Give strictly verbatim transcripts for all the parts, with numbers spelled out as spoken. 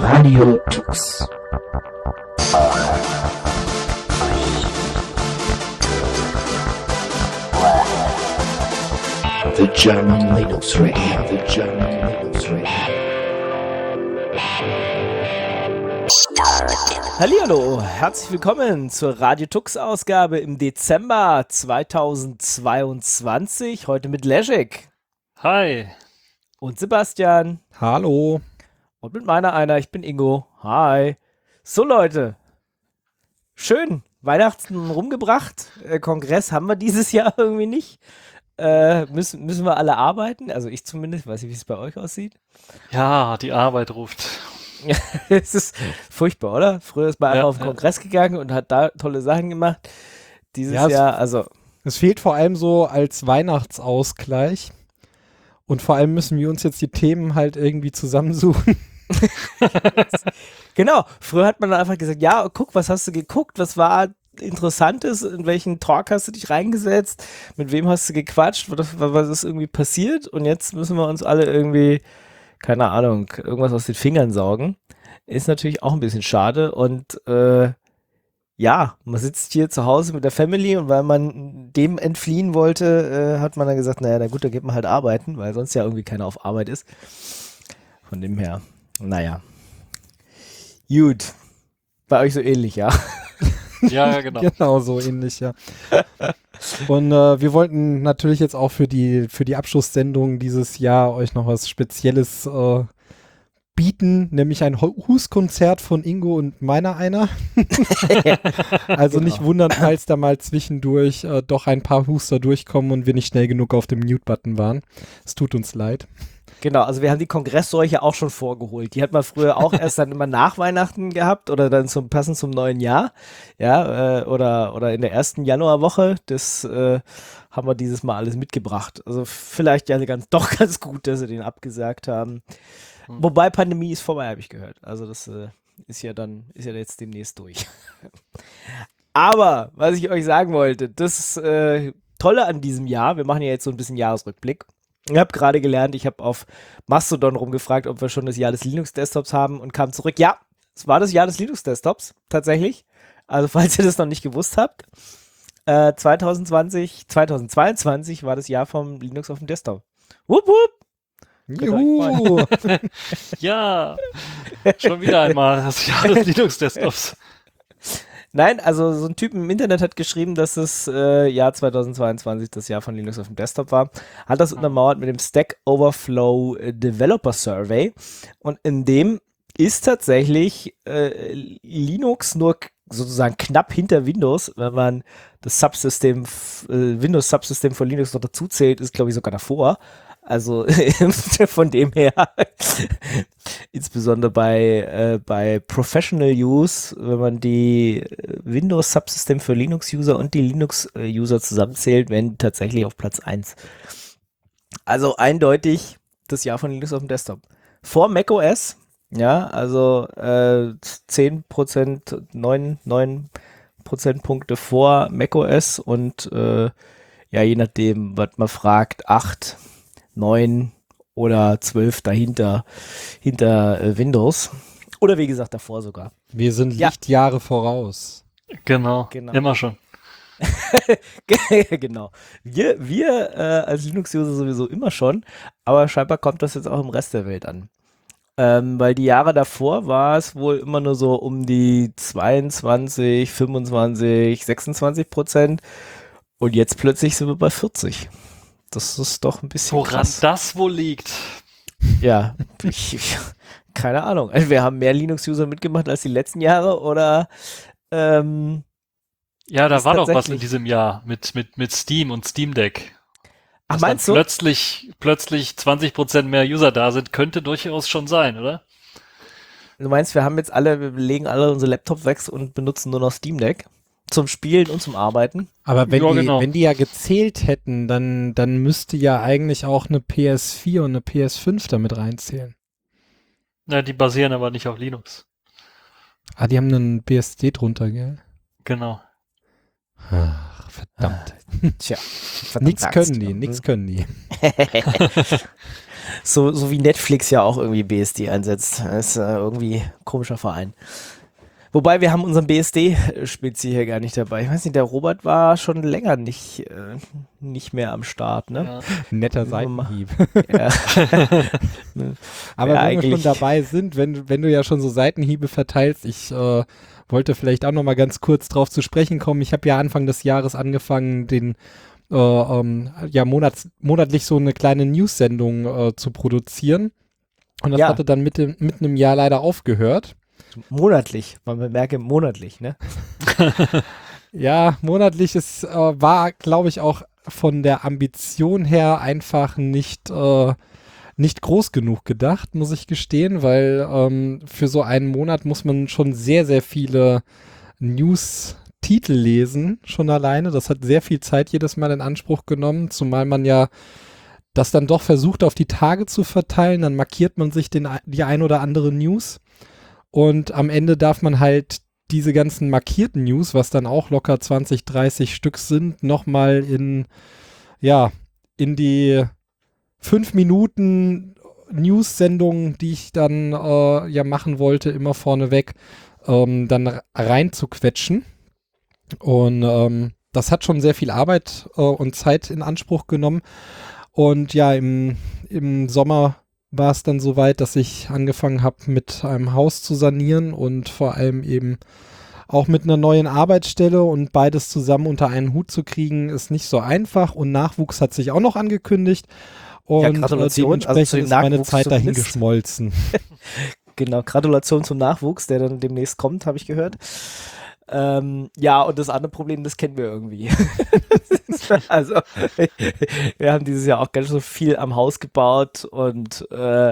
Radio Tux. The German Linux Radio, the German Linux Radio. Hallihallo, herzlich willkommen zur Radio Tux Ausgabe im Dezember zweitausendzweiundzwanzig. Heute mit Leszek. Hi. Und Sebastian. Hallo. Und mit meiner einer, ich bin Ingo. Hi. So Leute, schön, Weihnachten rumgebracht. Äh, Kongress haben wir dieses Jahr irgendwie nicht. Äh, müssen, müssen wir alle arbeiten? Also ich zumindest, weiß nicht, wie es bei euch aussieht. Ja, die Arbeit ruft. Es ist furchtbar, oder? Früher ist man Ja, einfach auf den ja. Kongress gegangen und hat da tolle Sachen gemacht. Dieses Ja, es- Jahr, also Es fehlt vor allem so als Weihnachtsausgleich. Und vor allem müssen wir uns jetzt die Themen halt irgendwie zusammensuchen. genau, früher hat man dann einfach gesagt, ja, guck, was hast du geguckt, was war Interessantes, in welchen Talk hast du dich reingesetzt, mit wem hast du gequatscht, was, was ist irgendwie passiert und jetzt müssen wir uns alle irgendwie, keine Ahnung, irgendwas aus den Fingern saugen. Ist natürlich auch ein bisschen schade und äh, ja, man sitzt hier zu Hause mit der Family und weil man dem entfliehen wollte, äh, hat man dann gesagt, naja, na gut, dann geht man halt arbeiten, weil sonst ja irgendwie keiner auf Arbeit ist. Von dem her, naja. Gut. Bei euch so ähnlich, ja. Ja, ja, genau. Genau, so ähnlich, ja. Und äh, wir wollten natürlich jetzt auch für die, für die Abschlusssendung dieses Jahr euch noch was Spezielles äh, bieten, nämlich ein Ho- Huskonzert von Ingo und meiner einer. Also nicht wundern, falls da mal zwischendurch äh, doch ein paar Huster durchkommen und wir nicht schnell genug auf dem Mute-Button waren. Es tut uns leid. Genau, also wir haben die Kongressseuche auch schon vorgeholt. Die hat man früher auch erst dann immer nach Weihnachten gehabt oder dann zum passend zum neuen Jahr. Ja, äh, oder, oder in der ersten Januarwoche. Das äh, haben wir dieses Mal alles mitgebracht. Also vielleicht ja ganz, doch ganz gut, dass sie den abgesagt haben. Hm. Wobei Pandemie ist vorbei, habe ich gehört. Also das äh, ist ja dann, ist ja jetzt demnächst durch. Aber, was ich euch sagen wollte, das äh, Tolle an diesem Jahr, wir machen ja jetzt so ein bisschen Jahresrückblick. Ich habe gerade gelernt, ich habe auf Mastodon rumgefragt, ob wir schon das Jahr des Linux-Desktops haben und kam zurück. Ja, es war das Jahr des Linux-Desktops, tatsächlich. Also falls ihr das noch nicht gewusst habt, äh, zwanzig zwanzig, zweitausendzweiundzwanzig war das Jahr vom Linux auf dem Desktop. Wupp, wupp. Juhu! Ja, schon wieder einmal das Jahr des Linux-Desktops. Nein, also so ein Typ im Internet hat geschrieben, dass das äh, Jahr zweitausendzweiundzwanzig das Jahr von Linux auf dem Desktop war. Hat das untermauert mit dem Stack Overflow Developer Survey. Und in dem ist tatsächlich äh, Linux nur k- sozusagen knapp hinter Windows. Wenn man das Subsystem, f- äh, Windows-Subsystem von Linux noch dazu zählt, ist glaube ich sogar davor. Also von dem her, insbesondere bei, äh, bei Professional Use, wenn man die äh, Windows-Subsystem für Linux-User und die Linux-User zusammenzählt, werden die tatsächlich auf Platz eins. Also eindeutig das Jahr von Linux auf dem Desktop. Vor macOS, ja, also äh, zehn Prozent, neun, neun Prozentpunkte vor macOS und äh, ja, je nachdem, was man fragt, acht, neun oder zwölf dahinter, hinter äh, Windows. Oder wie gesagt, davor sogar. Wir sind Ja. Lichtjahre voraus. Genau, Genau. immer schon. Genau. Wir, wir äh, als Linux-User sowieso immer schon, aber scheinbar kommt das jetzt auch im Rest der Welt an. Ähm, weil die Jahre davor war es wohl immer nur so um die zweiundzwanzig, fünfundzwanzig, sechsundzwanzig Prozent und jetzt plötzlich sind wir bei vierzig. Das ist doch ein bisschen Woran krass. das wohl liegt? Ja, ich, ich, keine Ahnung. Also wir haben mehr Linux-User mitgemacht als die letzten Jahre oder ähm, Ja, da Ist war doch was in tatsächlich- diesem Jahr mit, mit, mit Steam und Steam Deck. ach, Dass dann meinst du? plötzlich, plötzlich zwanzig Prozent mehr User da sind, könnte durchaus schon sein, oder? Du meinst, wir haben jetzt alle, wir legen alle unsere Laptops weg und benutzen nur noch Steam Deck zum Spielen und zum Arbeiten. Aber wenn, Ja, die, genau. wenn die ja gezählt hätten, dann, dann müsste ja eigentlich auch eine P S vier und eine P S fünf damit reinzählen. Ja, die basieren aber nicht auf Linux. Ah, die haben einen B S D drunter, gell? Genau. Ach, verdammt. Tja, Nix verdammt können Axt. die, nix können die. So, so wie Netflix ja auch irgendwie B S D einsetzt. Das ist äh, irgendwie ein komischer Verein. Wobei, wir haben unseren B S D-Spezi hier gar nicht dabei. Ich weiß nicht, der Robert war schon länger nicht, äh, nicht mehr am Start, ne? Ja. Netter Seitenhieb. Ja. Aber Ja, wenn wir eigentlich- schon dabei sind, wenn, wenn du ja schon so Seitenhiebe verteilst, ich äh, wollte vielleicht auch noch mal ganz kurz drauf zu sprechen kommen. Ich habe ja Anfang des Jahres angefangen, den äh, ähm, ja monats, monatlich so eine kleine News-Sendung äh, zu produzieren. Und das Ja. hatte dann mit dem, mitten im Jahr leider aufgehört. Monatlich, man bemerke monatlich, ne? Ja, monatlich ist, äh, war, glaube ich, auch von der Ambition her einfach nicht, äh, nicht groß genug gedacht, muss ich gestehen, weil ähm, für so einen Monat muss man schon sehr, sehr viele News-Titel lesen, schon alleine. Das hat sehr viel Zeit jedes Mal in Anspruch genommen, zumal man ja das dann doch versucht, auf die Tage zu verteilen. Dann markiert man sich den, die ein oder andere News. Und am Ende darf man halt diese ganzen markierten News, was dann auch locker zwanzig, dreißig Stück sind, nochmal in, ja, in die fünf Minuten News-Sendung, die ich dann äh, ja machen wollte, immer vorneweg, ähm, dann reinzuquetschen. Und ähm, das hat schon sehr viel Arbeit äh, und Zeit in Anspruch genommen. Und ja, im, im Sommer war es dann soweit, dass ich angefangen habe, mit einem Haus zu sanieren und vor allem eben auch mit einer neuen Arbeitsstelle, und beides zusammen unter einen Hut zu kriegen, ist nicht so einfach, und Nachwuchs hat sich auch noch angekündigt und Ja, äh, Gratulation, dementsprechend also zu dem ist meine Nachwuchs Zeit dahin zumindest. geschmolzen. Genau, Gratulation zum Nachwuchs, der dann demnächst kommt, habe ich gehört. Ähm, ja, und das andere Problem, das kennen wir irgendwie. Also, wir haben dieses Jahr auch ganz so viel am Haus gebaut und äh,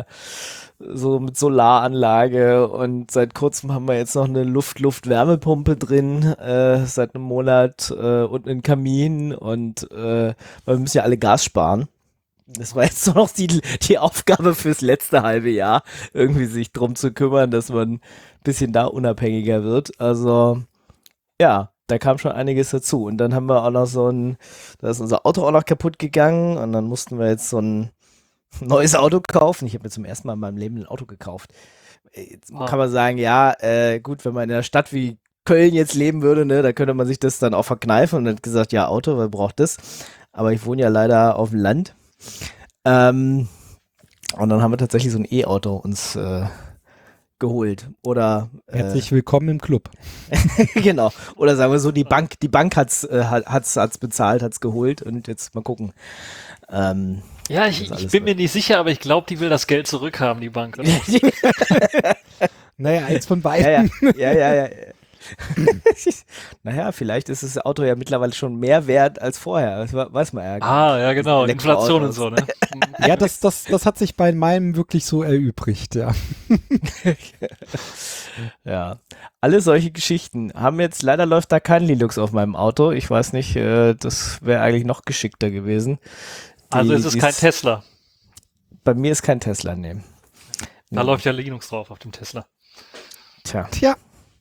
so mit Solaranlage, und seit kurzem haben wir jetzt noch eine Luft-Luft-Wärmepumpe drin, äh, seit einem Monat äh, und einen Kamin, und äh, weil wir müssen ja alle Gas sparen. Das war jetzt nur noch die, die Aufgabe fürs letzte halbe Jahr, irgendwie sich drum zu kümmern, dass man ein bisschen da unabhängiger wird. Also, ja, da kam schon einiges dazu. Und dann haben wir auch noch so ein, da ist unser Auto auch noch kaputt gegangen, und dann mussten wir jetzt so ein neues Auto kaufen. Ich habe mir zum ersten Mal in meinem Leben ein Auto gekauft. Jetzt Ah. kann man sagen, ja, äh, gut, wenn man in einer Stadt wie Köln jetzt leben würde, ne, da könnte man sich das dann auch verkneifen, und hat gesagt, ja, Auto, wer braucht das? Aber ich wohne ja leider auf dem Land. Ähm, und dann haben wir tatsächlich so ein E-Auto uns äh, geholt. Oder äh, Herzlich willkommen im Club. genau. Oder sagen wir so, die Bank, die Bank hat's, äh, hat, hat's, hat's bezahlt, hat's geholt, und jetzt mal gucken. Ähm, Ja, ich, Das ist ich alles bin mir wird. nicht sicher, aber ich glaube, die will das Geld zurückhaben, die Bank. Oder? Naja, eins von ja, beiden. ja, ja, ja, ja. Naja, vielleicht ist das Auto ja mittlerweile schon mehr wert als vorher. Das we- weiß man ja. Ah, ja, genau. Inflation und Elektroautos. so, ne? Ja, das, das, das hat sich bei meinem wirklich so erübrigt, ja. Ja, alle solche Geschichten haben jetzt, leider läuft da kein Linux auf meinem Auto. Ich weiß nicht, äh, das wäre eigentlich noch geschickter gewesen. Die- Also es ist kein dies- Tesla. Bei mir ist kein Tesla, nee. Da Nee. läuft ja Linux drauf auf dem Tesla. Tja, Tja,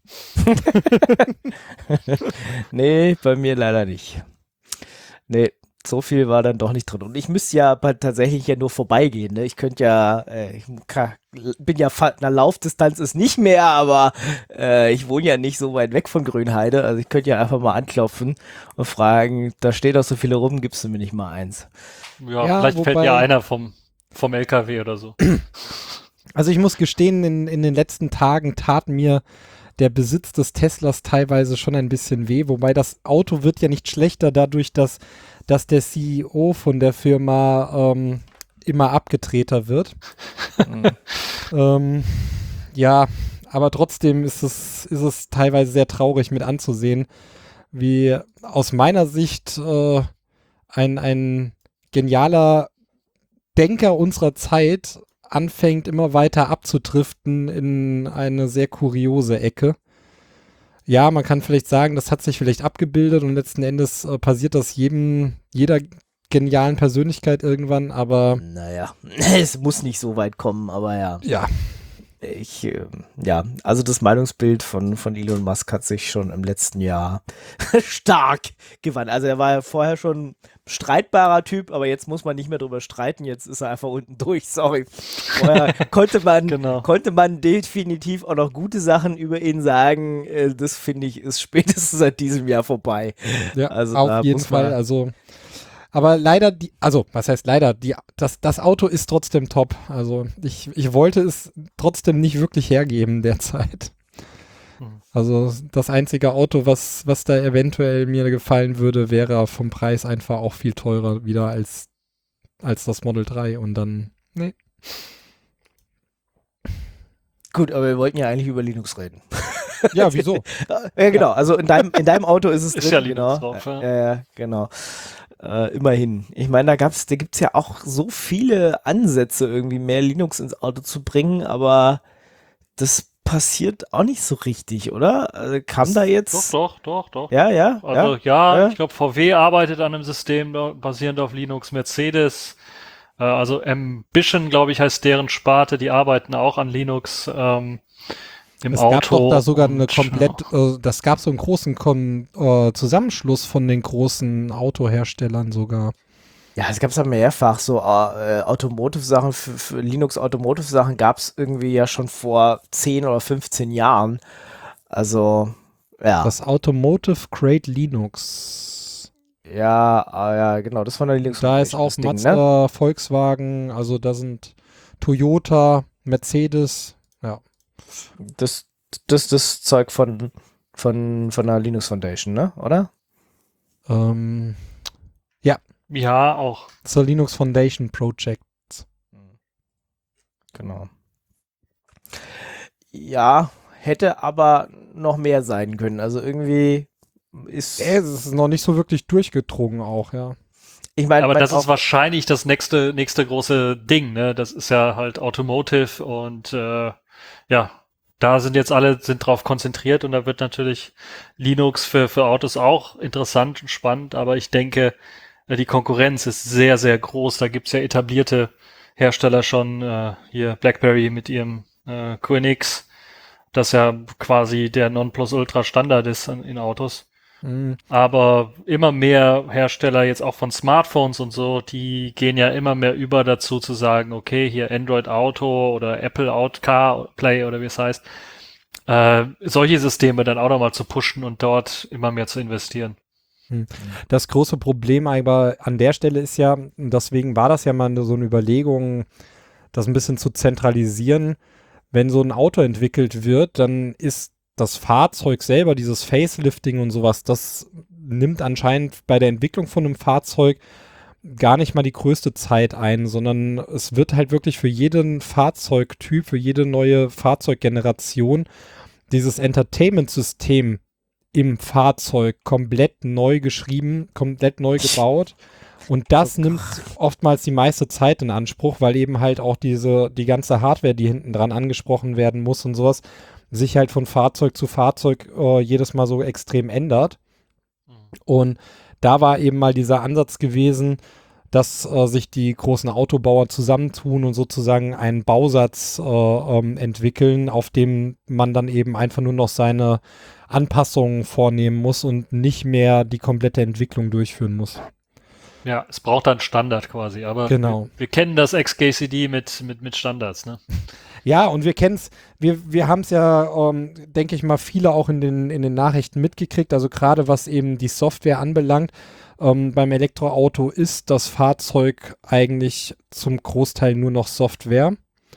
nee, bei mir leider nicht. Nee, so viel war dann doch nicht drin. Und ich müsste ja bald tatsächlich ja nur vorbeigehen. Ne? Ich könnte ja, äh, ich kann, bin ja, fa- na, Laufdistanz ist nicht mehr, aber äh, ich wohne ja nicht so weit weg von Grünheide. Also ich könnte ja einfach mal anklopfen und fragen, da steht doch so viele rum, gibst du mir nicht mal eins? Ja, Ja, vielleicht fällt wobei- ja einer vom, vom L K W oder so. also ich muss gestehen, in, in den letzten Tagen tat mir der Besitz des Teslas teilweise schon ein bisschen weh, wobei das Auto wird ja nicht schlechter dadurch, dass, dass der C E O von der Firma ähm, immer abgedrehter wird. Mhm. ähm, ja, aber trotzdem ist es, ist es teilweise sehr traurig mit anzusehen, wie aus meiner Sicht äh, ein, ein genialer Denker unserer Zeit anfängt, immer weiter abzudriften in eine sehr kuriose Ecke. Ja, man kann vielleicht sagen, das hat sich vielleicht abgebildet, und letzten Endes äh, passiert das jedem, jeder genialen Persönlichkeit irgendwann, aber Naja, es muss nicht so weit kommen, aber ja. ja, ich, äh, ja, also das Meinungsbild von, von Elon Musk hat sich schon im letzten Jahr stark gewandelt. Also er war ja vorher schon ein streitbarer Typ, aber jetzt muss man nicht mehr drüber streiten, jetzt ist er einfach unten durch, sorry. Vorher konnte man, Genau. konnte man definitiv auch noch gute Sachen über ihn sagen, äh, das finde ich ist spätestens seit diesem Jahr vorbei. Ja, Also da auf jeden muss man- Fall. Also, aber leider, die, also, was heißt leider? Die, das, das Auto ist trotzdem top. Also, ich, ich wollte es trotzdem nicht wirklich hergeben derzeit. Mhm. Also, das einzige Auto, was, was da eventuell mir gefallen würde, wäre vom Preis einfach auch viel teurer wieder als, als das Model drei. Und dann, nee. Gut, aber wir wollten ja eigentlich über Linux reden. Ja, wieso? Ja, genau. Also in deinem, in deinem Auto ist es Ist drin, ja Linux genau. drauf, ja. Ja, ja, genau. Äh, immerhin. Ich meine, da gab's, da gibt's ja auch so viele Ansätze, irgendwie mehr Linux ins Auto zu bringen, aber das passiert auch nicht so richtig, oder? Also kam da jetzt. Doch, doch, doch, doch. Ja, ja. Also ja. ja, ja. ich glaube, V W arbeitet an einem System da- basierend auf Linux, Mercedes, äh, also Ambition, glaube ich, heißt deren Sparte, die arbeiten auch an Linux ähm, im Es Auto. gab doch da sogar eine und, komplett, äh, das gab so einen großen Kom äh, Zusammenschluss von den großen Autoherstellern sogar. Ja, es gab's ja mehrfach so äh, Automotive-Sachen, für, für Linux-Automotive-Sachen gab's irgendwie ja schon vor zehn oder fünfzehn Jahren. Also, ja. Das Automotive Crate Linux. Ja, ah, ja, genau, das war eine Linux. Da ist auch das Ding, Mazda, ne? Volkswagen, also da sind Toyota, Mercedes, ja. Das, das, das Zeug von, von, von der Linux Foundation, ne? Oder? Ähm, Ja, auch. zur Linux Foundation Project. Genau. Ja, hätte aber noch mehr sein können. Also irgendwie ist. Äh, Es ist noch nicht so wirklich durchgedrungen auch, ja. Ich meine, Aber mein das ist auch- wahrscheinlich das nächste, nächste große Ding, ne? Das ist ja halt Automotive und äh, ja, da sind jetzt alle sind drauf konzentriert und da wird natürlich Linux für, für Autos auch interessant und spannend, aber ich denke, äh, die Konkurrenz ist sehr, sehr groß. Da gibt's ja etablierte Hersteller schon, äh, hier BlackBerry mit ihrem äh, Q N X, das ja quasi der Nonplusultra-Standard ist in, in Autos. Mhm. Aber immer mehr Hersteller jetzt auch von Smartphones und so, die gehen ja immer mehr über dazu zu sagen, okay, hier Android Auto oder Apple Auto Car Play oder wie es heißt, äh, solche Systeme dann auch nochmal zu pushen und dort immer mehr zu investieren. Das große Problem aber an der Stelle ist ja, und deswegen war das ja mal so eine Überlegung, das ein bisschen zu zentralisieren. Wenn so ein Auto entwickelt wird, dann ist das Fahrzeug selber, dieses Facelifting und sowas, das nimmt anscheinend bei der Entwicklung von einem Fahrzeug gar nicht mal die größte Zeit ein, sondern es wird halt wirklich für jeden Fahrzeugtyp, für jede neue Fahrzeuggeneration dieses Entertainment-System im Fahrzeug komplett neu geschrieben, komplett neu gebaut. Und das nimmt oftmals die meiste Zeit in Anspruch, weil eben halt auch diese, die ganze Hardware, die hinten dran angesprochen werden muss und sowas, sich halt von Fahrzeug zu Fahrzeug äh, jedes Mal so extrem ändert. Und da war eben mal dieser Ansatz gewesen, dass äh, sich die großen Autobauer zusammentun und sozusagen einen Bausatz äh, ähm, entwickeln, auf dem man dann eben einfach nur noch seine Anpassungen vornehmen muss und nicht mehr die komplette Entwicklung durchführen muss. Ja, es braucht dann Standard quasi, aber Genau. wir, wir kennen das X K C D mit, mit, mit Standards, ne? Ja, und wir kennen es, wir, wir haben es ja, ähm, denke ich mal, viele auch in den, in den Nachrichten mitgekriegt, also gerade was eben die Software anbelangt. Ähm, beim Elektroauto ist das Fahrzeug eigentlich zum Großteil nur noch Software.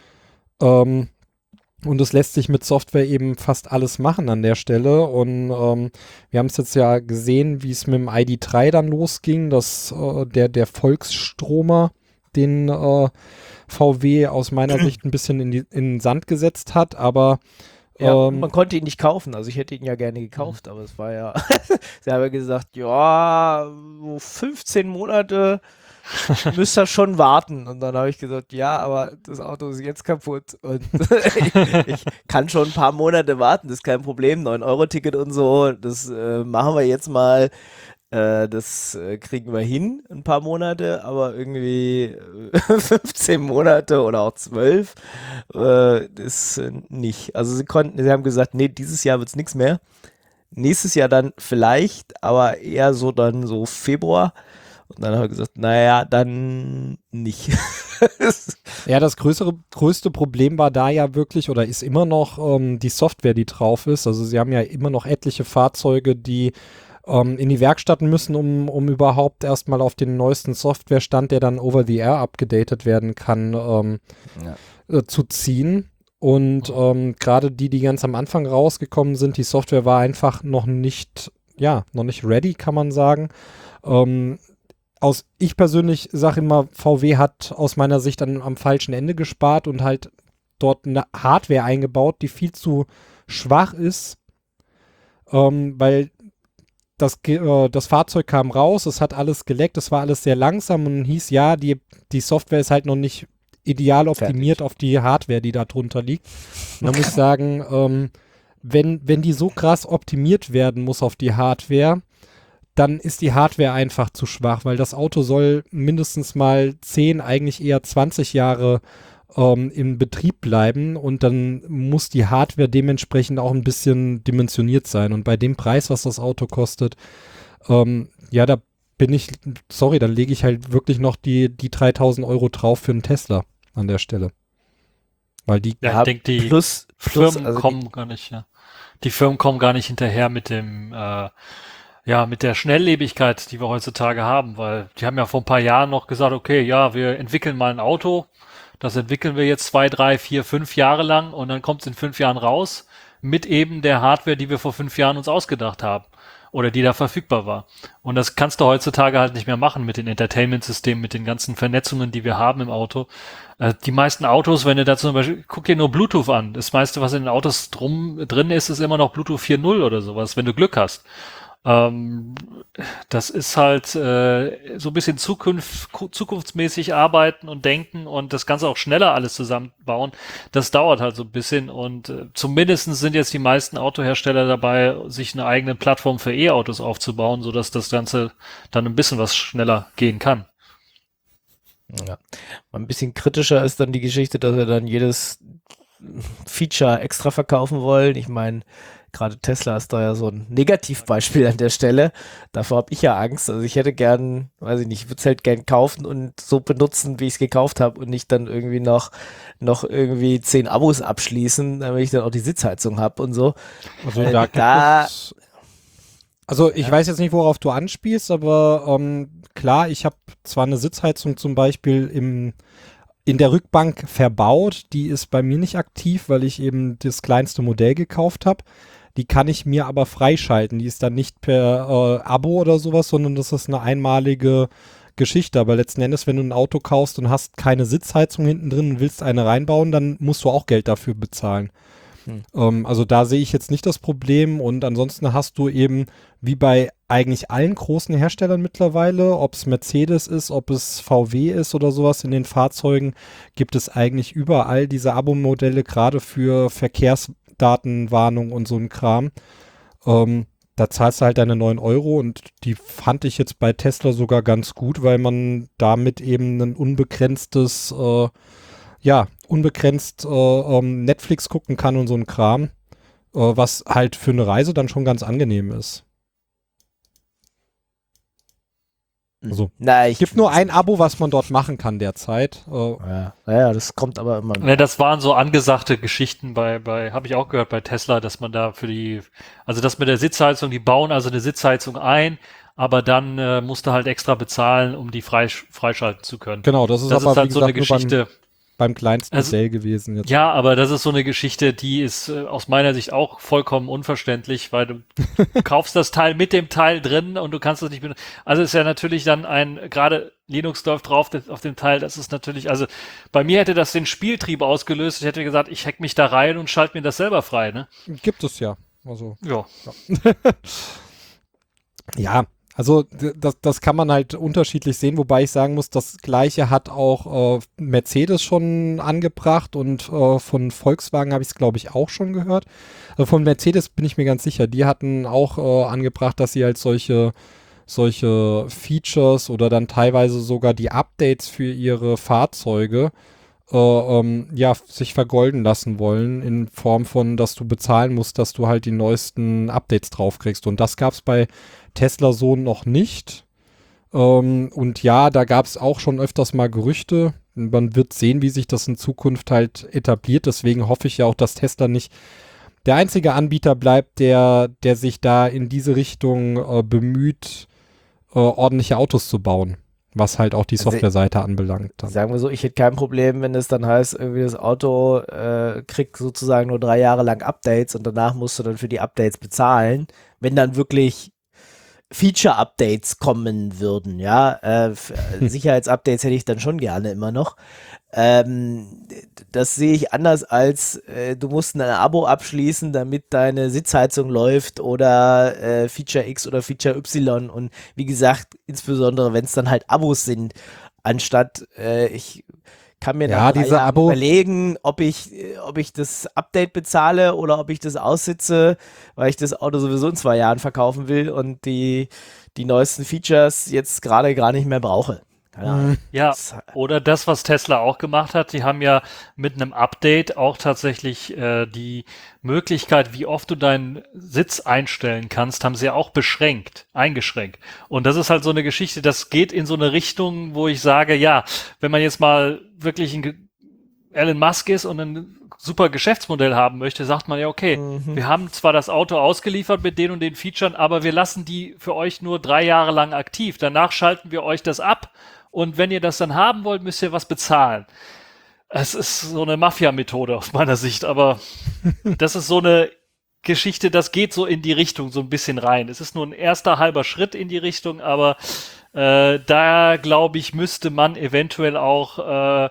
Ähm, und es lässt sich mit Software eben fast alles machen an der Stelle. Und ähm, wir haben es jetzt ja gesehen, wie es mit dem I D drei dann losging, dass äh, der, der Volksstromer, den äh, V W aus meiner Sicht ein bisschen in, die, in den Sand gesetzt hat, aber Ja, ähm, man konnte ihn nicht kaufen, also ich hätte ihn ja gerne gekauft, aber es war ja, sie haben ja gesagt, ja, so fünfzehn Monate müsst ihr schon warten. Und dann habe ich gesagt, ja, aber das Auto ist jetzt kaputt und ich, ich kann schon ein paar Monate warten, das ist kein Problem, neun Euro Ticket und so, das äh, machen wir jetzt mal. Äh, das äh, kriegen wir hin, ein paar Monate, aber irgendwie äh, fünfzehn Monate oder auch zwölf äh, ist äh, nicht. Also sie konnten, sie haben gesagt, nee, dieses Jahr wird's nichts mehr. Nächstes Jahr dann vielleicht, aber eher so dann so Februar. Und dann haben wir gesagt, naja, dann nicht. Ja, das größere, größte Problem war da ja wirklich oder ist immer noch ähm, die Software, die drauf ist. Also sie haben ja immer noch etliche Fahrzeuge, die ähm, in die Werkstatt müssen, um, um überhaupt erstmal auf den neuesten Softwarestand, der dann over the air abgedatet werden kann, ähm, ja. äh, zu ziehen. Und ähm, gerade die, die ganz am Anfang rausgekommen sind, die Software war einfach noch nicht, ja, noch nicht ready, kann man sagen. Ähm, aus, ich persönlich sage immer, V W hat aus meiner Sicht an, am falschen Ende gespart und halt dort eine Hardware eingebaut, die viel zu schwach ist, ähm, weil das, äh, das Fahrzeug kam raus, es hat alles geleckt, es war alles sehr langsam und hieß, ja, die, die Software ist halt noch nicht ideal optimiert Fertig. Auf die Hardware, die da drunter liegt. Und da muss ich sagen, ähm, wenn, wenn die so krass optimiert werden muss auf die Hardware, dann ist die Hardware einfach zu schwach, weil das Auto soll mindestens mal zehn, eigentlich eher zwanzig Jahre ähm, im Betrieb bleiben und dann muss die Hardware dementsprechend auch ein bisschen dimensioniert sein. Und bei dem Preis, was das Auto kostet, ähm, ja, da bin ich, sorry, dann lege ich halt wirklich noch die, die dreitausend Euro drauf für einen Tesla an der Stelle. Weil die ja, ich denke, die plus, plus, Firmen also kommen die, gar nicht, ja. Die Firmen kommen gar nicht hinterher mit dem, äh, ja, mit der Schnelllebigkeit, die wir heutzutage haben, weil die haben ja vor ein paar Jahren noch gesagt, okay, ja, wir entwickeln mal ein Auto, das entwickeln wir jetzt zwei, drei, vier, fünf Jahre lang und dann kommt es in fünf Jahren raus mit eben der Hardware, die wir vor fünf Jahren uns ausgedacht haben oder die da verfügbar war. Und das kannst du heutzutage halt nicht mehr machen mit den Entertainment-Systemen, mit den ganzen Vernetzungen, die wir haben im Auto. Äh, die meisten Autos, wenn du da zum Beispiel, guck dir nur Bluetooth an. Das meiste, was in den Autos drum, drin ist, ist immer noch Bluetooth vier Punkt null oder sowas, wenn du Glück hast. Ähm, das ist halt äh, so ein bisschen Zukunft, zukunftsmäßig arbeiten und denken und das Ganze auch schneller alles zusammenbauen. Das dauert halt so ein bisschen und äh, zumindest sind jetzt die meisten Autohersteller dabei, sich eine eigene Plattform für E-Autos aufzubauen, sodass das Ganze dann ein bisschen was schneller gehen kann. Ja. Ein bisschen kritischer ist dann die Geschichte, dass wir dann jedes Feature extra verkaufen wollen. Ich meine, gerade Tesla ist da ja so ein Negativbeispiel an der Stelle. Davor habe ich ja Angst. Also ich hätte gern, weiß ich nicht, ich würde es halt gern kaufen und so benutzen, wie ich es gekauft habe und nicht dann irgendwie noch, noch irgendwie zehn Abos abschließen, damit ich dann auch die Sitzheizung habe und so. Also da, da es, Also ich ja. weiß jetzt nicht, worauf du anspielst, aber ähm, klar, ich habe zwar eine Sitzheizung zum Beispiel im in der Rückbank verbaut, die ist bei mir nicht aktiv, weil ich eben das kleinste Modell gekauft habe. Die kann ich mir aber freischalten. Die ist dann nicht per äh, Abo oder sowas, sondern das ist eine einmalige Geschichte. Aber letzten Endes, wenn du ein Auto kaufst und hast keine Sitzheizung hinten drin und willst eine reinbauen, dann musst du auch Geld dafür bezahlen. Hm. Ähm, also da sehe ich jetzt nicht das Problem. Und ansonsten hast du eben, wie bei eigentlich allen großen Herstellern mittlerweile, ob es Mercedes ist, ob es V W ist oder sowas in den Fahrzeugen, gibt es eigentlich überall diese Abo-Modelle, gerade für Verkehrsdatenwarnung und so ein Kram. Ähm, da zahlst du halt deine neun Euro und die fand ich jetzt bei Tesla sogar ganz gut, weil man damit eben ein unbegrenztes, äh, ja, unbegrenzt äh, ähm, Netflix gucken kann und so ein Kram, äh, was halt für eine Reise dann schon ganz angenehm ist. Also, Na, es gibt nur ein Abo, was man dort machen kann derzeit. Äh, ja, naja, das kommt aber immer. Ne, das waren so angesagte Geschichten bei, bei, habe ich auch gehört bei Tesla, dass man da für die, also das mit der Sitzheizung, die bauen also eine Sitzheizung ein, aber dann äh, musst du halt extra bezahlen, um die frei, freischalten zu können. Genau, das ist das aber ist halt wie so gesagt, eine Geschichte. Beim, beim kleinsten also, Modell gewesen jetzt. Ja, aber das ist so eine Geschichte, die ist äh, aus meiner Sicht auch vollkommen unverständlich, weil du kaufst das Teil mit dem Teil drin und du kannst es nicht benutzen. Also ist ja natürlich dann ein, gerade Linux läuft drauf auf dem Teil, das ist natürlich, also bei mir hätte das den Spieltrieb ausgelöst. Ich hätte gesagt, ich hack mich da rein und schalte mir das selber frei, ne? Gibt es ja. Also. Ja. Ja. Ja. Also das, das kann man halt unterschiedlich sehen, wobei ich sagen muss, das Gleiche hat auch äh, Mercedes schon angebracht und äh, von Volkswagen habe ich es, glaube ich, auch schon gehört. Also von Mercedes bin ich mir ganz sicher, die hatten auch äh, angebracht, dass sie halt solche, solche Features oder dann teilweise sogar die Updates für ihre Fahrzeuge äh, ähm, ja, sich vergolden lassen wollen in Form von, dass du bezahlen musst, dass du halt die neuesten Updates draufkriegst. Und das gab es bei Tesla so noch nicht. Ähm, und ja, da gab es auch schon öfters mal Gerüchte. Man wird sehen, wie sich das in Zukunft halt etabliert. Deswegen hoffe ich ja auch, dass Tesla nicht der einzige Anbieter bleibt, der, der sich da in diese Richtung äh, bemüht, äh, ordentliche Autos zu bauen. Was halt auch die Also, Softwareseite anbelangt. Dann. Sagen wir so, ich hätte kein Problem, wenn es dann heißt, irgendwie das Auto äh, kriegt sozusagen nur drei Jahre lang Updates und danach musst du dann für die Updates bezahlen, wenn dann wirklich Feature-Updates kommen würden, ja. Äh, Sicherheitsupdates hätte ich dann schon gerne immer noch. Ähm, das sehe ich anders als äh, du musst ein Abo abschließen, damit deine Sitzheizung läuft oder äh, Feature X oder Feature Y und wie gesagt, insbesondere wenn es dann halt Abos sind, anstatt äh, ich kann mir Ja, dann diese Abo- überlegen, ob ich, äh, ob ich das Update bezahle oder ob ich das aussitze, weil ich das Auto sowieso in zwei Jahren verkaufen will und die, die neuesten Features jetzt gerade gar nicht mehr brauche. Keine Ahnung. Ja, Das- oder das, was Tesla auch gemacht hat, die haben ja mit einem Update auch tatsächlich äh, die Möglichkeit, wie oft du deinen Sitz einstellen kannst, haben sie ja auch beschränkt, eingeschränkt. Und das ist halt so eine Geschichte, das geht in so eine Richtung, wo ich sage, ja, wenn man jetzt mal wirklich ein Ge- Elon Musk ist und ein super Geschäftsmodell haben möchte, sagt man ja, okay, Mhm. wir haben zwar das Auto ausgeliefert mit den und den Features, aber wir lassen die für euch nur drei Jahre lang aktiv. Danach schalten wir euch das ab. Und wenn ihr das dann haben wollt, müsst ihr was bezahlen. Es ist so eine Mafia-Methode aus meiner Sicht, aber das ist so eine Geschichte, das geht so in die Richtung so ein bisschen rein. Es ist nur ein erster halber Schritt in die Richtung, aber äh, da, glaube ich, müsste man eventuell auch äh,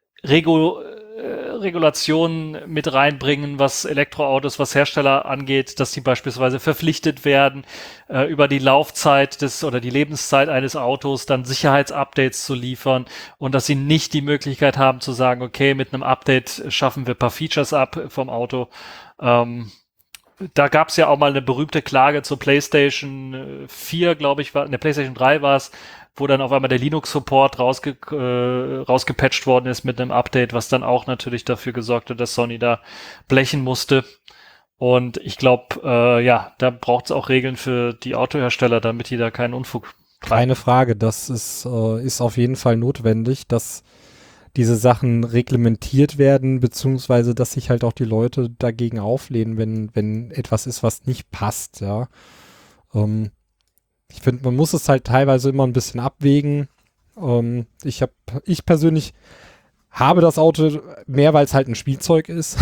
Regu äh, Regulationen mit reinbringen, was Elektroautos, was Hersteller angeht, dass die beispielsweise verpflichtet werden, äh, über die Laufzeit des oder die Lebenszeit eines Autos dann Sicherheitsupdates zu liefern und dass sie nicht die Möglichkeit haben zu sagen, okay, mit einem Update schaffen wir ein paar Features ab vom Auto. Ähm, da gab es ja auch mal eine berühmte Klage zur PlayStation vier, glaube ich, war, in der PlayStation drei war es, wo dann auf einmal der Linux-Support rausge äh, rausgepatcht worden ist mit einem Update, was dann auch natürlich dafür gesorgt hat, dass Sony da blechen musste. Und ich glaube, äh, ja, da braucht es auch Regeln für die Autohersteller, damit die da keinen Unfug treiben. Keine Frage, das ist, äh, ist auf jeden Fall notwendig, dass diese Sachen reglementiert werden, beziehungsweise dass sich halt auch die Leute dagegen auflehnen, wenn, wenn etwas ist, was nicht passt, ja. Ähm, ich finde, man muss es halt teilweise immer ein bisschen abwägen. Ähm, ich habe, ich persönlich habe das Auto mehr, weil es halt ein Spielzeug ist.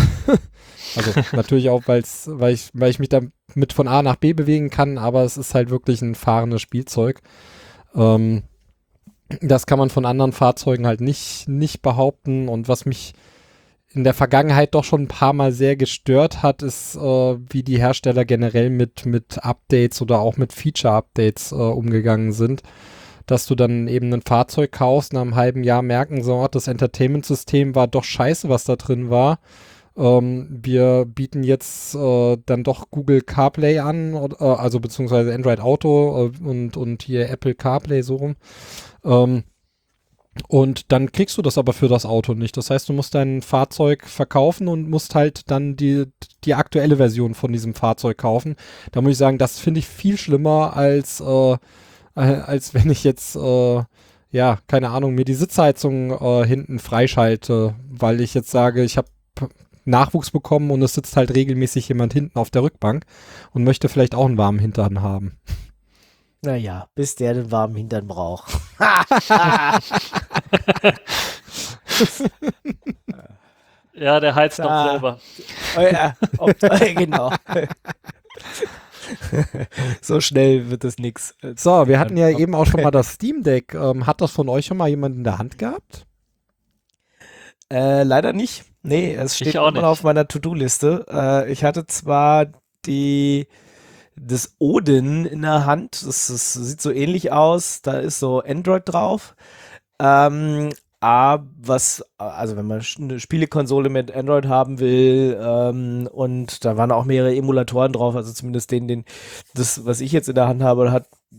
Also natürlich auch, weil's, weil ich, weil ich mich damit von A nach B bewegen kann, aber es ist halt wirklich ein fahrendes Spielzeug. Ähm, das kann man von anderen Fahrzeugen halt nicht, nicht behaupten. Und was mich in der Vergangenheit doch schon ein paar Mal sehr gestört hat, ist, äh, wie die Hersteller generell mit, mit Updates oder auch mit Feature-Updates äh, umgegangen sind. Dass du dann eben ein Fahrzeug kaufst, nach einem halben Jahr merken, so, das Entertainment-System war doch scheiße, was da drin war. Ähm, wir bieten jetzt äh, dann doch Google CarPlay an, äh, also beziehungsweise Android Auto äh, und, und hier Apple CarPlay so rum. Ähm, und dann kriegst du das aber für das Auto nicht. Das heißt, du musst dein Fahrzeug verkaufen und musst halt dann die, die aktuelle Version von diesem Fahrzeug kaufen. Da muss ich sagen, das finde ich viel schlimmer als, äh, als wenn ich jetzt, äh, ja, keine Ahnung, mir die Sitzheizung äh, hinten freischalte, weil ich jetzt sage, ich habe Nachwuchs bekommen und es sitzt halt regelmäßig jemand hinten auf der Rückbank und möchte vielleicht auch einen warmen Hintern haben. Naja, bis der den warmen Hintern braucht. Ja, der heizt Da. doch selber. Oh ja, ob, äh, genau. So schnell wird das nix. So, wir hatten ja eben auch schon mal das Steam Deck. Ähm, hat das von euch schon mal jemand in der Hand gehabt? Äh, leider nicht. Nee, es steht Ich auch immer nicht. auf meiner To-Do-Liste. Äh, ich hatte zwar die das Odin in der Hand. Das, das sieht so ähnlich aus. Da ist so Android drauf. Ähm, aber was, also wenn man eine Spielekonsole mit Android haben will, ähm, und da waren auch mehrere Emulatoren drauf, also zumindest den, den, das, was ich jetzt in der Hand habe, hat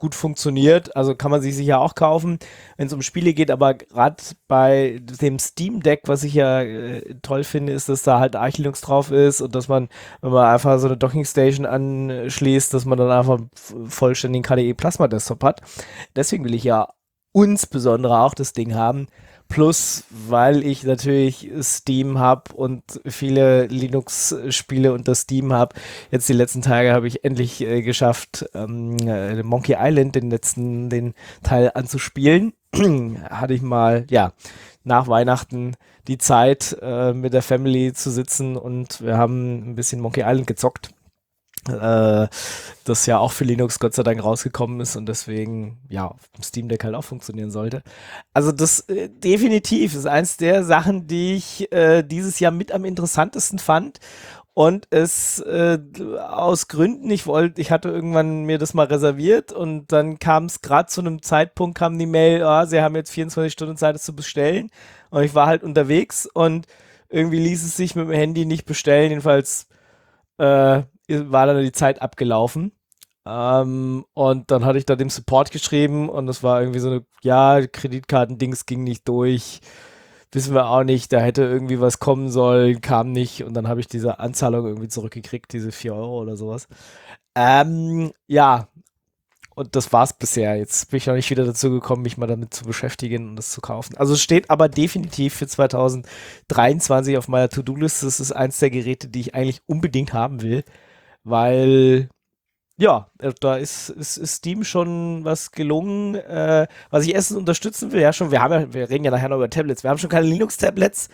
gut funktioniert, also kann man sich sicher auch kaufen, wenn es um Spiele geht, aber gerade bei dem Steam Deck, was ich ja äh, toll finde, ist, dass da halt Arch Linux drauf ist und dass man, wenn man einfach so eine Docking Station anschließt, dass man dann einfach einen vollständigen K D E Plasma Desktop hat. Deswegen will ich ja insbesondere auch das Ding haben. Plus, weil ich natürlich Steam habe und viele Linux-Spiele unter Steam habe. Jetzt die letzten Tage habe ich endlich äh, geschafft, ähm, äh, Monkey Island, den letzten, den Teil anzuspielen. Hatte ich mal, ja, nach Weihnachten die Zeit, äh, mit der Family zu sitzen und wir haben ein bisschen Monkey Island gezockt. Äh, das ja auch für Linux Gott sei Dank rausgekommen ist und deswegen ja auf dem Steam Deck halt auch funktionieren sollte. Also das äh, definitiv ist eins der Sachen, die ich äh, dieses Jahr mit am interessantesten fand und es äh, aus Gründen, ich wollte, ich hatte irgendwann mir das mal reserviert und dann kam es gerade zu einem Zeitpunkt, kam die Mail, oh, sie haben jetzt vierundzwanzig Stunden Zeit, es zu bestellen und ich war halt unterwegs und irgendwie ließ es sich mit dem Handy nicht bestellen, jedenfalls äh, war dann die Zeit abgelaufen. Ähm, und dann hatte ich da dem Support geschrieben und das war irgendwie so eine, ja, Kreditkartendings ging nicht durch, wissen wir auch nicht, da hätte irgendwie was kommen sollen, kam nicht und dann habe ich diese Anzahlung irgendwie zurückgekriegt, diese vier Euro oder sowas. Ähm, ja, und das war's bisher. Jetzt bin ich noch nicht wieder dazu gekommen, mich mal damit zu beschäftigen und das zu kaufen. Also es steht aber definitiv für zwanzig dreiundzwanzig auf meiner To-Do-Liste. Das ist eins der Geräte, die ich eigentlich unbedingt haben will, weil ja, da ist, ist, ist Steam schon was gelungen, äh, was ich erstens unterstützen will. Ja, schon, wir haben ja, wir reden ja nachher noch über Tablets. Wir haben schon keine Linux-Tablets,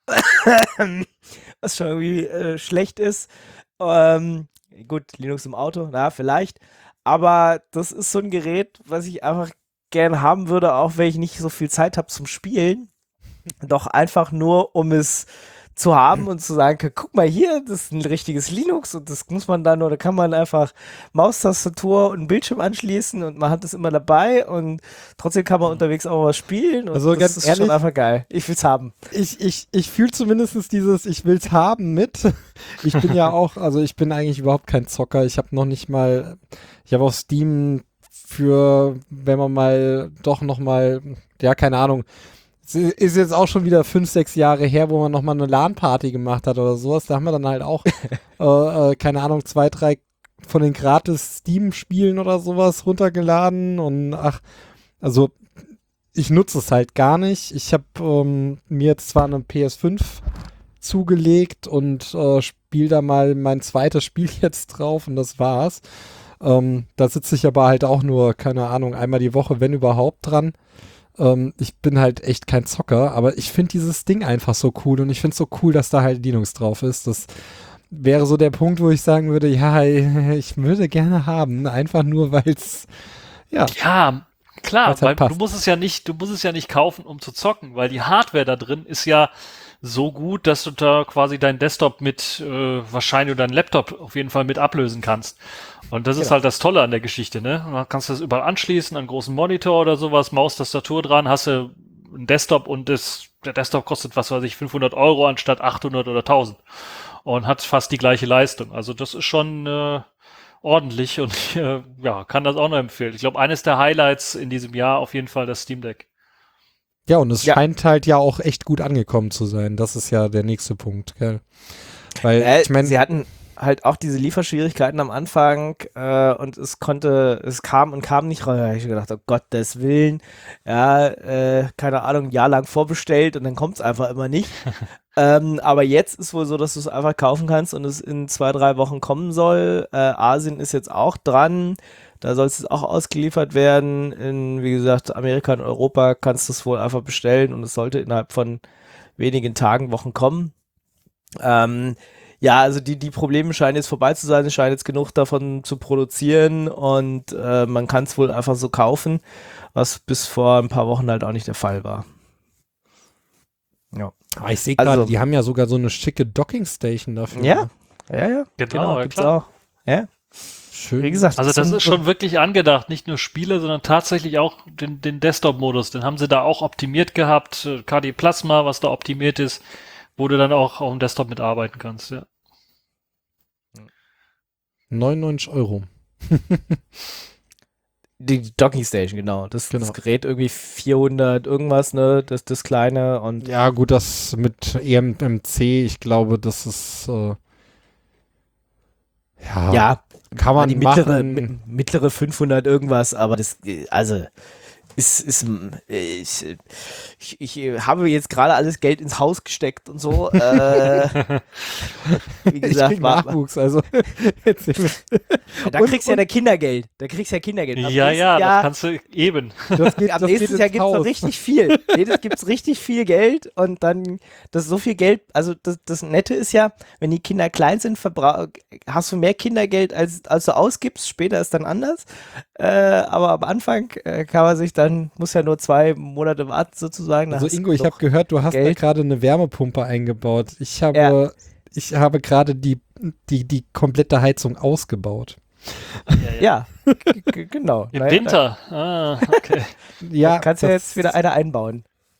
was schon irgendwie äh, schlecht ist. Ähm, gut, Linux im Auto, na, vielleicht. Aber das ist so ein Gerät, was ich einfach gern haben würde, auch wenn ich nicht so viel Zeit habe zum Spielen. Doch einfach nur, um es zu haben und zu sagen, guck mal hier, das ist ein richtiges Linux und das muss man dann, oder kann man einfach Maustastatur und einen Bildschirm anschließen und man hat das immer dabei und trotzdem kann man unterwegs auch was spielen und Also das ganz ist ehrlich, schon einfach geil. Ich will's haben. Ich, ich, ich fühle zumindest dieses Ich will's haben mit. Ich bin ja auch, also ich bin eigentlich überhaupt kein Zocker. Ich habe noch nicht mal, ich habe auf Steam für, wenn man mal doch noch mal, ja, keine Ahnung, es ist jetzt auch schon wieder fünf, sechs Jahre her, wo man noch mal eine LAN-Party gemacht hat oder sowas. Da haben wir dann halt auch, äh, äh, keine Ahnung, zwei, drei von den gratis Steam-Spielen oder sowas runtergeladen und ach, also ich nutze es halt gar nicht. Ich habe ähm, mir jetzt zwar eine P S fünf zugelegt und äh, spiele da mal mein zweites Spiel jetzt drauf und das war's. Ähm, da sitze ich aber halt auch nur, keine Ahnung, einmal die Woche, wenn überhaupt, dran. Ähm, ich bin halt echt kein Zocker, aber ich finde dieses Ding einfach so cool und ich finde es so cool, dass da halt Linux drauf ist. Das wäre so der Punkt, wo ich sagen würde, ja, ich würde gerne haben, einfach nur, weil es, ja. Ja, klar, halt weil passt. du musst es ja nicht, du musst es ja nicht kaufen, um zu zocken, weil die Hardware da drin ist ja so gut, dass du da quasi deinen Desktop mit, äh, wahrscheinlich oder deinen Laptop auf jeden Fall mit ablösen kannst. Und das ist Genau. halt das Tolle an der Geschichte, ne? Dann kannst du das überall anschließen, an einen großen Monitor oder sowas, Maustastatur dran, hast du einen Desktop und das, der Desktop kostet, was weiß ich, fünfhundert Euro anstatt achthundert oder tausend. Und hat fast die gleiche Leistung. Also das ist schon äh, ordentlich und ich äh, ja, kann das auch nur empfehlen. Ich glaube, eines der Highlights in diesem Jahr auf jeden Fall das Steam Deck. Ja, und es Ja. scheint halt ja auch echt gut angekommen zu sein. Das ist ja der nächste Punkt, gell? Weil, Äh, ich meine, sie hatten halt auch diese Lieferschwierigkeiten am Anfang äh, und es konnte, es kam und kam nicht rein. Da habe ich gedacht, oh Gottes Willen, ja, äh, keine Ahnung, ein Jahr lang vorbestellt und dann kommt es einfach immer nicht. ähm, aber jetzt ist wohl so, dass du es einfach kaufen kannst und es in zwei, drei Wochen kommen soll. Äh, Asien ist jetzt auch dran. Da soll es auch ausgeliefert werden. In, wie gesagt, Amerika und Europa kannst du es wohl einfach bestellen und es sollte innerhalb von wenigen Tagen, Wochen kommen. Ähm, ja, also die, die Probleme scheinen jetzt vorbei zu sein. Es scheint jetzt genug davon zu produzieren und äh, man kann es wohl einfach so kaufen, was bis vor ein paar Wochen halt auch nicht der Fall war. Ja. ah, ich sehe also- gerade, die haben ja sogar so eine schicke Docking-Station dafür. Ja, ja, ja. Genau, ja, gibt's klar. auch. Ja, Schön. wie gesagt. Also das so- ist schon wirklich angedacht, nicht nur Spiele, sondern tatsächlich auch den, den Desktop-Modus. Den haben sie da auch optimiert gehabt. äh, K D Plasma, was da optimiert ist, wo du dann auch auf dem Desktop mitarbeiten kannst. Ja. neunundneunzig Euro. Die Docking Station, genau. Das, Genau. das Gerät irgendwie vierhundert irgendwas, ne? Das, das kleine und Ja, gut, das mit E M M C, ich glaube, das ist äh, ja, ja, kann man die mittlere, machen. mi- mittlere fünfhundert irgendwas, aber das, äh, also, ist, ist, mm, äh, ich, ich, ich äh, habe jetzt gerade alles Geld ins Haus gesteckt und so. Äh, wie Ich gesagt, krieg war, Nachwuchs, also erzähl mir. ja, da Und- kriegst du ja und- der Kindergeld. Da kriegst du ja Kindergeld. Ab Ja, nächstes ja, Jahr, das kannst du eben. Das geht, ab das nächstes geht Jahr ins gibt es Haus. noch richtig viel. Nee, das gibt's richtig viel Geld und dann, das ist so viel Geld, also das, das Nette ist ja, wenn die Kinder klein sind, verbrauch, hast du mehr Kindergeld, als, als du ausgibst, später ist dann anders. Äh, aber am Anfang äh, kann man sich dann, muss ja nur zwei Monate warten sozusagen. dann Also hast du Ingo, ich noch- habe gehört, du hast da Geld. gerade eine Wärmepumpe eingebaut. Ich habe, Ja. ich habe gerade die, die, die komplette Heizung ausgebaut. Ja, g- g- genau. Im Naja, Winter. Ah, okay. Ja, Da kannst du das- jetzt wieder eine einbauen.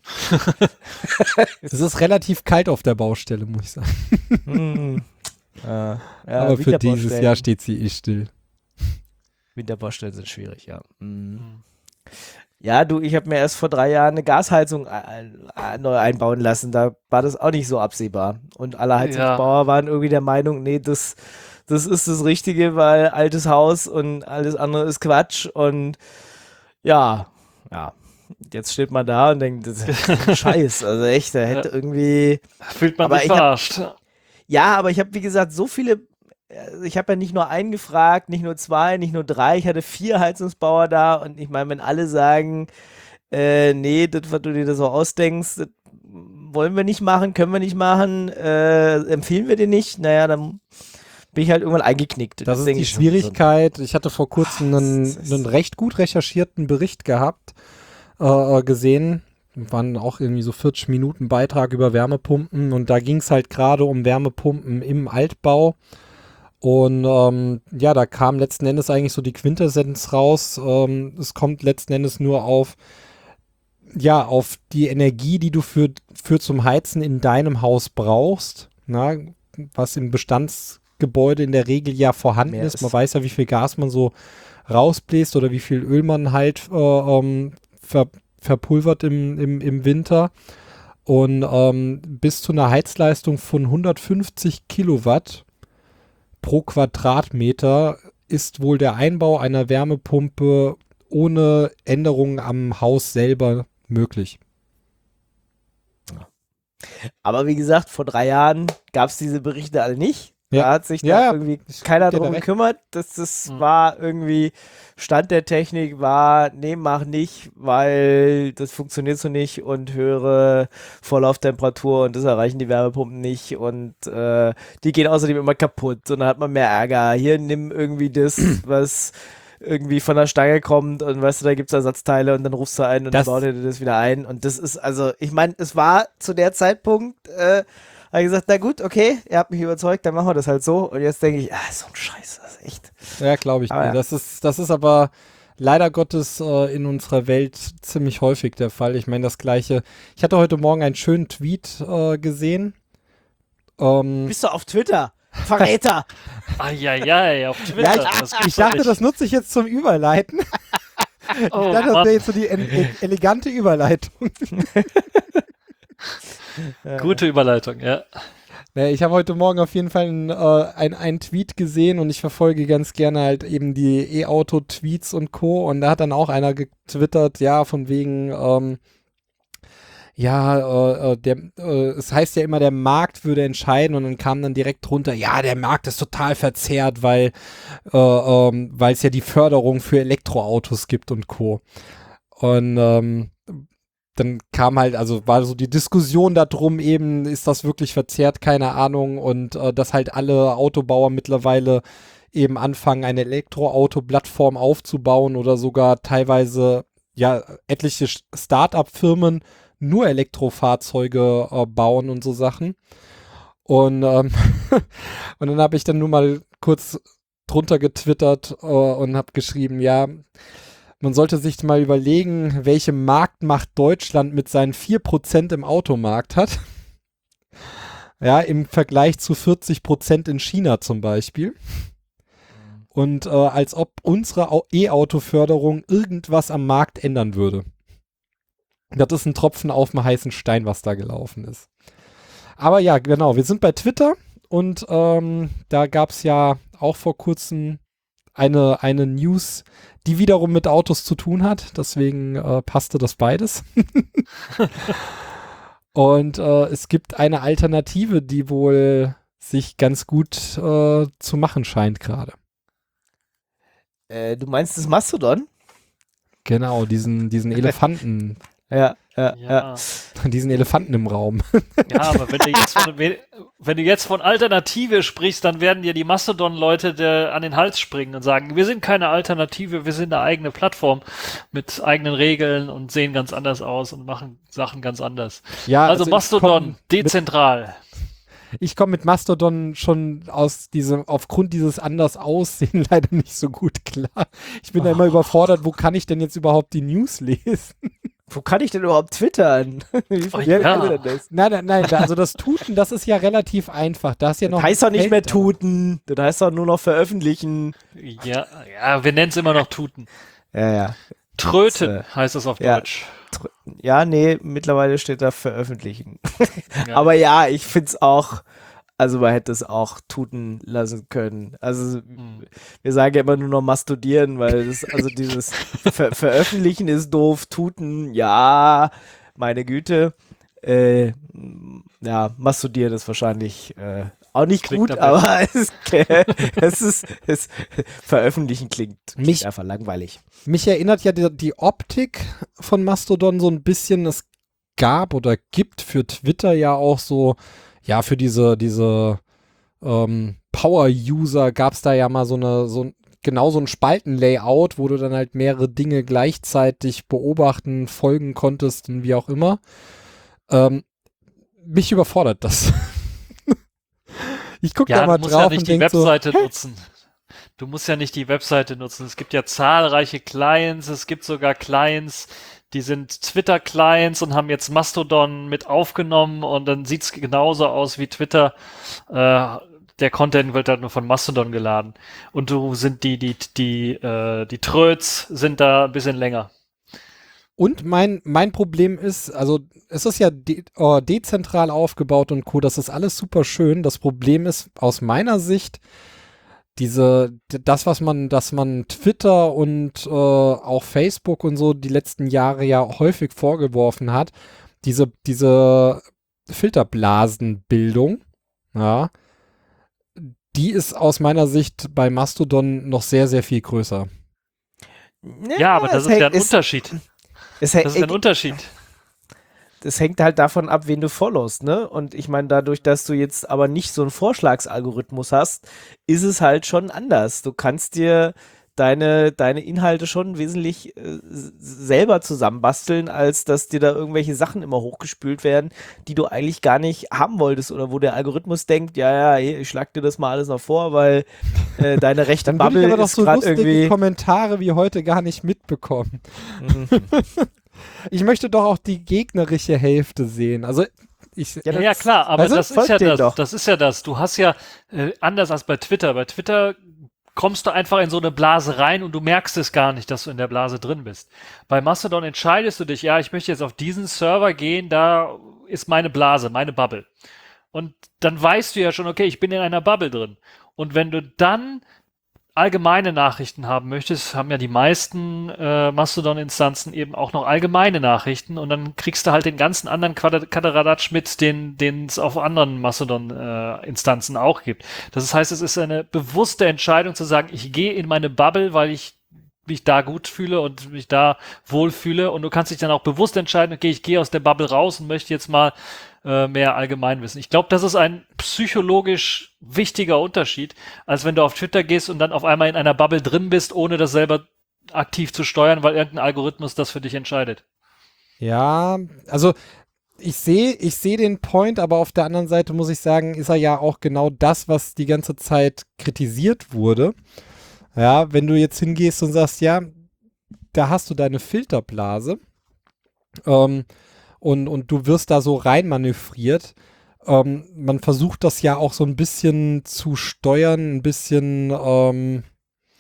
Es ist relativ kalt auf der Baustelle, muss ich sagen. Hm. Äh, ja, Aber für dieses Winterbaustellen- Jahr steht sie eh still. Winterbaustellen sind schwierig, ja. Mhm. Ja, du, ich habe mir erst vor drei Jahren eine Gasheizung ein, ein, neu einbauen lassen. Da war das auch nicht so absehbar. Und alle Heizungsbauer waren irgendwie der Meinung, nee, das, das ist das Richtige, weil altes Haus und alles andere ist Quatsch. Und ja, ja. Jetzt steht man da und denkt, das ist ein Scheiß. Also echt, da hätte irgendwie. Fühlt man Aber sich ich hab- verarscht. Ja, aber ich habe, wie gesagt, so viele. also Ich habe ja nicht nur einen gefragt, nicht nur zwei, nicht nur drei. Ich hatte vier Heizungsbauer da und ich meine, wenn alle sagen, äh, nee, das, was du dir da so ausdenkst, das wollen wir nicht machen, können wir nicht machen, äh, empfehlen wir dir nicht, naja, dann bin ich halt irgendwann eingeknickt. Das ist denke die ich schon, Schwierigkeit. Ich hatte vor kurzem Ah, einen, das ist- einen recht gut recherchierten Bericht gehabt, äh, gesehen. Waren auch irgendwie so vierzig Minuten Beitrag über Wärmepumpen und da ging es halt gerade um Wärmepumpen im Altbau. Und ähm, ja, da kam letzten Endes eigentlich so die Quintessenz raus. Ähm, es kommt letzten Endes nur auf, ja, auf die Energie, die du für, für zum Heizen in deinem Haus brauchst. Na, was im Bestandsgebäude in der Regel ja vorhanden Mehr ist. ist. Man weiß ja, wie viel Gas man so rausbläst oder wie viel Öl man halt äh, ähm, ver, verpulvert im, im, im Winter. Und ähm, bis zu einer Heizleistung von hundertfünfzig Kilowatt pro Quadratmeter ist wohl der Einbau einer Wärmepumpe ohne Änderungen am Haus selber möglich. Aber wie gesagt, vor drei Jahren gab es diese Berichte alle nicht. Da Ja. hat sich Ja, da ja. irgendwie Ich keiner geb dir da drum recht. gekümmert. Das, das Mhm. war irgendwie, Stand der Technik war, nee, mach nicht, weil das funktioniert so nicht und höhere Vorlauftemperatur und das erreichen die Wärmepumpen nicht und äh, die gehen außerdem immer kaputt und dann hat man mehr Ärger. Hier nimm irgendwie das, was irgendwie von der Stange kommt und weißt du, da gibt es Ersatzteile und dann rufst du ein und Das- dann baut er dir das wieder ein und das ist, also, ich meine, es war zu der Zeitpunkt, äh, habe ich gesagt, na gut, okay, ihr habt mich überzeugt, dann machen wir das halt so. Und jetzt denke ich, ah, so ein Scheiß, das ist echt. Ja, glaube ich. Aber dir. ja. Das ist, das ist aber leider Gottes äh, in unserer Welt ziemlich häufig der Fall. Ich meine, das Gleiche. Ich hatte heute Morgen einen schönen Tweet äh, gesehen. Ähm, Bist du auf Twitter? Verräter! Eieiei, auf Twitter. Ja, das gibt's ich doch dachte, nicht. das nutze ich jetzt zum Überleiten. Oh, Ich dachte, das Mann. wäre jetzt so die ele- ele- elegante Überleitung. Gute Überleitung, ja. Naja, ich habe heute Morgen auf jeden Fall einen, äh, ein, einen Tweet gesehen und ich verfolge ganz gerne halt eben die E-Auto-Tweets und Co. Und da hat dann auch einer getwittert, ja, von wegen, ähm, ja, äh, äh, der, äh, es heißt ja immer, der Markt würde entscheiden und dann kam dann direkt drunter, ja, der Markt ist total verzerrt, weil äh, ähm, weil es ja die Förderung für Elektroautos gibt und Co. Und ähm, dann kam halt, also war so die Diskussion darum eben, ist das wirklich verzerrt, keine Ahnung, und äh, dass halt alle Autobauer mittlerweile eben anfangen, eine Elektroauto-Plattform aufzubauen oder sogar teilweise, ja, etliche Sch- Start-up-Firmen nur Elektrofahrzeuge äh, bauen und so Sachen. Und, ähm, und dann habe ich dann nur mal kurz drunter getwittert äh, und habe geschrieben, ja, man sollte sich mal überlegen, welche Marktmacht Deutschland mit seinen vier Prozent im Automarkt hat. Ja, im Vergleich zu vierzig Prozent in China zum Beispiel. Und äh, als ob unsere Au- E-Auto-Förderung irgendwas am Markt ändern würde. Das ist ein Tropfen auf dem heißen Stein, was da gelaufen ist. Aber ja, genau, wir sind bei Twitter und ähm, da gab es ja auch vor kurzem eine, eine News, die wiederum mit Autos zu tun hat. Deswegen äh, passte das beides. Und äh, es gibt eine Alternative, die wohl sich ganz gut äh, zu machen scheint gerade. Äh, du meinst das Mastodon? Genau, diesen, diesen Elefanten, Ja, ja, ja. Ja. diesen Elefanten im Raum. Ja, aber wenn du jetzt von, wenn du jetzt von Alternative sprichst, dann werden dir die Mastodon-Leute der an den Hals springen und sagen, wir sind keine Alternative, wir sind eine eigene Plattform mit eigenen Regeln und sehen ganz anders aus und machen Sachen ganz anders. Ja, Also, ich Mastodon, komm mit- dezentral. Ich komme mit Mastodon schon aus diesem, aufgrund dieses anders Aussehen leider nicht so gut klar. Ich bin da immer überfordert, wo kann ich denn jetzt überhaupt die News lesen? Wo kann ich denn überhaupt twittern? Wie Oh, funktioniert ja. denn das? Nein, nein, nein, da- also das Tuten, das ist ja relativ einfach. Da ist ja noch Das heißt doch nicht Feld mehr da. tuten. Das heißt doch nur noch veröffentlichen. Ja, ja, wir nennen es immer noch Tuten. Ja, ja. Tröten Das, heißt das auf ja. Deutsch. Tr- Ja, nee, mittlerweile steht da veröffentlichen. Ja. Aber ja, ich find's auch, also man hätte es auch tuten lassen können. Also Hm. wir sagen ja immer nur noch mastodieren, weil das, also dieses Ver Veröffentlichen ist doof, tuten, ja, meine Güte. Äh, ja, mastodieren ist wahrscheinlich äh, auch nicht Klingt gut, am aber es, es ist, es, veröffentlichen klingt, klingt Mich- einfach langweilig. Mich erinnert ja die, die Optik von Mastodon so ein bisschen. Es gab oder gibt für Twitter ja auch so, ja, für diese, diese ähm, Power-User gab es da ja mal so eine, so ein- genau so ein Spaltenlayout, wo du dann halt mehrere Dinge gleichzeitig beobachten, folgen konntest und wie auch immer. Ähm, mich überfordert das. Ich gucke da Ja, mal du musst drauf ja und nicht die denke so, Webseite nutzen. Du musst ja nicht die Webseite nutzen. Es gibt ja zahlreiche Clients. Es gibt sogar Clients, die sind Twitter-Clients und haben jetzt Mastodon mit aufgenommen und dann sieht's genauso aus wie Twitter. Äh, der Content wird halt nur von Mastodon geladen. Und du sind die, die, die, äh, die Tröts sind da ein bisschen länger. und mein, mein Problem ist, also es ist ja de äh, dezentral aufgebaut und Co., das ist alles super schön. Das Problem ist aus meiner Sicht, diese, d- das, was man, dass man Twitter und äh, auch Facebook und so die letzten Jahre ja häufig vorgeworfen hat, diese, diese Filterblasenbildung, ja, die ist aus meiner Sicht bei Mastodon noch sehr, sehr viel größer. Ja, aber das es ist ja hängt- ein es- Unterschied. Es, hängt- Das ist ein Unterschied. das hängt halt davon ab, wen du followst, ne? Und ich meine, dadurch, dass du jetzt aber nicht so einen Vorschlagsalgorithmus hast, ist es halt schon anders. Du kannst dir deine, deine Inhalte schon wesentlich äh, s- selber zusammenbasteln, als dass dir da irgendwelche Sachen immer hochgespült werden, die du eigentlich gar nicht haben wolltest oder wo der Algorithmus denkt, ja, ja, hier, ich schlag dir das mal alles noch vor, weil äh, deine rechte Dann würde Bubble ich aber doch ist so gerade lustige irgendwie. Kommentare wie heute gar nicht mitbekommen. Mhm. Ich möchte doch auch die gegnerische Hälfte sehen. Also ich, Ja, Ja, das- ja, klar, aber weißt du, das ist folgt ja denen das. doch. Das ist ja das. Du hast ja äh, anders als bei Twitter. Bei Twitter kommst du einfach in so eine Blase rein und du merkst es gar nicht, dass du in der Blase drin bist. Bei Mastodon entscheidest du dich, ja, ich möchte jetzt auf diesen Server gehen, da ist meine Blase, meine Bubble. Und dann weißt du ja schon, okay, ich bin in einer Bubble drin. Und wenn du dann allgemeine Nachrichten haben möchtest, haben ja die meisten äh, Mastodon-Instanzen eben auch noch allgemeine Nachrichten und dann kriegst du halt den ganzen anderen Quader- Kaderadatsch mit, den den es auf anderen Mastodon-Instanzen auch gibt. Das heißt, es ist eine bewusste Entscheidung zu sagen, ich gehe in meine Bubble, weil ich mich da gut fühle und mich da wohlfühle und du kannst dich dann auch bewusst entscheiden, okay, ich gehe aus der Bubble raus und möchte jetzt mal äh, mehr Allgemeinwissen. Ich glaube, das ist ein psychologisch wichtiger Unterschied, als wenn du auf Twitter gehst und dann auf einmal in einer Bubble drin bist, ohne das selber aktiv zu steuern, weil irgendein Algorithmus das für dich entscheidet. ja, also ich sehe, ich sehe den Point, aber auf der anderen Seite muss ich sagen, ist er ja auch genau das, was die ganze Zeit kritisiert wurde. Ja, wenn du jetzt hingehst und sagst, ja, da hast du deine Filterblase ähm, und, und du wirst da so reinmanövriert. Ähm, man versucht das ja auch so ein bisschen zu steuern, ein bisschen, ähm,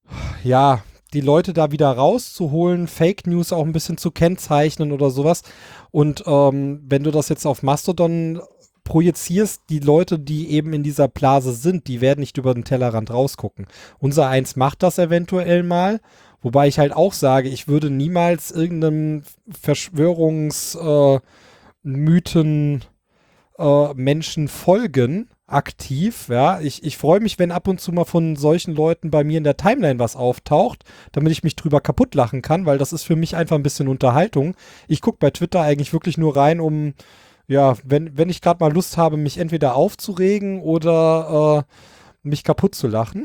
ja, die Leute da wieder rauszuholen, Fake News auch ein bisschen zu kennzeichnen oder sowas. Und ähm, wenn du das jetzt auf Mastodon projizierst, die Leute, die eben in dieser Blase sind, die werden nicht über den Tellerrand rausgucken. Unser Eins macht das eventuell mal, wobei ich halt auch sage, ich würde niemals irgendeinem Verschwörungsmythen äh, äh, Menschen folgen, aktiv, ja. Ich, ich freue mich, wenn ab und zu mal von solchen Leuten bei mir in der Timeline was auftaucht, damit ich mich drüber kaputt lachen kann, weil das ist für mich einfach ein bisschen Unterhaltung. Ich gucke bei Twitter eigentlich wirklich nur rein, um, ja, wenn, wenn ich gerade mal Lust habe, mich entweder aufzuregen oder äh, mich kaputt zu lachen.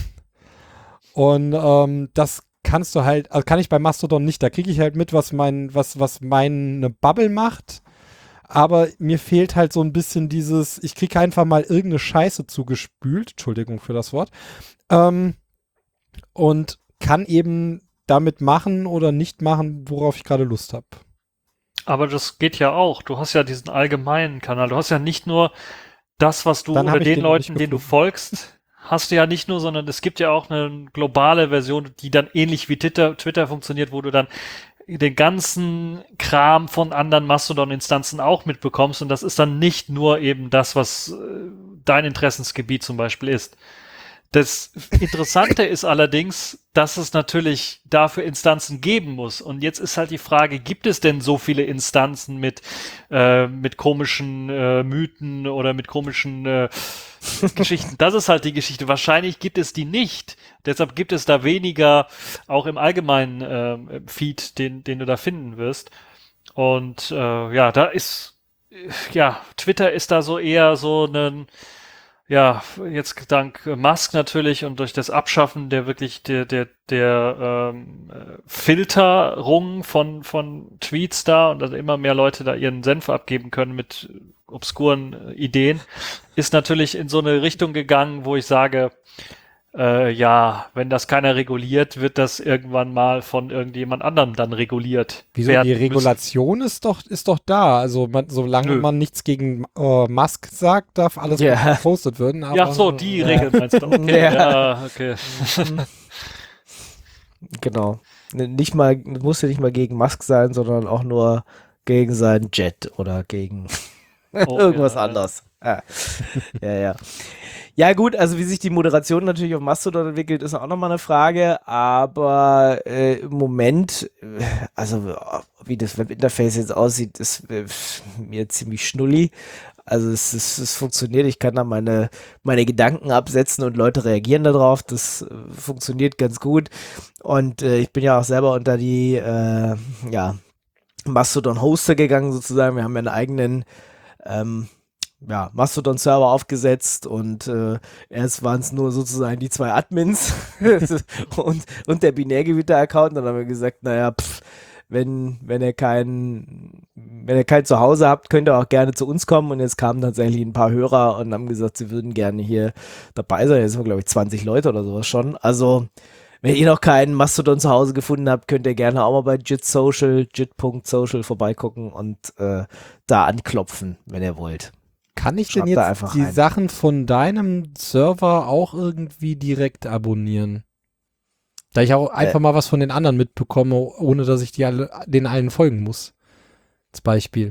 Und ähm, das kannst du halt, also kann ich bei Mastodon nicht, da kriege ich halt mit, was mein, was, was meine Bubble macht. Aber mir fehlt halt so ein bisschen dieses, ich kriege einfach mal irgendeine Scheiße zugespült, Entschuldigung für das Wort, ähm, und kann eben damit machen oder nicht machen, worauf ich gerade Lust habe. Aber das geht ja auch. Du hast ja diesen allgemeinen Kanal. Du hast ja nicht nur das, was du Dann hab oder ich den den Leuten, nicht denen du gefunden. folgst, hast du ja nicht nur, sondern es gibt ja auch eine globale Version, die dann ähnlich wie Twitter, Twitter funktioniert, wo du dann den ganzen Kram von anderen Mastodon-Instanzen auch mitbekommst und das ist dann nicht nur eben das, was äh, dein Interessensgebiet zum Beispiel ist. Das Interessante ist allerdings, dass es natürlich dafür Instanzen geben muss. Und jetzt ist halt die Frage, gibt es denn so viele Instanzen mit, äh, mit komischen äh, Mythen oder mit komischen äh, Geschichten? Das ist halt die Geschichte. Wahrscheinlich gibt es die nicht. Deshalb gibt es da weniger, auch im allgemeinen äh, Feed, den, den du da finden wirst. Und äh, ja, da ist, ja, Twitter ist da so eher so ein, ja, jetzt dank Musk natürlich und durch das Abschaffen der wirklich der der der ähm, Filterung von von Tweets da und dass immer mehr Leute da ihren Senf abgeben können mit obskuren äh, Ideen, ist natürlich in so eine Richtung gegangen, wo ich sage, äh, ja, wenn das keiner reguliert, wird das irgendwann mal von irgendjemand anderem dann reguliert. Wieso? werden Die müssen. Regulation ist doch, ist doch da. Also man, solange Nö. man nichts gegen äh, Musk sagt, darf alles Ja. gepostet werden. Aber, Ja, so, die Ja. Regel meinst du? Okay, Ja. ja, okay. Genau. N- Nicht mal, muss ja nicht mal gegen Musk sein, sondern auch nur gegen seinen Jet oder gegen Oh, irgendwas ja, ja. anderes. Ja. ja, ja. Ja gut, also wie sich die Moderation natürlich auf Mastodon entwickelt, ist auch nochmal eine Frage, aber äh, im Moment, äh, also äh, wie das Webinterface jetzt aussieht, ist äh, mir ziemlich schnulli. Also es, es, es funktioniert, ich kann da meine, meine Gedanken absetzen und Leute reagieren darauf, das äh, funktioniert ganz gut und äh, ich bin ja auch selber unter die äh, ja, Mastodon-Hoster gegangen sozusagen, wir haben ja einen eigenen ähm, ja, Mastodon-Server aufgesetzt und äh, erst waren es nur sozusagen die zwei Admins und, und der Binärgewitter-Account. Dann haben wir gesagt, naja, pff, wenn, wenn ihr kein, wenn ihr kein Zuhause habt, könnt ihr auch gerne zu uns kommen. Und jetzt kamen tatsächlich ein paar Hörer und haben gesagt, sie würden gerne hier dabei sein. Jetzt sind wir, glaube ich, zwanzig Leute oder sowas schon. Also, wenn ihr noch keinen Mastodon zu Hause gefunden habt, könnt ihr gerne auch mal bei Jit Social, jit punkt social vorbeigucken und äh, da anklopfen, wenn ihr wollt. Kann ich Schreibt denn da jetzt einfach die rein. Sachen von deinem Server auch irgendwie direkt abonnieren? Da ich auch einfach mal was von den anderen mitbekomme, ohne dass ich die alle, den allen folgen muss. Als Beispiel.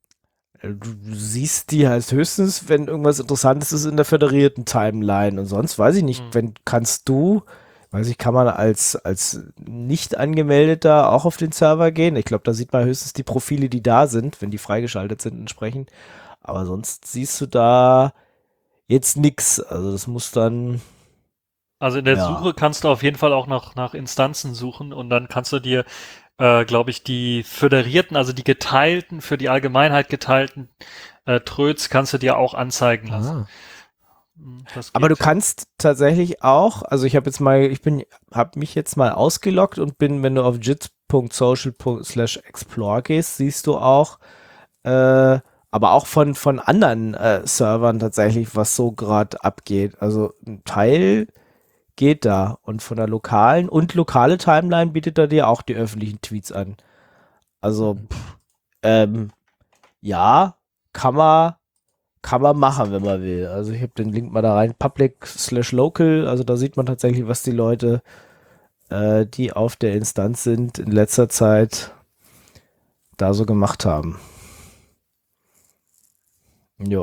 Du siehst die heißt höchstens, wenn irgendwas Interessantes ist in der föderierten Timeline und sonst weiß ich nicht, Mhm. wenn kannst du, weiß ich, kann man als, als nicht angemeldeter auch auf den Server gehen? Ich glaube, da sieht man höchstens die Profile, die da sind, wenn die freigeschaltet sind entsprechend. Aber sonst siehst du da jetzt nix. Also das muss dann, Also in der Ja. Suche kannst du auf jeden Fall auch nach, nach Instanzen suchen und dann kannst du dir, äh, glaube ich, die föderierten, also die geteilten, für die Allgemeinheit geteilten äh, Tröts kannst du dir auch anzeigen lassen. Ah. Mm, das aber du geht. kannst tatsächlich auch, also ich habe jetzt mal, ich bin, habe mich jetzt mal ausgeloggt und bin, wenn du auf jit punkt social slash explore gehst, siehst du auch, äh, aber auch von, von anderen äh, Servern tatsächlich, was so gerade abgeht. Also ein Teil geht da und von der lokalen und lokale Timeline bietet er dir auch die öffentlichen Tweets an. Also, pff, ähm, ja, kann man, kann man machen, wenn man will. Also ich habe den Link mal da rein, public slash local, also da sieht man tatsächlich, was die Leute äh, die auf der Instanz sind, in letzter Zeit da so gemacht haben. Jo.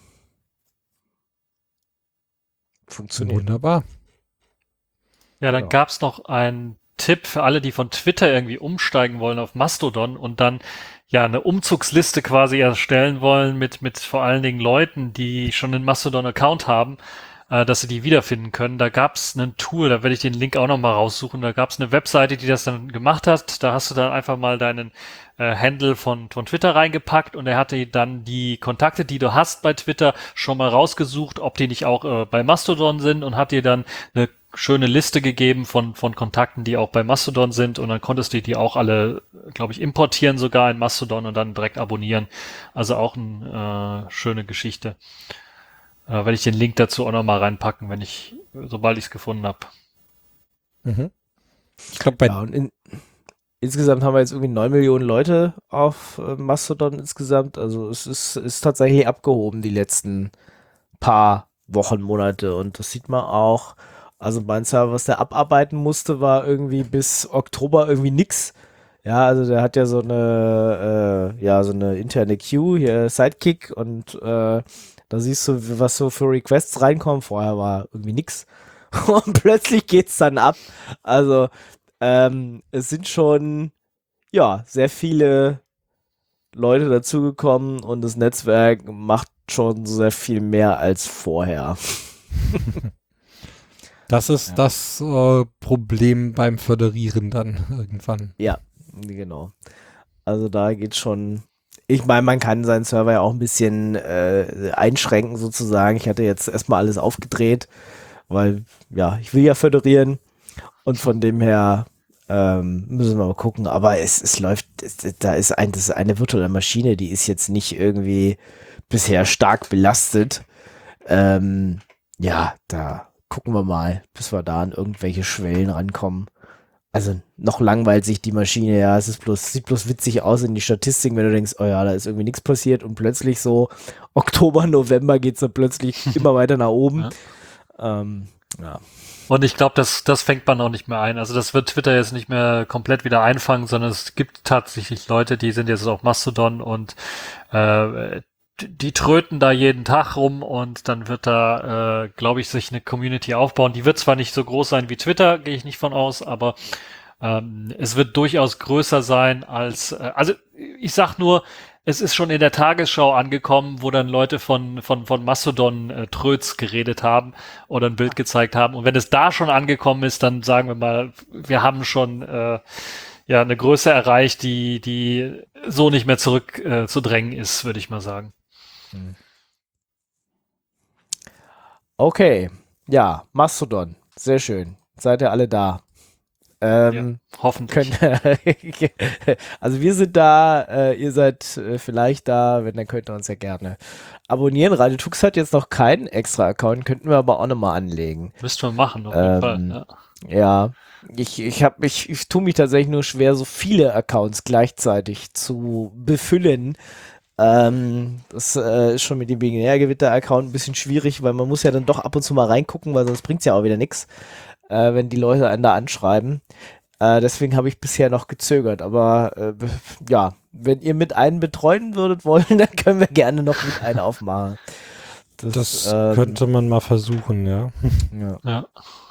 Funktioniert. Wunderbar. Ja, dann Ja. gab's noch einen Tipp für alle, die von Twitter irgendwie umsteigen wollen auf Mastodon und dann ja eine Umzugsliste quasi erstellen wollen mit mit vor allen Dingen Leuten, die schon einen Mastodon-Account haben, äh, dass sie die wiederfinden können. Da gab's ein Tool, da werde ich den Link auch nochmal raussuchen. Da gab's eine Webseite, die das dann gemacht hat. Da hast du dann einfach mal deinen äh, Handle von von Twitter reingepackt und er hatte dann die Kontakte, die du hast bei Twitter, schon mal rausgesucht, ob die nicht auch äh, bei Mastodon sind und hat dir dann eine schöne Liste gegeben von von Kontakten, die auch bei Mastodon sind und dann konntest du die auch alle, glaube ich, importieren sogar in Mastodon und dann direkt abonnieren. Also auch eine äh, schöne Geschichte. Äh, werde ich den Link dazu auch nochmal reinpacken, wenn ich, sobald ich es gefunden habe. Mhm. Ich glaube, bei Ja, und in, insgesamt haben wir jetzt irgendwie neun Millionen Leute auf äh, Mastodon insgesamt. Also es ist, ist tatsächlich abgehoben die letzten paar Wochen, Monate. Und das sieht man auch. Also mein Server, was der abarbeiten musste, war irgendwie bis Oktober irgendwie nix. Ja, also der hat ja so eine, äh, ja, so eine interne Queue, hier Sidekick und äh, da siehst du, was so für Requests reinkommen. Vorher war irgendwie nix. Und plötzlich geht's dann ab. Also ähm, es sind schon, ja, sehr viele Leute dazugekommen und das Netzwerk macht schon sehr viel mehr als vorher. das ist Ja. das äh, Problem beim Föderieren dann irgendwann. Ja, genau. Also da geht schon. Ich meine, man kann seinen Server ja auch ein bisschen äh, einschränken sozusagen. Ich hatte jetzt erstmal alles aufgedreht, weil ja, ich will ja föderieren und von dem her ähm, müssen wir mal gucken. Aber es, es läuft, es, da ist, ein, das ist eine virtuelle Maschine, die ist jetzt nicht irgendwie bisher stark belastet. Ähm, ja, da gucken wir mal, bis wir da an irgendwelche Schwellen rankommen. Also noch langweilt sich die Maschine, ja, es ist bloß, sieht bloß witzig aus in die Statistiken, wenn du denkst, oh ja, da ist irgendwie nichts passiert und plötzlich so Oktober, November geht es dann plötzlich immer weiter nach oben. Ja. Ähm, ja. Und ich glaube, das, das fängt man auch nicht mehr ein. Also das wird Twitter jetzt nicht mehr komplett wieder einfangen, sondern es gibt tatsächlich Leute, die sind jetzt auf Mastodon und äh, die tröten da jeden Tag rum und dann wird da, äh, glaube ich, sich eine Community aufbauen. Die wird zwar nicht so groß sein wie Twitter, gehe ich nicht von aus, aber ähm, es wird durchaus größer sein als, äh, also ich sag nur, es ist schon in der Tagesschau angekommen, wo dann Leute von von von Mastodon äh, Tröts geredet haben oder ein Bild gezeigt haben. Und wenn es da schon angekommen ist, dann sagen wir mal, wir haben schon äh, ja eine Größe erreicht, die die so nicht mehr zurück äh, zu drängen ist, würde ich mal sagen. Okay, ja, Mastodon, sehr schön. Seid ihr alle da? Ähm, Ja, hoffentlich. Könnt, also wir sind da, äh, ihr seid äh, vielleicht da, wenn, dann könnt ihr uns ja gerne abonnieren. Radio Tux hat jetzt noch keinen extra Account, könnten wir aber auch nochmal anlegen. Müssten wir machen, auf jeden Ähm, Fall. Ja. Ja, ich, ich habe mich, ich tue mich tatsächlich nur schwer, so viele Accounts gleichzeitig zu befüllen. Ähm, das äh, ist schon mit dem Binärgewitter-Account ein bisschen schwierig, weil man muss ja dann doch ab und zu mal reingucken, weil sonst bringt's ja auch wieder nichts, äh, wenn die Leute einen da anschreiben. Äh, deswegen habe ich bisher noch gezögert, aber äh, b- ja, wenn ihr mit einem betreuen würdet wollen, dann können wir gerne noch mit einem aufmachen. Das ähm, könnte man mal versuchen, ja. ja. Ja.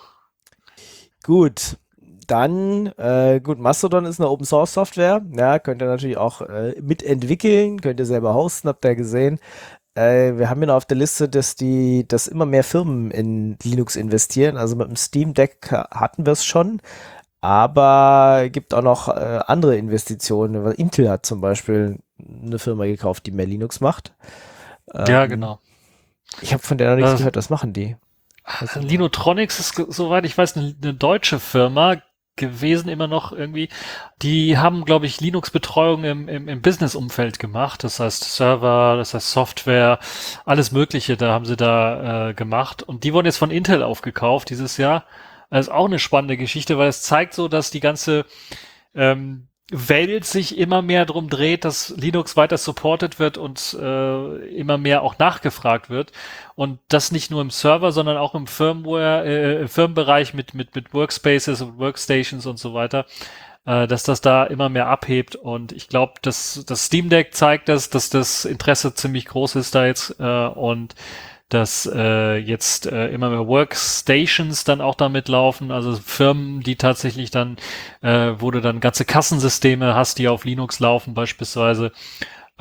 Gut, dann, äh, gut, Mastodon ist eine Open Source Software, ja, könnt ihr natürlich auch äh, mitentwickeln, könnt ihr selber hosten, habt ihr gesehen. Äh, wir haben ja noch auf der Liste, dass die, dass immer mehr Firmen in Linux investieren, also mit dem Steam Deck hatten wir es schon, aber gibt auch noch äh, andere Investitionen. Intel hat zum Beispiel eine Firma gekauft, die mehr Linux macht. ja, Ähm, genau. Ich habe von der noch nichts Das- gehört, was machen die? Was- Linotronics ist, ge- soweit ich weiß, eine, eine deutsche Firma gewesen immer noch irgendwie. Die haben, glaube ich, Linux-Betreuung im, im, im Business-Umfeld gemacht. Das heißt Server, das heißt Software, alles Mögliche, da haben sie da äh, gemacht. Und die wurden jetzt von Intel aufgekauft dieses Jahr. Das ist auch eine spannende Geschichte, weil es zeigt so, dass die ganze ähm, Welt sich immer mehr drum dreht, dass Linux weiter supported wird und äh, immer mehr auch nachgefragt wird. Und das nicht nur im Server, sondern auch im Firmware, äh, im Firmenbereich mit, mit, mit Workspaces und Workstations und so weiter, äh, dass das da immer mehr abhebt. Und ich glaube, dass das Steam Deck zeigt das, dass das Interesse ziemlich groß ist da jetzt äh, und dass äh, jetzt äh, immer mehr Workstations dann auch damit laufen, also Firmen, die tatsächlich dann, äh, wo du dann ganze Kassensysteme hast, die auf Linux laufen beispielsweise, äh,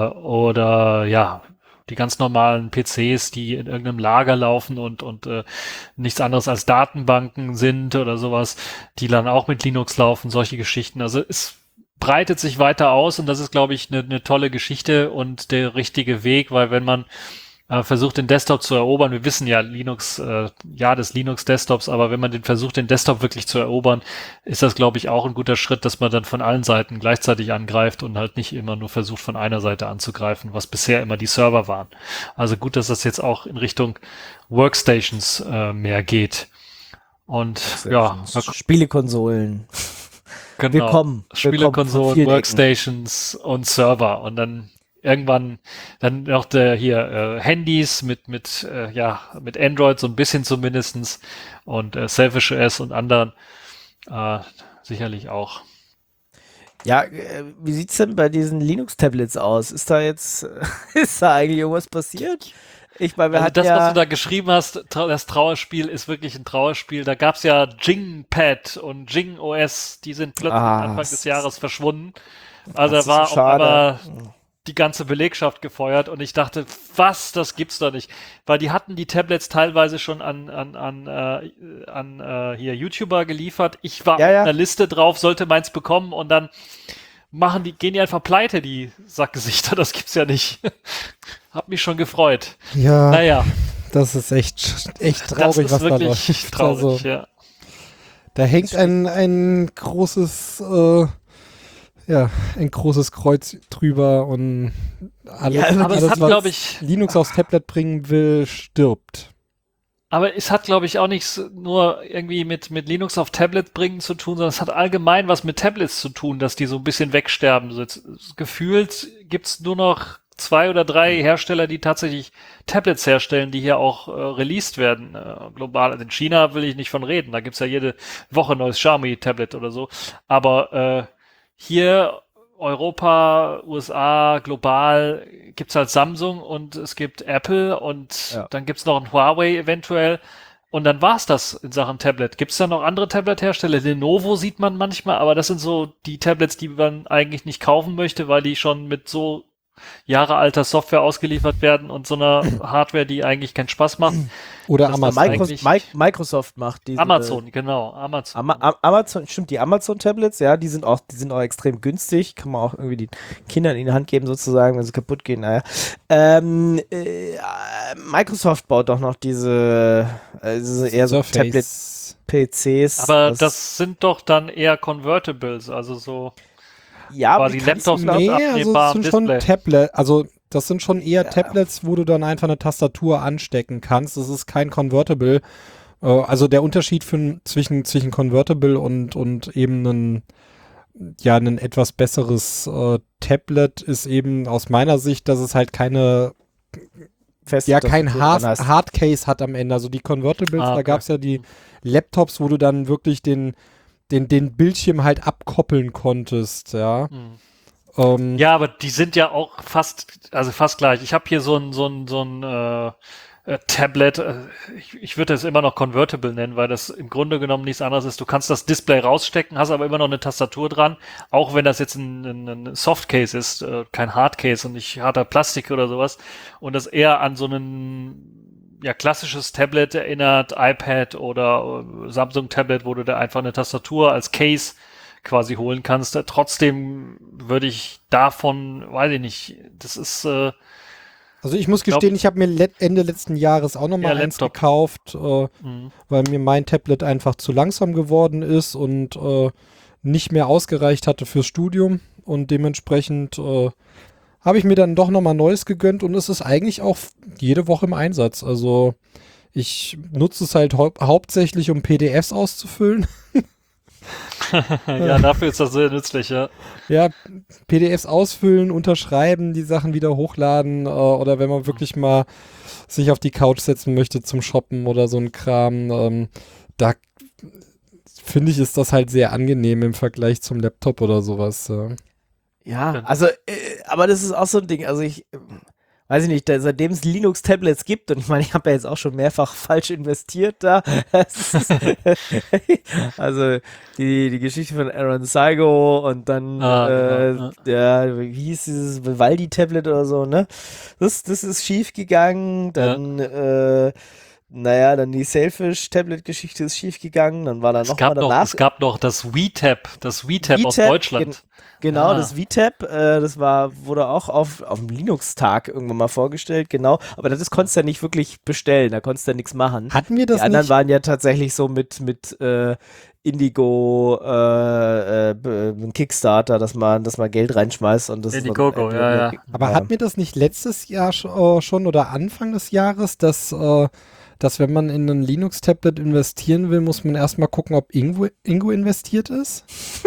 oder ja, die ganz normalen P Cs, die in irgendeinem Lager laufen und und äh, nichts anderes als Datenbanken sind oder sowas, die dann auch mit Linux laufen, solche Geschichten. Also es breitet sich weiter aus und das ist, glaube ich, eine ne tolle Geschichte und der richtige Weg, weil wenn man versucht, den Desktop zu erobern. Wir wissen ja, Linux, äh, ja, des Linux-Desktops, aber wenn man den versucht, den Desktop wirklich zu erobern, ist das, glaube ich, auch ein guter Schritt, dass man dann von allen Seiten gleichzeitig angreift und halt nicht immer nur versucht, von einer Seite anzugreifen, was bisher immer die Server waren. Also gut, dass das jetzt auch in Richtung Workstations äh, mehr geht. Und ja, Spielekonsolen. Genau. Willkommen. Spielekonsolen, Workstations und Server und dann irgendwann dann noch der hier äh, Handys mit mit äh, ja mit Android so ein bisschen zumindestens und äh, Selfish O S und anderen äh, sicherlich auch. Ja, äh, wie sieht's denn bei diesen Linux-Tablets aus? Ist da jetzt ist da eigentlich irgendwas passiert? Ich meine, wir also hatten das, ja was du da geschrieben hast, trau- das Trauerspiel ist wirklich ein Trauerspiel. Da gab's ja Jingpad und Jing O S, die sind plötzlich Ah, Anfang des Jahres verschwunden. Also das da war ist so auf schade. einmal die ganze Belegschaft gefeuert und ich dachte, was, das gibt's doch nicht. Weil die hatten die Tablets teilweise schon an an an äh, an äh, hier YouTuber geliefert. Ich war Ja, auf ja. einer Liste drauf, sollte meins bekommen und dann machen die, gehen die einfach pleite, die Sackgesichter, das gibt's ja nicht. Hab mich schon gefreut. Ja, Naja, das ist echt, echt traurig, das ist was da wirklich läuft. traurig, Also, ja. da hängt ein, ein großes, äh, ja, ein großes Kreuz drüber und alles, Ja, aber Aber es alles hat, was glaube ich, Linux aufs Tablet bringen will, stirbt. aber es hat, glaube ich, auch nichts nur irgendwie mit, mit Linux auf Tablet bringen zu tun, sondern es hat allgemein was mit Tablets zu tun, dass die so ein bisschen wegsterben. So jetzt, gefühlt gibt's nur noch zwei oder drei Hersteller, die tatsächlich Tablets herstellen, die hier auch äh, released werden, äh, global. Also in China will ich nicht von reden, da gibt's ja jede Woche ein neues Xiaomi-Tablet oder so. Aber äh, hier Europa, U S A, global gibt's halt Samsung und es gibt Apple und Ja. dann gibt's noch ein Huawei eventuell und dann war's das in Sachen Tablet. Gibt's da noch andere Tablet-Hersteller? Lenovo sieht man manchmal, aber das sind so die Tablets, die man eigentlich nicht kaufen möchte, weil die schon mit so Jahre alter Software ausgeliefert werden und so einer Hardware, die eigentlich keinen Spaß macht. Oder Das Amazon. war Micro eigentlich- Mi- Microsoft macht diese Amazon, genau, Amazon. Ama Am- Amazon, stimmt, die Amazon-Tablets, ja, die sind auch, die sind auch extrem günstig, kann man auch irgendwie den Kindern in die Hand geben sozusagen, wenn sie kaputt gehen, naja. Ähm, äh, Microsoft baut doch noch diese, äh, diese eher so Surface. Tablet-P Cs. Aber das sind doch dann eher Convertibles, also so. ja, quasi die kannst Laptops du, glaub, mit Nee, also abnehmbarem das sind schon Display. Tablet, also das sind schon eher Ja. Tablets, wo du dann einfach eine Tastatur anstecken kannst. Das ist kein Convertible. Äh, also der Unterschied für, zwischen, zwischen Convertible und, und eben ein, ja, ein etwas besseres äh, Tablet ist eben aus meiner Sicht, dass es halt keine, feste ja, kein Tastatur Hard, dran hast. Hardcase hat am Ende. Also die Convertibles, Ah, da okay. gab es ja die Laptops, wo du dann wirklich den, den, den Bildschirm halt abkoppeln konntest, ja. Hm. Ähm, Ja, aber die sind ja auch fast, also fast gleich. Ich habe hier so ein so ein so ein äh, äh, Tablet. Äh, ich ich würde das immer noch Convertible nennen, weil das im Grunde genommen nichts anderes ist. Du kannst das Display rausstecken, hast aber immer noch eine Tastatur dran, auch wenn das jetzt ein, ein, ein Softcase ist, äh, kein Hardcase und nicht harter Plastik oder sowas. Und das eher an so ein ja klassisches Tablet erinnert, iPad oder äh, Samsung Tablet, wo du da einfach eine Tastatur als Case quasi holen kannst. Äh, Trotzdem würde ich davon, weiß ich nicht, das ist äh, Also ich muss glaub- gestehen, ich habe mir let Ende letzten Jahres auch nochmal Ja, eins Laptop. gekauft, äh, mh. weil mir mein Tablet einfach zu langsam geworden ist und äh, nicht mehr ausgereicht hatte fürs Studium und dementsprechend äh, habe ich mir dann doch nochmal Neues gegönnt und es ist eigentlich auch jede Woche im Einsatz. Also ich nutze es halt hau hauptsächlich, um P D Fs auszufüllen. Ja, dafür ist das sehr nützlich, ja. Ja, P D Fs ausfüllen, unterschreiben, die Sachen wieder hochladen äh, oder wenn man wirklich mal sich auf die Couch setzen möchte zum Shoppen oder so ein Kram, ähm, da finde ich, ist das halt sehr angenehm im Vergleich zum Laptop oder sowas. Ja. Ja, also, äh, aber das ist auch so ein Ding, also ich, äh, weiß ich nicht, da, seitdem es Linux-Tablets gibt, und ich meine, ich habe ja jetzt auch schon mehrfach falsch investiert da, das ist, also die, die Geschichte von Aaron Saigo und dann Ah, äh, genau, der, wie hieß dieses Vivaldi-Tablet oder so, ne? Das, das ist schief gegangen, dann, äh, naja, dann die Selfish-Tablet-Geschichte ist schief gegangen, dann war da Es noch gab mal noch, danach. es gab noch das WeTab, das WeTab aus WeTab, Deutschland. Genau, Ah. das VTab, äh, das war, wurde auch auf, auf dem Linux-Tag irgendwann mal vorgestellt, genau. Aber das konntest du ja nicht wirklich bestellen, da konntest du ja nichts machen. Hatten wir das Die anderen nicht? waren ja tatsächlich so mit, mit äh, Indigo, äh, äh, b- äh, Kickstarter, dass man, dass man Geld reinschmeißt und das Indiegogo, ist dann, ja, ja. Aber hatten wir das nicht letztes Jahr sch- äh, schon oder Anfang des Jahres, dass, äh, dass wenn man in ein Linux-Tablet investieren will, muss man erstmal gucken, ob Ingo, Ingo investiert ist?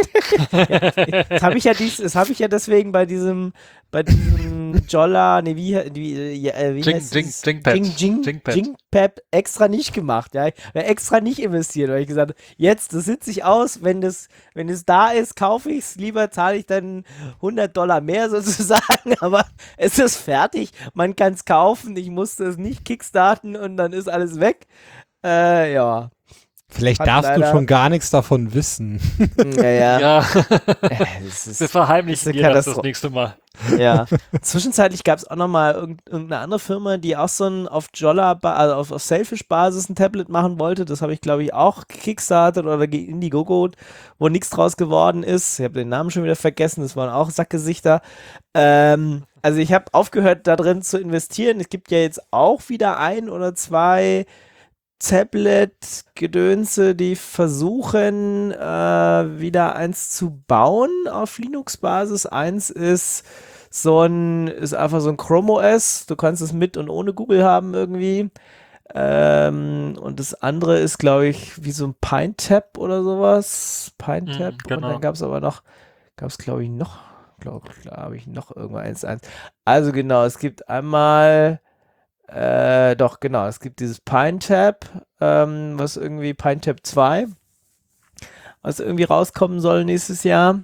Das habe ich ja dies, das habe ich ja deswegen bei diesem, bei diesem Jolla, nee, wie, wie, ja, äh, wie Jing- heißt Jing- es? Jingpad. Jing, Jing, Jingpad. Jingpad extra nicht gemacht, ja. Ich habe extra nicht investiert, weil ich gesagt habe, jetzt, das sitze ich aus, wenn das, wenn es da ist, kaufe ich es, lieber zahle ich dann hundert Dollar mehr sozusagen, aber es ist fertig, man kann es kaufen, ich musste es nicht kickstarten und dann ist alles weg. Äh, ja. Vielleicht Hat darfst du leider- schon gar nichts davon wissen. Naja. Ja, Äh, das ist- wir verheimlichen Das ist dir eine das das Katastro- nächste Mal. Ja. Zwischenzeitlich gab es auch nochmal irgend, irgendeine andere Firma, die auch so ein auf Jolla, also auf, auf Selfish-Basis ein Tablet machen wollte. Das habe ich, glaube ich, auch gekickstartet oder ge- Indiegogo, wo nichts draus geworden ist. Ich habe den Namen schon wieder vergessen. Das waren auch Sackgesichter. Ähm, also ich habe aufgehört, da drin zu investieren. Es gibt ja jetzt auch wieder ein oder zwei Tablet-Gedönse, die versuchen, äh, wieder eins zu bauen auf Linux-Basis. Eins ist so ein, ist einfach so ein Chrome O S. Du kannst es mit und ohne Google haben irgendwie. Ähm, und das andere ist, glaube ich, wie so ein PineTap oder sowas. PineTap. Mhm, genau. Und dann gab es aber noch, gab es, glaube ich, noch, glaube ich, habe ich noch irgendwo eins, eins. Also genau, es gibt einmal äh, doch, genau. Es gibt dieses PineTap, ähm, was irgendwie PineTap zwei, was irgendwie rauskommen soll nächstes Jahr.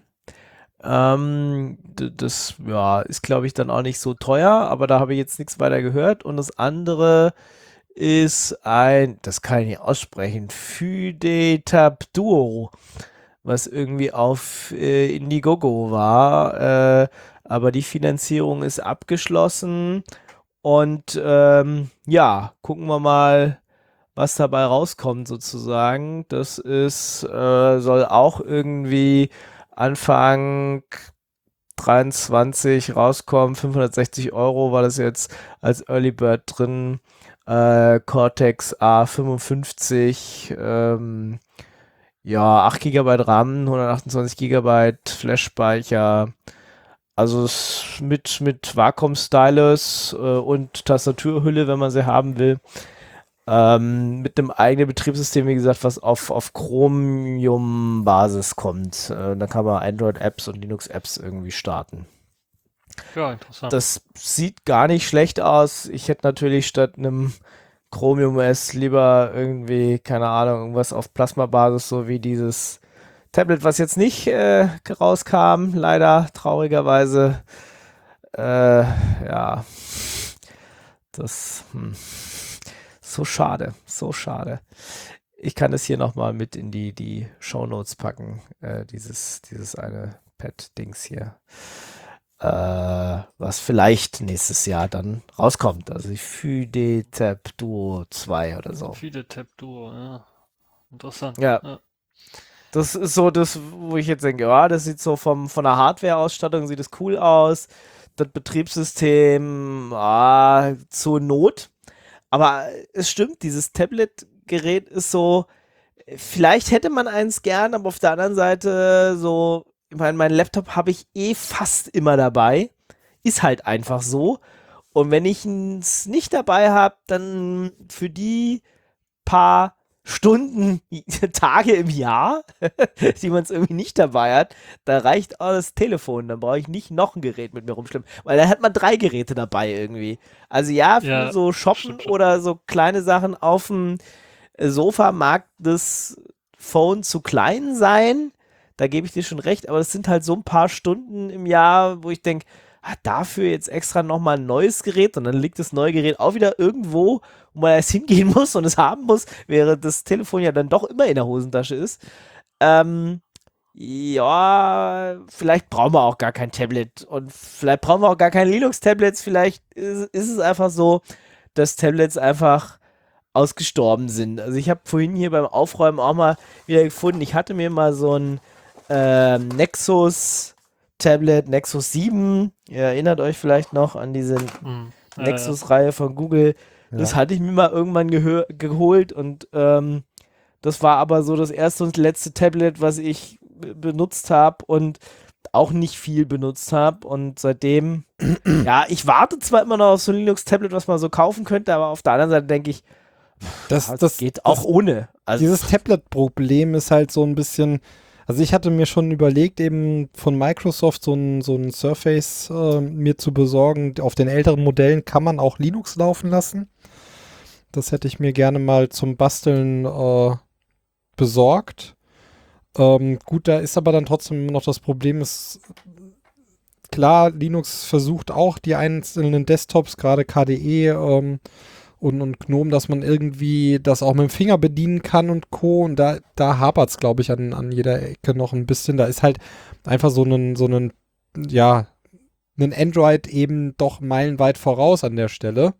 Ähm, d- das, ja, ist, glaube ich, dann auch nicht so teuer, aber da habe ich jetzt nichts weiter gehört. Und das andere ist ein, das kann ich nicht aussprechen, FydeTap Duo, was irgendwie auf äh, Indiegogo war. Äh, aber die Finanzierung ist abgeschlossen. Und ähm, ja, gucken wir mal, was dabei rauskommt sozusagen. Das ist, äh, soll auch irgendwie Anfang dreiundzwanzig rauskommen. fünfhundertsechzig Euro war das jetzt als Early Bird drin. Äh, Cortex A fünfundfünfzig, ähm, ja, acht Gigabyte RAM, hundertachtundzwanzig Gigabyte Flash-Speicher. Also es mit, mit Wacom-Stylus äh, und Tastaturhülle, wenn man sie haben will. Ähm, mit einem eigenen Betriebssystem, wie gesagt, was auf, auf Chromium-Basis kommt. Äh, da kann man Android-Apps und Linux-Apps irgendwie starten. Ja, interessant. Das sieht gar nicht schlecht aus. Ich hätte natürlich statt einem Chromium O S lieber irgendwie, keine Ahnung, irgendwas auf Plasma-Basis, so wie dieses Tablet, was jetzt nicht äh, rauskam, leider, traurigerweise. Äh, ja, das, hm. So schade, so schade. Ich kann das hier nochmal mit in die, die Shownotes packen, äh, dieses, dieses eine Pad-Dings hier. Äh, was vielleicht nächstes Jahr dann rauskommt. Also FydeTap Duo zwei oder so. FydeTap Duo, ja. Interessant. Ja. Das ist so das, wo ich jetzt denke, ja, das sieht so vom, von der Hardware-Ausstattung sieht es cool aus. Das Betriebssystem, ah, zur Not. Aber es stimmt, dieses Tablet-Gerät ist so, vielleicht hätte man eins gern, aber auf der anderen Seite so, ich meine, mein Laptop habe ich eh fast immer dabei. Ist halt einfach so. Und wenn ich es nicht dabei habe, dann für die paar Stunden, Tage im Jahr, die man es irgendwie nicht dabei hat, da reicht auch das Telefon. Dann brauche ich nicht noch ein Gerät mit mir rumschleppen, weil dann hat man drei Geräte dabei irgendwie. Also ja, für Ja, so Shoppen stimmt schon. oder so kleine Sachen auf dem Sofa mag das Phone zu klein sein. Da gebe ich dir schon recht, aber das sind halt so ein paar Stunden im Jahr, wo ich denke, ah, dafür jetzt extra nochmal ein neues Gerät und dann liegt das neue Gerät auch wieder irgendwo, wo man erst hingehen muss und es haben muss, während das Telefon ja dann doch immer in der Hosentasche ist. Ähm, ja, vielleicht brauchen wir auch gar kein Tablet und vielleicht brauchen wir auch gar keine Linux-Tablets. Vielleicht ist, ist es einfach so, dass Tablets einfach ausgestorben sind. Also ich habe vorhin hier beim Aufräumen auch mal wieder gefunden, ich hatte mir mal so ein ähm, Nexus Tablet, Nexus sieben, ihr erinnert euch vielleicht noch an diese Hm. Ja, Nexus-Reihe von Google, das Ja. hatte ich mir mal irgendwann gehör- geholt und ähm, das war aber so das erste und letzte Tablet, was ich b- benutzt habe und auch nicht viel benutzt habe und seitdem, ja, ich warte zwar immer noch auf so ein Linux-Tablet, was man so kaufen könnte, aber auf der anderen Seite denke ich, Das, das, das geht auch das, ohne. Also, Dieses Tablet-Problem ist halt so ein bisschen, also ich hatte mir schon überlegt, eben von Microsoft so ein, so ein Surface äh, mir zu besorgen. Auf den älteren Modellen kann man auch Linux laufen lassen. Das hätte ich mir gerne mal zum Basteln äh, besorgt. Ähm, gut, da ist aber dann trotzdem immer noch das Problem, ist klar, Linux versucht auch die einzelnen Desktops, gerade K D E ähm, und, und GNOME, dass man irgendwie das auch mit dem Finger bedienen kann und Co. Und da, da hapert es, glaube ich, an, an jeder Ecke noch ein bisschen. Da ist halt einfach so ein, so ein, ja, ein Android eben doch meilenweit voraus an der Stelle.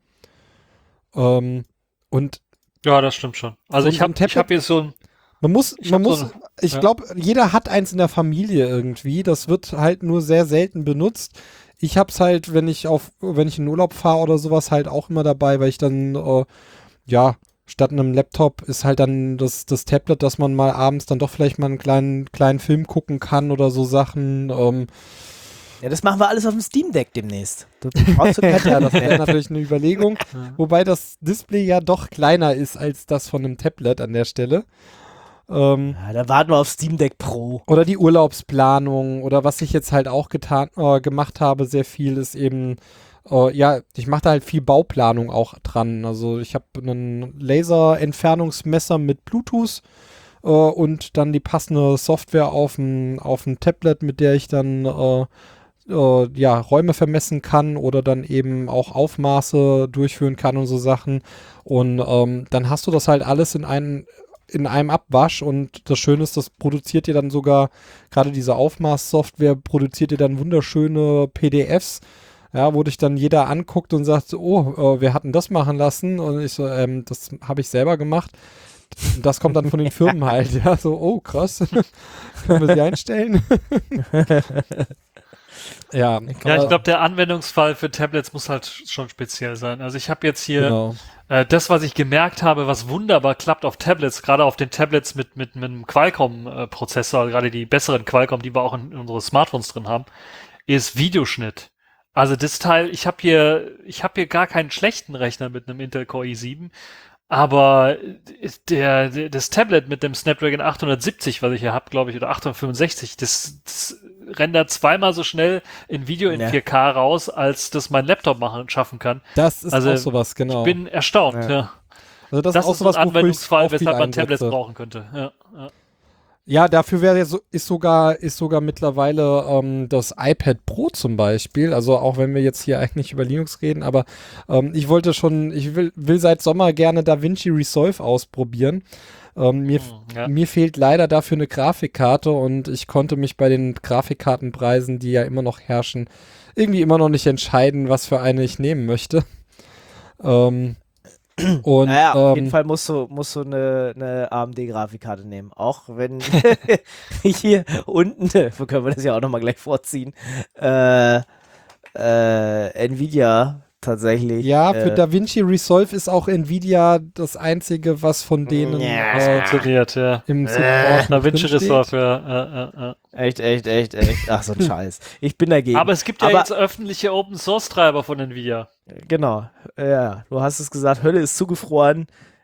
Ähm, und ja, das stimmt schon. Also So ich ein habe Tablet- ich hab hier so ein, man muss, Ich man hab muss, so ein- ich ja. glaube, jeder hat eins in der Familie irgendwie. Das wird halt nur sehr selten benutzt. Ich hab's halt, wenn ich auf, wenn ich in Urlaub fahre oder sowas, halt auch immer dabei, weil ich dann, äh, ja, statt einem Laptop ist halt dann das, das Tablet, dass man mal abends dann doch vielleicht mal einen kleinen, kleinen Film gucken kann oder so Sachen. Ähm, ja, das machen wir alles auf dem Steam Deck demnächst. Das brauchst du kein ja, Tablet das wäre mehr. natürlich eine Überlegung. Ja. Wobei das Display ja doch kleiner ist als das von einem Tablet an der Stelle. Ähm, Ja, dann warten wir auf Steam Deck Pro. Oder die Urlaubsplanung oder was ich jetzt halt auch getan, äh, gemacht habe, sehr viel ist eben, äh, ja, ich mache da halt viel Bauplanung auch dran. Also ich habe einen Laserentfernungsmesser mit Bluetooth äh, und dann die passende Software auf dem auf dem Tablet, mit der ich dann äh, äh, ja, Räume vermessen kann oder dann eben auch Aufmaße durchführen kann und so Sachen. Und ähm, dann hast du das halt alles in einen in einem Abwasch und das Schöne ist, das produziert dir dann sogar, gerade diese Aufmaßsoftware produziert dir dann wunderschöne P D Fs, ja, wo dich dann jeder anguckt und sagt, so, oh, äh, wir hatten das machen lassen und ich so, ähm, das habe ich selber gemacht. Und das kommt dann von den Firmen halt, ja, so, oh, krass, können wir sie einstellen? ja, Ja, ich glaube, der Anwendungsfall für Tablets muss halt schon speziell sein. Also ich habe jetzt hier genau. äh, das, was ich gemerkt habe, was wunderbar klappt auf Tablets, gerade auf den Tablets mit mit, mit einem Qualcomm-Prozessor, gerade die besseren Qualcomm, die wir auch in, in unsere Smartphones drin haben, ist Videoschnitt. Also das Teil, ich habe hier, ich habe hier gar keinen schlechten Rechner mit einem Intel Core i sieben, aber der, der das Tablet mit dem Snapdragon achthundertsiebzig, was ich hier habe, glaube ich, oder achthundertfünfundsechzig, das, das rendert zweimal so schnell in Video in Ja. vier K raus, als das mein Laptop machen schaffen kann. Das ist Also, auch sowas, genau. Ich bin erstaunt, Ja. ja. also Das, das, ist auch ist so ein sowas, wofür ich Anwendungsfall, auch viel weshalb man Tablets einsetze. brauchen könnte. Ja, ja. Ja, dafür wäre so, ist sogar ist sogar mittlerweile ähm, das iPad Pro zum Beispiel. Also auch wenn wir jetzt hier eigentlich über Linux reden, aber ähm, ich wollte schon, ich will, will seit Sommer gerne DaVinci Resolve ausprobieren. Ähm, mir, Hm, ja. mir fehlt leider dafür eine Grafikkarte und ich konnte mich bei den Grafikkartenpreisen, die ja immer noch herrschen, irgendwie immer noch nicht entscheiden, was für eine ich nehmen möchte. Ähm, und Naja, auf ähm, jeden Fall musst du, musst du eine, eine A M D-Grafikkarte nehmen. Auch wenn hier unten, wo können wir das ja auch nochmal gleich vorziehen, äh, äh, Nvidia tatsächlich. ja, für äh, DaVinci Resolve ist auch Nvidia das einzige, was von denen Ja. äh, Iteriert, ja. im Äh, Support Na, Vinci drinsteht. Resolve, ja, ja, ja, ja. Echt, echt, echt, echt. Ach, so ein Scheiß. Ich bin dagegen. Aber es gibt ja Aber- jetzt öffentliche Open-Source-Treiber von Nvidia. Genau. Ja, du hast es gesagt, Hölle ist zugefroren.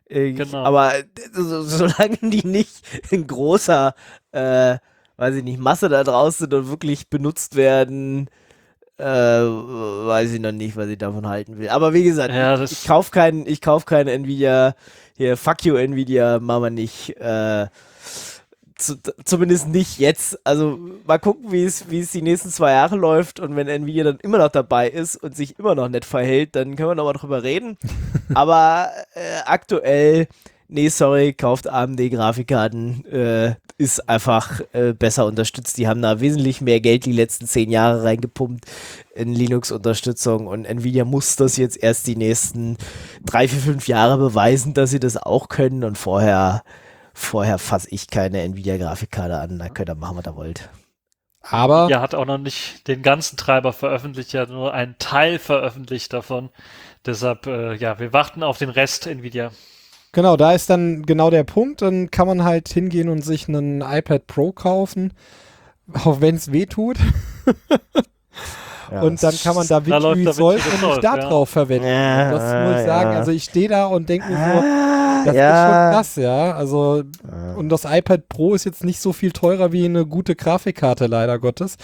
Ich, Genau. Aber so, solange die nicht in großer, äh, weiß ich nicht, Masse da draußen sind und wirklich benutzt werden, äh, weiß ich noch nicht, was ich davon halten will. Aber wie gesagt, Ja, ich, ich kauf keinen, ich kauf keine Nvidia, hier, fuck you Nvidia, machen wir nicht, äh, zu, zumindest nicht jetzt. Also mal gucken, wie es wie es die nächsten zwei Jahre läuft und wenn Nvidia dann immer noch dabei ist und sich immer noch nett verhält, dann können wir nochmal drüber reden. Aber äh, aktuell, nee, sorry, kauft A M D-Grafikkarten, äh, ist einfach äh, besser unterstützt. Die haben da wesentlich mehr Geld die letzten zehn Jahre reingepumpt in Linux-Unterstützung und Nvidia muss das jetzt erst die nächsten drei, vier, fünf Jahre beweisen, dass sie das auch können und vorher Vorher fasse ich keine Nvidia-Grafikkarte an, da könnt ihr machen, was ihr wollt. Aber Ja, hat auch noch nicht den ganzen Treiber veröffentlicht, ja nur einen Teil veröffentlicht davon. Deshalb, äh, ja, wir warten auf den Rest Nvidia. genau, da ist dann genau der Punkt. Dann kann man halt hingehen und sich einen iPad Pro kaufen, auch wenn es weh tut. Ja, und dann kann man da da läuft wirklich da soll wirklich und Resolve, nicht da ja. drauf verwenden. Ja, das muss ich sagen. ja. Also ich stehe da und denke mir so, Ah, das ja. ist schon krass, ja. Also Ja. und das iPad Pro ist jetzt nicht so viel teurer wie eine gute Grafikkarte, leider Gottes.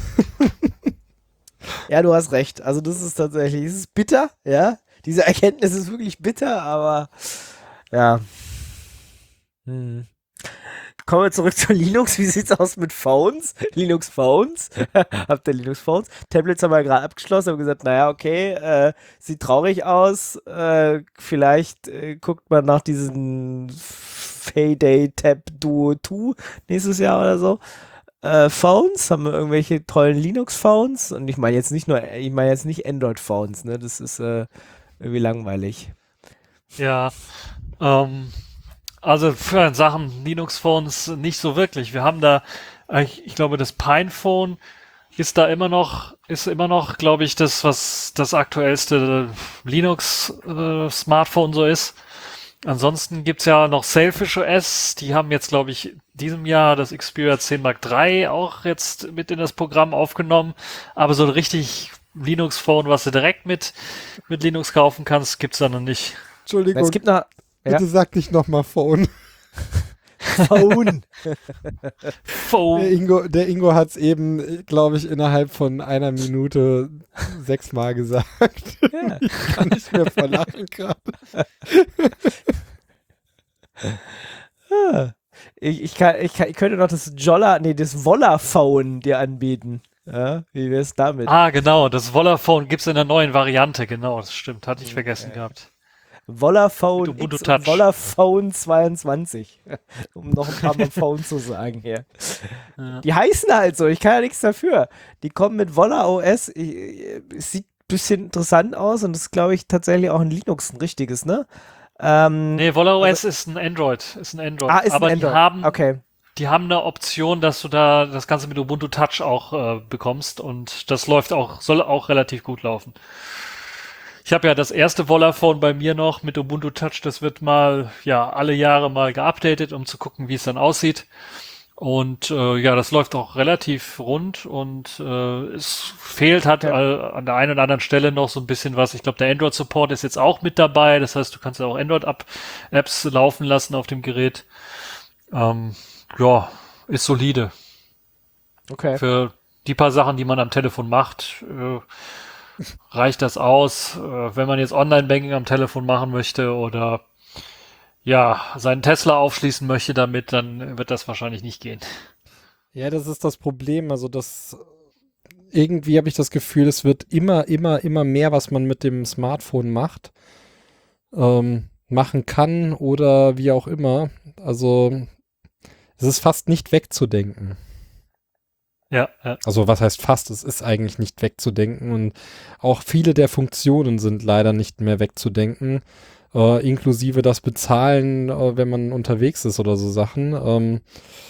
Ja, du hast recht. Also das ist tatsächlich, es ist bitter, ja. Diese Erkenntnis ist wirklich bitter, aber ja. Hm. Kommen wir zurück zu Linux. Wie sieht's aus mit Phones? Linux Phones? Habt ihr Linux Phones? Tablets haben wir gerade abgeschlossen, haben gesagt, naja, okay, äh, sieht traurig aus. Äh, vielleicht äh, guckt man nach diesem Payday Tab Duo zwei nächstes Jahr oder so. Äh, Phones, haben wir irgendwelche tollen Linux-Phones? Und ich meine jetzt nicht nur, ich meine jetzt nicht Android-Phones, ne? Das ist äh, irgendwie langweilig. Ja, ähm, also für Sachen Linux-Phones nicht so wirklich. Wir haben da, äh, ich, ich glaube, das Pinephone ist da immer noch, ist immer noch, glaube ich, das, was das aktuellste Linux-Smartphone so ist. Ansonsten gibt's ja noch Sailfish O S, die haben jetzt, glaube ich, diesem Jahr das Xperia zehn Mark drei auch jetzt mit in das Programm aufgenommen, aber so ein richtig Linux-Phone, was du direkt mit, mit Linux kaufen kannst, gibt's da noch nicht. Entschuldigung, Es gibt noch, bitte ja. sag nicht nochmal Phone. Phone. Phone. Der Ingo, der Ingo hat es eben, glaube ich, innerhalb von einer Minute sechsmal gesagt. Ja. Ich kann nicht mehr vor Lachen gerade. Ah. Ich, ich, kann, ich, kann, ich könnte noch das Jolla, nee, das Wolla-Phone dir anbieten. Ja, wie wär's damit? Ah, genau, das Wollaphone gibt's in der neuen Variante, genau, das stimmt, hatte ich vergessen gehabt. Wollaphone Mit Ubuntu X Touch. und Wollaphone zweiundzwanzig. Um noch ein paar Mal Phone zu sagen hier. Ja. Die heißen halt so, ich kann ja nichts dafür. Die kommen mit Wolla O S. Ich, es sieht ein bisschen interessant aus und das ist, glaube ich, tatsächlich auch ein Linux, ein richtiges, ne? Ähm, Nee, WollaOS ist ein Android, ist ein Android. ah, ist aber ein Android. die haben, Okay. die haben eine Option, dass du da das Ganze mit Ubuntu Touch auch äh, bekommst und das läuft auch, soll auch relativ gut laufen. Ich habe ja das erste Wollaphone bei mir noch mit Ubuntu Touch, das wird mal, ja, alle Jahre mal geupdatet, um zu gucken, wie es dann aussieht. Und äh, ja, das läuft auch relativ rund und äh, es fehlt halt Ja. all, an der einen oder anderen Stelle noch so ein bisschen was. Ich glaube, der Android-Support ist jetzt auch mit dabei. Das heißt, du kannst ja auch Android-Apps laufen lassen auf dem Gerät. Ähm, ja, ist solide. Okay. Für die paar Sachen, die man am Telefon macht, äh, reicht das aus. Äh, wenn man jetzt Online-Banking am Telefon machen möchte oder ja, seinen Tesla aufschließen möchte damit, dann wird das wahrscheinlich nicht gehen. Ja, das ist das Problem. Also das irgendwie habe ich das Gefühl, es wird immer, immer, immer mehr, was man mit dem Smartphone macht, ähm, machen kann oder wie auch immer. Also es ist fast nicht wegzudenken. Ja, ja. Also was heißt fast? Es ist eigentlich nicht wegzudenken und auch viele der Funktionen sind leider nicht mehr wegzudenken. Äh, inklusive das Bezahlen, äh, wenn man unterwegs ist oder so Sachen. Ähm,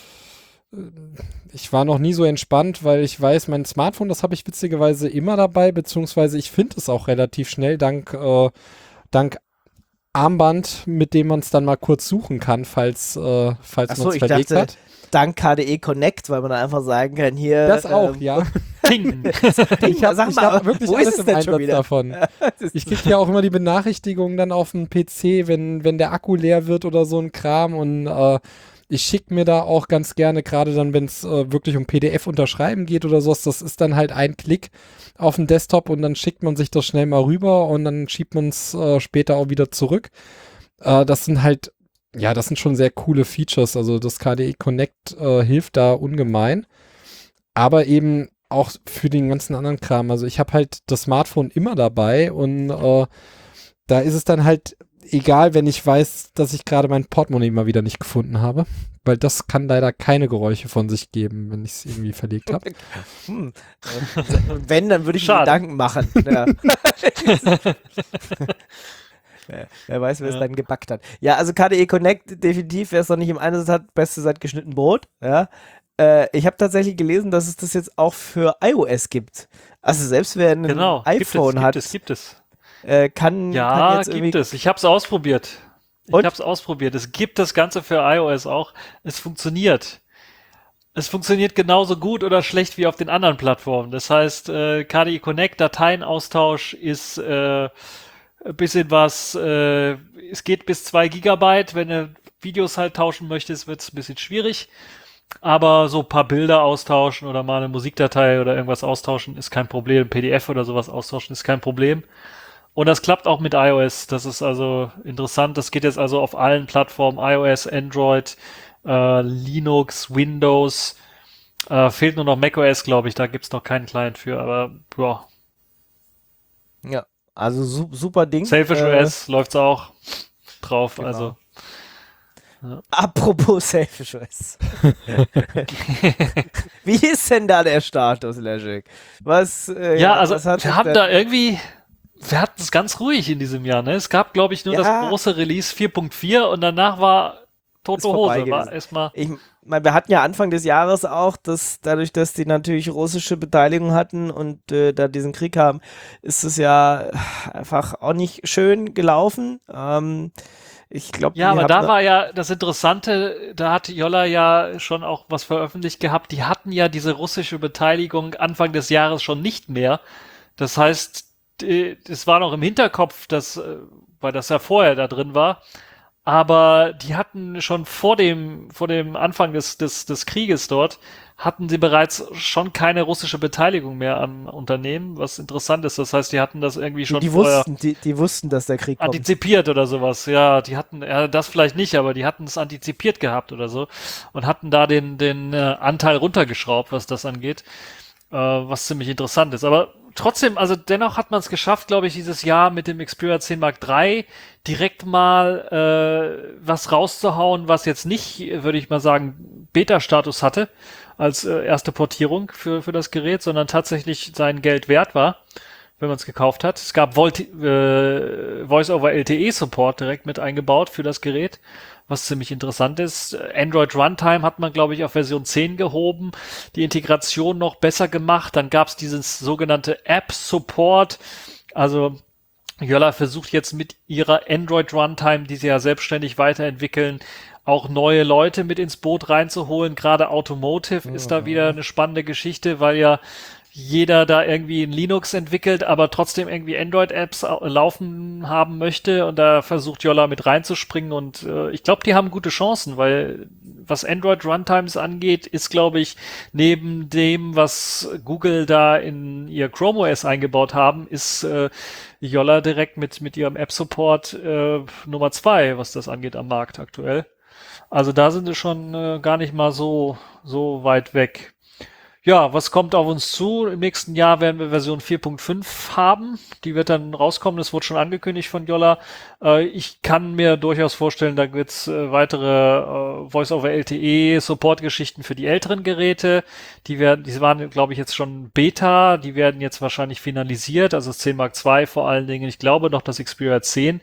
ich war noch nie so entspannt, weil ich weiß, mein Smartphone, das habe ich witzigerweise immer dabei, beziehungsweise ich finde es auch relativ schnell, dank, äh, dank Armband, mit dem man es dann mal kurz suchen kann, falls, äh, falls Achso, man es ich verlegt dachte, hat. dank K D E Connect, weil man dann einfach sagen kann, hier. Das auch, ähm, ja. Ting. Ich habe Sag ich mal, hab wirklich wo alles ist es im denn schon Einsatz wieder? davon. Ich kriege ja auch immer die Benachrichtigungen dann auf dem P C, wenn, wenn der Akku leer wird oder so ein Kram und äh, ich schicke mir da auch ganz gerne, gerade dann, wenn es äh, wirklich um P D F-Unterschreiben geht oder sowas, das ist dann halt ein Klick auf dem Desktop und dann schickt man sich das schnell mal rüber und dann schiebt man es äh, später auch wieder zurück. Äh, das sind halt, ja, das sind schon sehr coole Features. Also das K D E Connect äh, hilft da ungemein. Aber eben auch für den ganzen anderen Kram. Also ich habe halt das Smartphone immer dabei und äh, da ist es dann halt egal, wenn ich weiß, dass ich gerade mein Portemonnaie mal wieder nicht gefunden habe, weil das kann leider keine Geräusche von sich geben, wenn ich es irgendwie verlegt habe. Hm. Äh, Wenn, dann würde ich mir Schade. Gedanken machen. Ja. Ja, wer weiß, wer es Ja. dann gebackt hat. Ja, also K D E Connect, definitiv, wer es noch nicht im Einsatz hat, beste seit geschnitten Brot. Ja. Äh, ich habe tatsächlich gelesen, dass es das jetzt auch für iOS gibt. Also selbst wer ein Genau, iPhone gibt hat, es, gibt es, gibt äh, kann, es. Ja, kann jetzt gibt irgendwie... es. Ich habe es ausprobiert. Ich Und? habe es ausprobiert. Es gibt das Ganze für iOS auch. Es funktioniert. Es funktioniert genauso gut oder schlecht wie auf den anderen Plattformen. Das heißt, äh, K D E Connect, Dateienaustausch ist äh, ein bisschen was, äh, es geht bis zwei Gigabyte. Wenn du Videos halt tauschen möchtest, wird es ein bisschen schwierig. Aber so ein paar Bilder austauschen oder mal eine Musikdatei oder irgendwas austauschen ist kein Problem. P D F oder sowas austauschen ist kein Problem. Und das klappt auch mit iOS. Das ist also interessant. Das geht jetzt also auf allen Plattformen. iOS, Android, äh, Linux, Windows. Äh, fehlt nur noch macOS, glaube ich. Da gibt's noch keinen Client für. Aber ja, Ja, also su super Ding. Selfish Äh, O S läuft's auch drauf. genau. Also Apropos Selfish O S. Wie ist denn da der Status, Leszek? Was, äh, ja, also was hat wir sich haben denn- da irgendwie, wir hatten es ganz ruhig in diesem Jahr. Ne? Es gab, glaube ich, nur Ja. das große Release vier Punkt vier und danach war Ist tote vorbei Hose. War gewesen. erstmal. Ich meine, wir hatten ja Anfang des Jahres auch, dass dadurch, dass die natürlich russische Beteiligung hatten und äh, da diesen Krieg haben, ist es ja einfach auch nicht schön gelaufen. Ähm, ich glaube, Ja, aber da war ja das Interessante, da hat Jolla ja schon auch was veröffentlicht gehabt. Die hatten ja diese russische Beteiligung Anfang des Jahres schon nicht mehr. Das heißt, es war noch im Hinterkopf, dass, äh, weil das ja vorher da drin war. Aber die hatten schon vor dem, vor dem Anfang des, des, des Krieges dort, hatten sie bereits schon keine russische Beteiligung mehr am Unternehmen, was interessant ist. Das heißt, die hatten das irgendwie die, schon die vorher wussten, die, die wussten, dass der Krieg kommt. antizipiert oder sowas. Ja, die hatten, ja, das vielleicht nicht, aber die hatten es antizipiert gehabt oder so und hatten da den, den äh, Anteil runtergeschraubt, was das angeht, äh, was ziemlich interessant ist. Aber trotzdem, also dennoch hat man es geschafft, glaube ich, dieses Jahr mit dem Xperia zehn Mark drei direkt mal äh, was rauszuhauen, was jetzt nicht, würde ich mal sagen, Beta-Status hatte als äh, erste Portierung für, für das Gerät, sondern tatsächlich sein Geld wert war, wenn man es gekauft hat. Es gab Volt äh, Voice-over-L T E-Support direkt mit eingebaut für das Gerät, was ziemlich interessant ist. Android Runtime hat man, glaube ich, auf Version zehn gehoben, die Integration noch besser gemacht. Dann gab es dieses sogenannte App-Support, also Jolla versucht jetzt mit ihrer Android Runtime, die sie ja selbstständig weiterentwickeln, auch neue Leute mit ins Boot reinzuholen. Gerade Automotive ist da wieder eine spannende Geschichte, weil ja jeder da irgendwie ein Linux entwickelt, aber trotzdem irgendwie Android-Apps laufen haben möchte und da versucht Jolla mit reinzuspringen und äh, ich glaube, die haben gute Chancen, weil was Android-Runtimes angeht, ist, glaube ich, neben dem, was Google da in ihr Chrome O S eingebaut haben, ist äh, Jolla direkt mit, mit ihrem App-Support äh, Nummer zwei, was das angeht am Markt aktuell. Also da sind sie schon äh, gar nicht mal so, so weit weg. Ja, was kommt auf uns zu? Im nächsten Jahr werden wir Version vier Punkt fünf haben. Die wird dann rauskommen. Das wurde schon angekündigt von Jolla. Äh, ich kann mir durchaus vorstellen, da wird es äh, weitere äh, Voice-over-L T E-Support-Geschichten für die älteren Geräte. Die werden, die waren, glaube ich, jetzt schon Beta. Die werden jetzt wahrscheinlich finalisiert. Also das zehn Mark zwei vor allen Dingen. Ich glaube noch das Xperia zehn.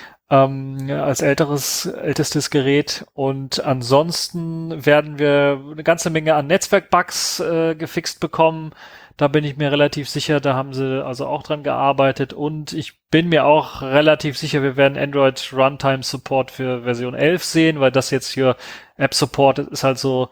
Ähm, als älteres, ältestes Gerät und ansonsten werden wir eine ganze Menge an Netzwerkbugs äh, gefixt bekommen. Da bin ich mir relativ sicher, da haben sie also auch dran gearbeitet und ich bin mir auch relativ sicher, wir werden Android Runtime Support für Version elf sehen, weil das jetzt hier App Support ist halt so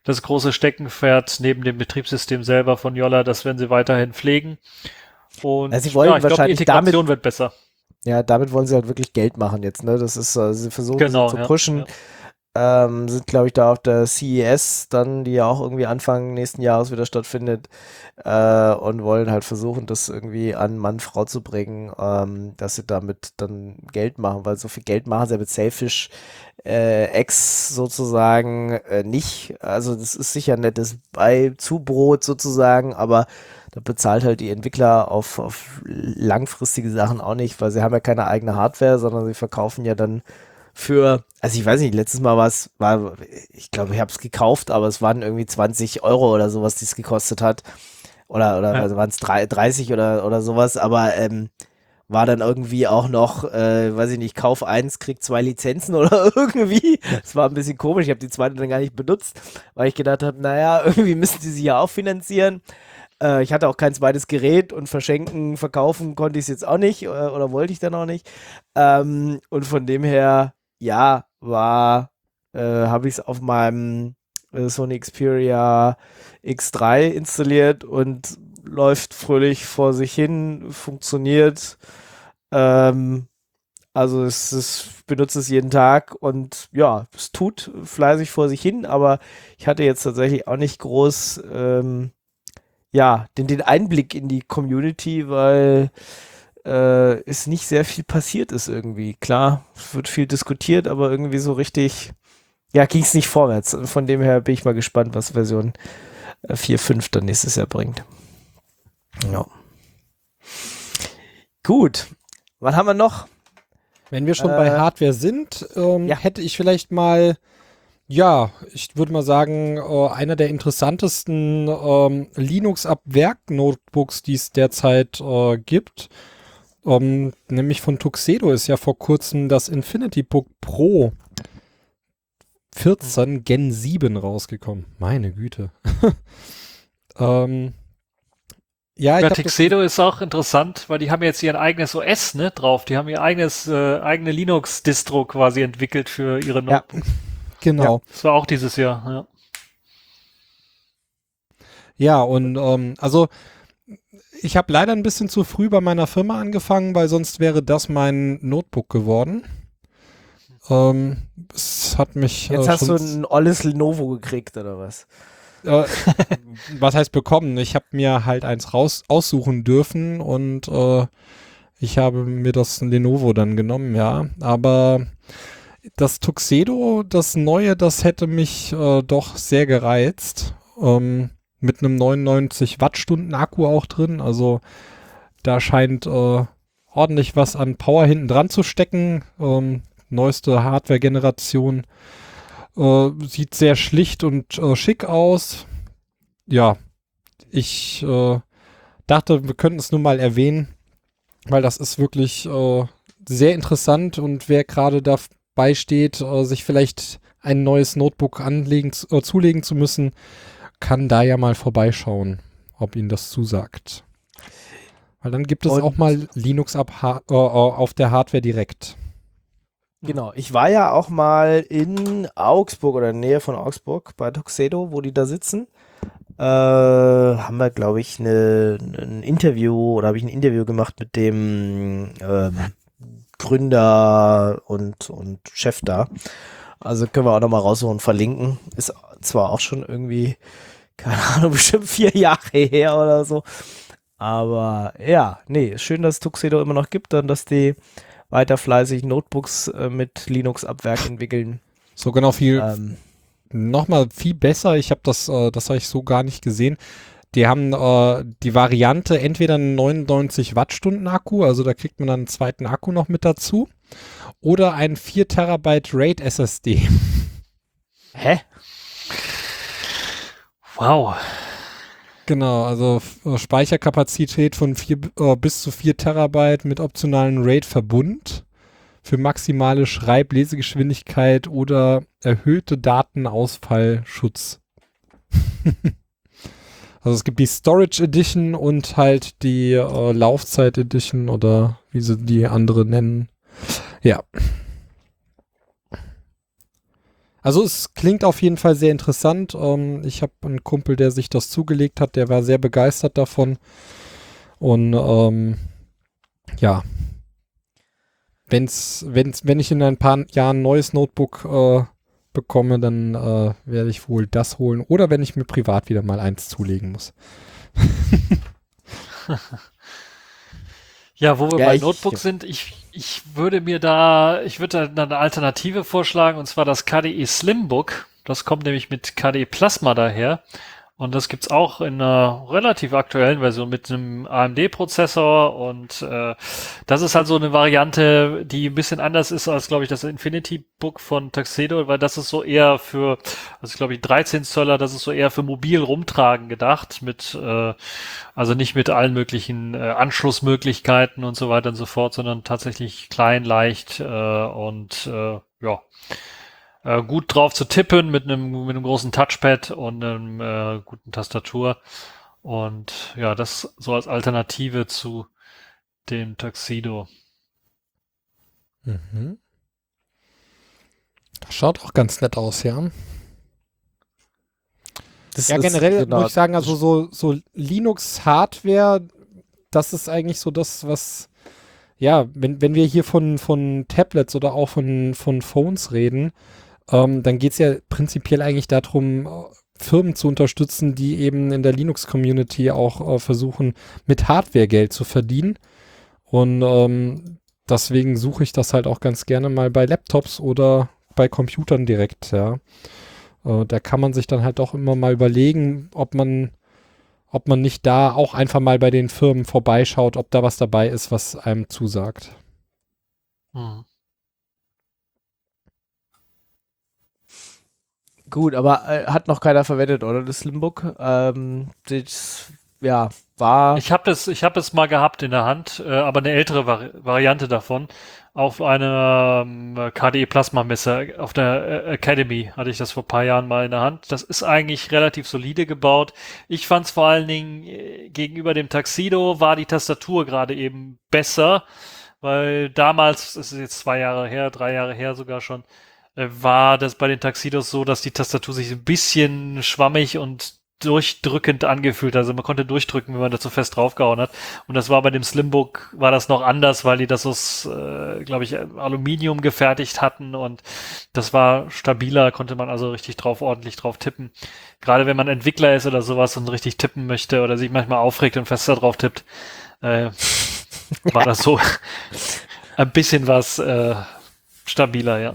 das große Steckenpferd neben dem Betriebssystem selber von Jolla, das werden sie weiterhin pflegen. Und Also sie wollen ja, ich glaube, die wahrscheinlich Integration damit- wird besser. Ja, damit wollen sie halt wirklich Geld machen jetzt, ne? Das ist, äh, sie versuchen Genau, sie zu ja, pushen. ja. Ähm, sind, glaube ich, da auf der C E S dann, die ja auch irgendwie Anfang nächsten Jahres wieder stattfindet, äh, und wollen halt versuchen, das irgendwie an Mann, Frau zu bringen, ähm, dass sie damit dann Geld machen, weil so viel Geld machen sie ja mit Sailfish äh, X sozusagen äh, nicht. Also das ist sicher nettes Beizubrot sozusagen, aber da bezahlt halt die Entwickler auf, auf langfristige Sachen auch nicht, weil sie haben ja keine eigene Hardware, sondern sie verkaufen ja dann für, also ich weiß nicht, letztes Mal war es, war, ich glaube, ich habe es gekauft, aber es waren irgendwie zwanzig Euro oder sowas, die es gekostet hat. Oder, oder Ja. also waren es dreißig oder, oder sowas, aber ähm, war dann irgendwie auch noch, äh, weiß ich nicht, Kauf eins, krieg zwei Lizenzen oder irgendwie. Es war ein bisschen komisch, ich habe die zweite dann gar nicht benutzt, weil ich gedacht habe, naja, irgendwie müssen die sich ja auch finanzieren. Äh, ich hatte auch kein zweites Gerät und verschenken, verkaufen konnte ich es jetzt auch nicht, äh, oder wollte ich dann auch nicht. Ähm, und von dem her, ja, war, äh, habe ich es auf meinem äh, Sony Xperia X drei installiert und läuft fröhlich vor sich hin, funktioniert. Ähm, also es ist, ich benutze es jeden Tag und ja, es tut fleißig vor sich hin, aber ich hatte jetzt tatsächlich auch nicht groß ähm, ja, den, den Einblick in die Community, weil äh, es nicht sehr viel passiert ist irgendwie. Klar, es wird viel diskutiert, aber irgendwie so richtig, ja, ging es nicht vorwärts. Von dem her bin ich mal gespannt, was Version äh, vier Punkt fünf dann nächstes Jahr bringt. Ja. Gut. Was haben wir noch? Wenn wir schon Äh, bei Hardware sind, ähm, ja. hätte ich vielleicht mal, ja, ich würde mal sagen, äh, einer der interessantesten ähm, Linux-Ab-Werk-Notebooks, die es derzeit äh, gibt, ähm, nämlich von Tuxedo ist ja vor kurzem das InfinityBook Pro vierzehn Gen sieben rausgekommen. Meine Güte. ähm, ja, ich Ja, glaub, das- Tuxedo ist auch interessant, weil die haben jetzt ihr eigenes O S, ne, drauf. Die haben ihr eigenes, äh, eigene Linux-Distro quasi entwickelt für ihre Ja. Notebooks. genau. Das war auch dieses Jahr, ja. Ja, und ähm, also ich habe leider ein bisschen zu früh bei meiner Firma angefangen, weil sonst wäre das mein Notebook geworden. Ähm, es hat mich Jetzt äh, hast du schon, ein olles Lenovo gekriegt, oder was? äh, was heißt bekommen? Ich habe mir halt eins raus aussuchen dürfen und äh, ich habe mir das Lenovo dann genommen, ja. Aber das Tuxedo, das neue, das hätte mich äh, doch sehr gereizt. Ähm, mit einem neunundneunzig Wattstunden Akku auch drin. Also da scheint äh, ordentlich was an Power hinten dran zu stecken. Ähm, neueste Hardware-Generation. Äh, sieht sehr schlicht und äh, schick aus. Ja, ich äh, dachte, wir könnten es nur mal erwähnen, weil das ist wirklich äh, sehr interessant und wer gerade dabei steht, äh, sich vielleicht ein neues Notebook anlegen, äh, zulegen zu müssen, kann da ja mal vorbeischauen, ob Ihnen das zusagt. Weil dann gibt es Und- auch mal Linux ab ha äh, auf der Hardware direkt. Genau, ich war ja auch mal in Augsburg oder in der Nähe von Augsburg bei Tuxedo, wo die da sitzen. Äh, haben wir, glaube ich, ne, ein Interview oder habe ich ein Interview gemacht mit dem ähm, Gründer und, und Chef da. Also können wir auch nochmal raussuchen und verlinken. Ist zwar auch schon irgendwie, keine Ahnung, bestimmt vier Jahre her oder so. Aber ja, nee, ist schön, dass es Tuxedo immer noch gibt und dass die weiter fleißig Notebooks äh, mit Linux-Abwerk entwickeln. So genau viel, Ähm, nochmal viel besser. Ich habe das, äh, das habe ich so gar nicht gesehen. Die haben äh, die Variante entweder einen neunundneunzig Wattstunden Akku, also da kriegt man dann einen zweiten Akku noch mit dazu, oder einen vier Terabyte RAID S S D. hä? Wow. Genau, also f- äh, Speicherkapazität von vier, äh, bis zu vier Terabyte mit optionalen RAID-Verbund für maximale Schreib-Lesegeschwindigkeit oder erhöhte Datenausfallschutz. Also es gibt die Storage Edition und halt die äh, Laufzeit Edition oder wie sie die andere nennen. Ja. Also es klingt auf jeden Fall sehr interessant. Ähm, ich habe einen Kumpel, der sich das zugelegt hat, der war sehr begeistert davon. Und ähm, ja, wenn's, wenn's, wenn ich in ein paar Jahren ein neues Notebook äh, bekomme, dann äh, werde ich wohl das holen. Oder wenn ich mir privat wieder mal eins zulegen muss. Ja, wo wir Ja, bei ich- Notebooks sind, ich, ich würde mir da, ich würde da eine Alternative vorschlagen, und zwar das K D E Slimbook. Das kommt nämlich mit K D E Plasma daher. Und das gibt's auch in einer relativ aktuellen Version mit einem A M D-Prozessor. Und äh, das ist halt so eine Variante, die ein bisschen anders ist als, glaube ich, das Infinity Book von Tuxedo, weil das ist so eher für, also glaube ich, dreizehn Zöller, das ist so eher für mobil rumtragen gedacht, mit äh, also nicht mit allen möglichen äh, Anschlussmöglichkeiten und so weiter und so fort, sondern tatsächlich klein, leicht äh, und äh, ja, äh, gut drauf zu tippen mit einem mit einem großen Touchpad und einem äh, guten Tastatur. Und ja, das so als Alternative zu dem Tuxedo. Mhm. Das schaut auch ganz nett aus, ja. Das Ja, ist- generell genau. muss ich sagen, also so, so Linux-Hardware, das ist eigentlich so das, was, ja, wenn, wenn wir hier von, von Tablets oder auch von, von Phones reden, ähm, dann geht es ja prinzipiell eigentlich darum, äh, Firmen zu unterstützen, die eben in der Linux-Community auch äh, versuchen, mit Hardware Geld zu verdienen. Und ähm, deswegen suche ich das halt auch ganz gerne mal bei Laptops oder bei Computern direkt, ja. Äh, da kann man sich dann halt auch immer mal überlegen, ob man, ob man nicht da auch einfach mal bei den Firmen vorbeischaut, ob da was dabei ist, was einem zusagt. Hm. Gut, aber äh, hat noch keiner verwendet, oder? Das Slimbook. Ähm, das, ja, war. Ich habe es, ich habe es mal gehabt in der Hand, äh, aber eine ältere Vari Variante davon. Auf einer ähm, K D E Plasma Messe auf der äh, Academy hatte ich das vor ein paar Jahren mal in der Hand. Das ist eigentlich relativ solide gebaut. Ich fand es vor allen Dingen äh, gegenüber dem Tuxedo war die Tastatur gerade eben besser, weil damals, das ist jetzt zwei Jahre her, drei Jahre her sogar schon, äh, war das bei den Tuxedos so, dass die Tastatur sich ein bisschen schwammig und durchdrückend angefühlt. Also man konnte durchdrücken, wenn man da zu fest draufgehauen hat. Und das war bei dem Slimbook, war das noch anders, weil die das aus, äh, glaube ich, Aluminium gefertigt hatten und das war stabiler, konnte man also richtig drauf, ordentlich drauf tippen. Gerade wenn man Entwickler ist oder sowas und richtig tippen möchte oder sich manchmal aufregt und fester drauf tippt, äh, war das so ein bisschen was äh, stabiler, ja.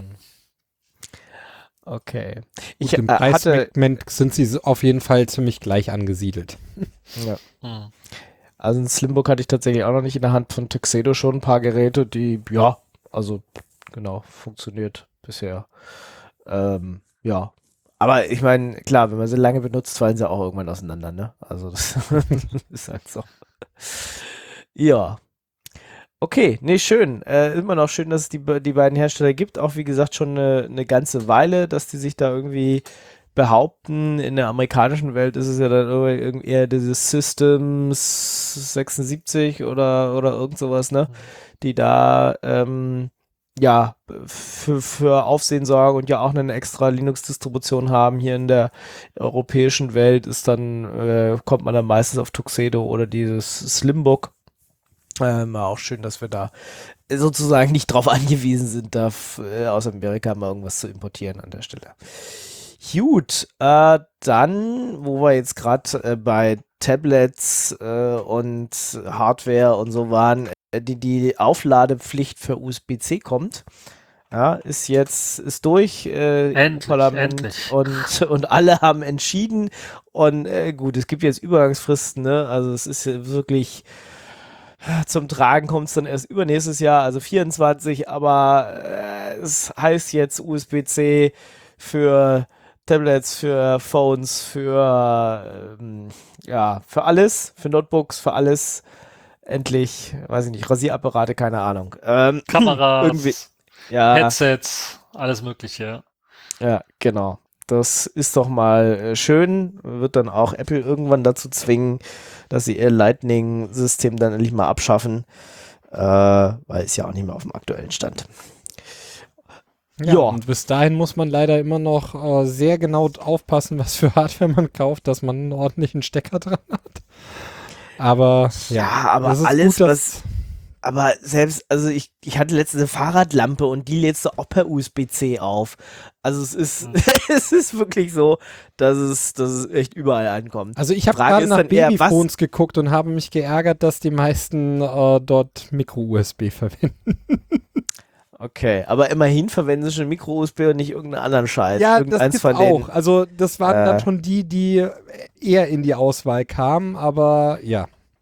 Okay. Ich, Ich Im äh, hatte. Preissegment sind sie auf jeden Fall ziemlich gleich angesiedelt. Ja. Hm. Also ein Slimbook hatte ich tatsächlich auch noch nicht in der Hand, von Tuxedo schon ein paar Geräte, die, ja, also genau, funktioniert bisher. Ähm, ja. Aber ich meine, klar, wenn man sie lange benutzt, fallen sie auch irgendwann auseinander, ne? Also das ist halt so. Ja. Okay, nee, schön. Äh, immer noch schön, dass es die, be- die beiden Hersteller gibt. Auch wie gesagt schon eine, eine ganze Weile, dass die sich da irgendwie behaupten. In der amerikanischen Welt ist es ja dann irgendwie eher dieses Systems sechsundsiebzig oder, oder irgend sowas, ne? Die da ähm, ja für, für Aufsehen sorgen und ja auch eine extra Linux-Distribution haben. Hier in der europäischen Welt ist dann, äh, kommt man dann meistens auf Tuxedo oder dieses Slimbook. Ähm, auch schön, dass wir da sozusagen nicht drauf angewiesen sind, da äh, aus Amerika mal irgendwas zu importieren an der Stelle. Gut, äh, dann, wo wir jetzt gerade äh, bei Tablets äh, und Hardware und so waren, äh, die, die Aufladepflicht für U S B C kommt, ja, ist jetzt, ist durch, äh, Endlich, Parlament endlich. Und, und alle haben entschieden und äh, gut, es gibt jetzt Übergangsfristen, ne, also es ist ja wirklich zum Tragen kommt es dann erst übernächstes Jahr, also vierundzwanzig, aber äh, es heißt jetzt U S B C für Tablets, für Phones, für ähm, ja, für alles, für Notebooks, für alles. Endlich, weiß ich nicht, Rasierapparate, keine Ahnung. Ähm, Kameras, irgendwie, ja, Headsets, alles Mögliche. ja, genau. Das ist doch mal äh, schön. Wird dann auch Apple irgendwann dazu zwingen, dass sie ihr Lightning-System dann endlich mal abschaffen, äh, weil es ja auch nicht mehr auf dem aktuellen Stand. Ja, Ja. und bis dahin muss man leider immer noch äh, sehr genau aufpassen, was für Hardware man kauft, dass man einen ordentlichen Stecker dran hat. Aber ja, Ja, aber das ist alles, gut, dass, was. Aber selbst, also ich, ich hatte letztens eine Fahrradlampe und die lädst du auch per U S B C auf. Also es ist, Mhm. es ist wirklich so, dass es, dass es echt überall ankommt. Also ich habe Frage gerade ist nach dann eher, Babyphones geguckt und habe mich geärgert, dass die meisten äh, dort Micro-U S B verwenden. Okay, aber immerhin verwenden sie schon Micro-U S B und nicht irgendeinen anderen Scheiß. Ja, das Irgendeins gibt's von denen. auch. Also das waren Äh. dann schon die, die eher in die Auswahl kamen, aber ja,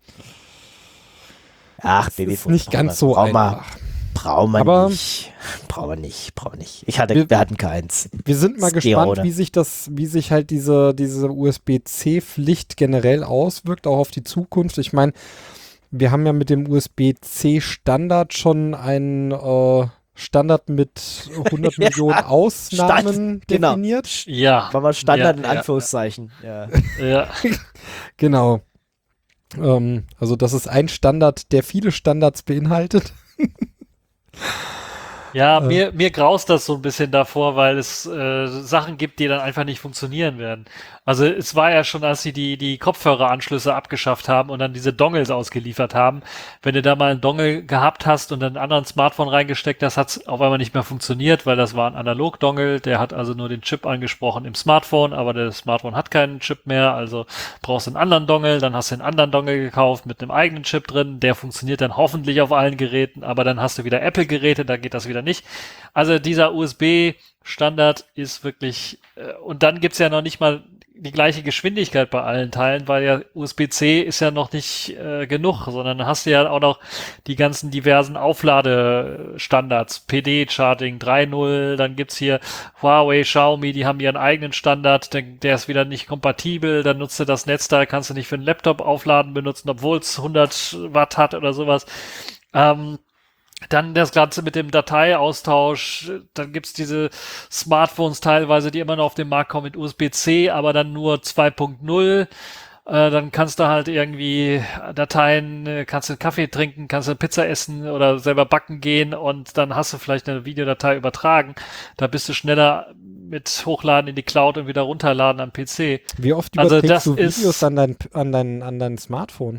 Ach, es Babyphone. ist nicht ganz so brauchen wir, einfach. brauchen wir Aber- nicht. Brauchen wir nicht, brauchen wir nicht. Ich hatte, Wir- wir hatten keins. Wir sind mal Stereo, gespannt, oder? wie sich das, wie sich halt diese, diese U S B C-Pflicht generell auswirkt, auch auf die Zukunft. Ich meine, wir haben ja mit dem U S B C-Standard schon einen äh, Standard mit hundert Ja, Millionen Ausnahmen Stand- genau. definiert. Ja. War mal Standard Ja, in ja, Anführungszeichen. Ja. Ja. Genau. Ähm, also das ist ein Standard, der viele Standards beinhaltet. Ja, Äh. mir, mir graust das so ein bisschen davor, weil es äh, Sachen gibt, die dann einfach nicht funktionieren werden. Also es war ja schon, als sie die, die Kopfhöreranschlüsse abgeschafft haben und dann diese Dongles ausgeliefert haben. Wenn du da mal einen Dongle gehabt hast und dann einen anderen Smartphone reingesteckt hast, hat es auf einmal nicht mehr funktioniert, weil das war ein Analog-Dongle, der hat also nur den Chip angesprochen im Smartphone, aber das Smartphone hat keinen Chip mehr, also brauchst du einen anderen Dongle, dann hast du einen anderen Dongle gekauft mit einem eigenen Chip drin, der funktioniert dann hoffentlich auf allen Geräten, aber dann hast du wieder Apple-Geräte, da geht das wieder nicht. Also dieser U S B-Standard ist wirklich, äh, und dann gibt's ja noch nicht mal die gleiche Geschwindigkeit bei allen Teilen, weil ja U S B C ist ja noch nicht äh, genug, sondern dann hast du ja auch noch die ganzen diversen Aufladestandards, P D-Charging drei Punkt null, dann gibt's hier Huawei, Xiaomi, die haben ihren eigenen Standard, der, der ist wieder nicht kompatibel, dann nutzt du das Netzteil, kannst du nicht für einen Laptop aufladen benutzen, obwohl es hundert Watt hat oder sowas. Ähm, Dann das Ganze mit dem Dateiaustausch, dann gibt's diese Smartphones teilweise, die immer noch auf den Markt kommen mit U S B C, aber dann nur zwei Punkt null. Äh, dann kannst du halt irgendwie Dateien, äh, kannst du Kaffee trinken, kannst du Pizza essen oder selber backen gehen und dann hast du vielleicht eine Videodatei übertragen. Da bist du schneller mit Hochladen in die Cloud und wieder runterladen am P C. Wie oft Also überträgst das du Videos ist- an dein, an dein, an dein Smartphone?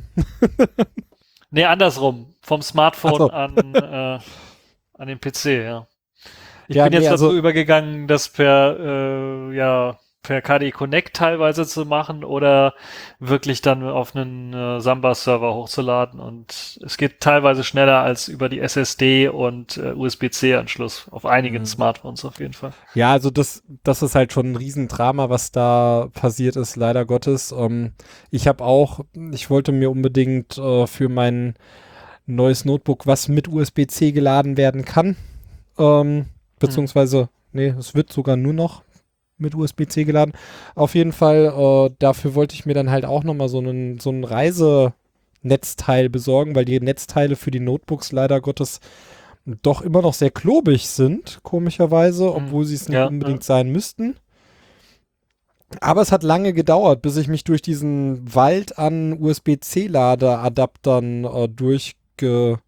Nee, andersrum. Vom Smartphone Ach so. an, äh, an den P C, ja. Ich Ja, bin jetzt nee, dazu also- übergegangen, das per, äh, ja, per K D Connect teilweise zu machen oder wirklich dann auf einen äh, Samba-Server hochzuladen und es geht teilweise schneller als über die S S D und äh, U S B C-Anschluss auf einigen Mhm. Smartphones auf jeden Fall. Ja, also das, das ist halt schon ein Riesendrama, was da passiert ist, leider Gottes. Ähm, ich habe auch, ich wollte mir unbedingt äh, für mein neues Notebook, was mit U S B C geladen werden kann, ähm, beziehungsweise, nee, es wird sogar nur noch mit U S B C geladen. Auf jeden Fall, äh, dafür wollte ich mir dann halt auch nochmal so einen, so einen Reisenetzteil besorgen, weil die Netzteile für die Notebooks leider Gottes doch immer noch sehr klobig sind, komischerweise, obwohl sie es nicht Ja, unbedingt sein müssten. Aber es hat lange gedauert, bis ich mich durch diesen Wald an U S B C-Ladeadaptern äh, durchgehangelt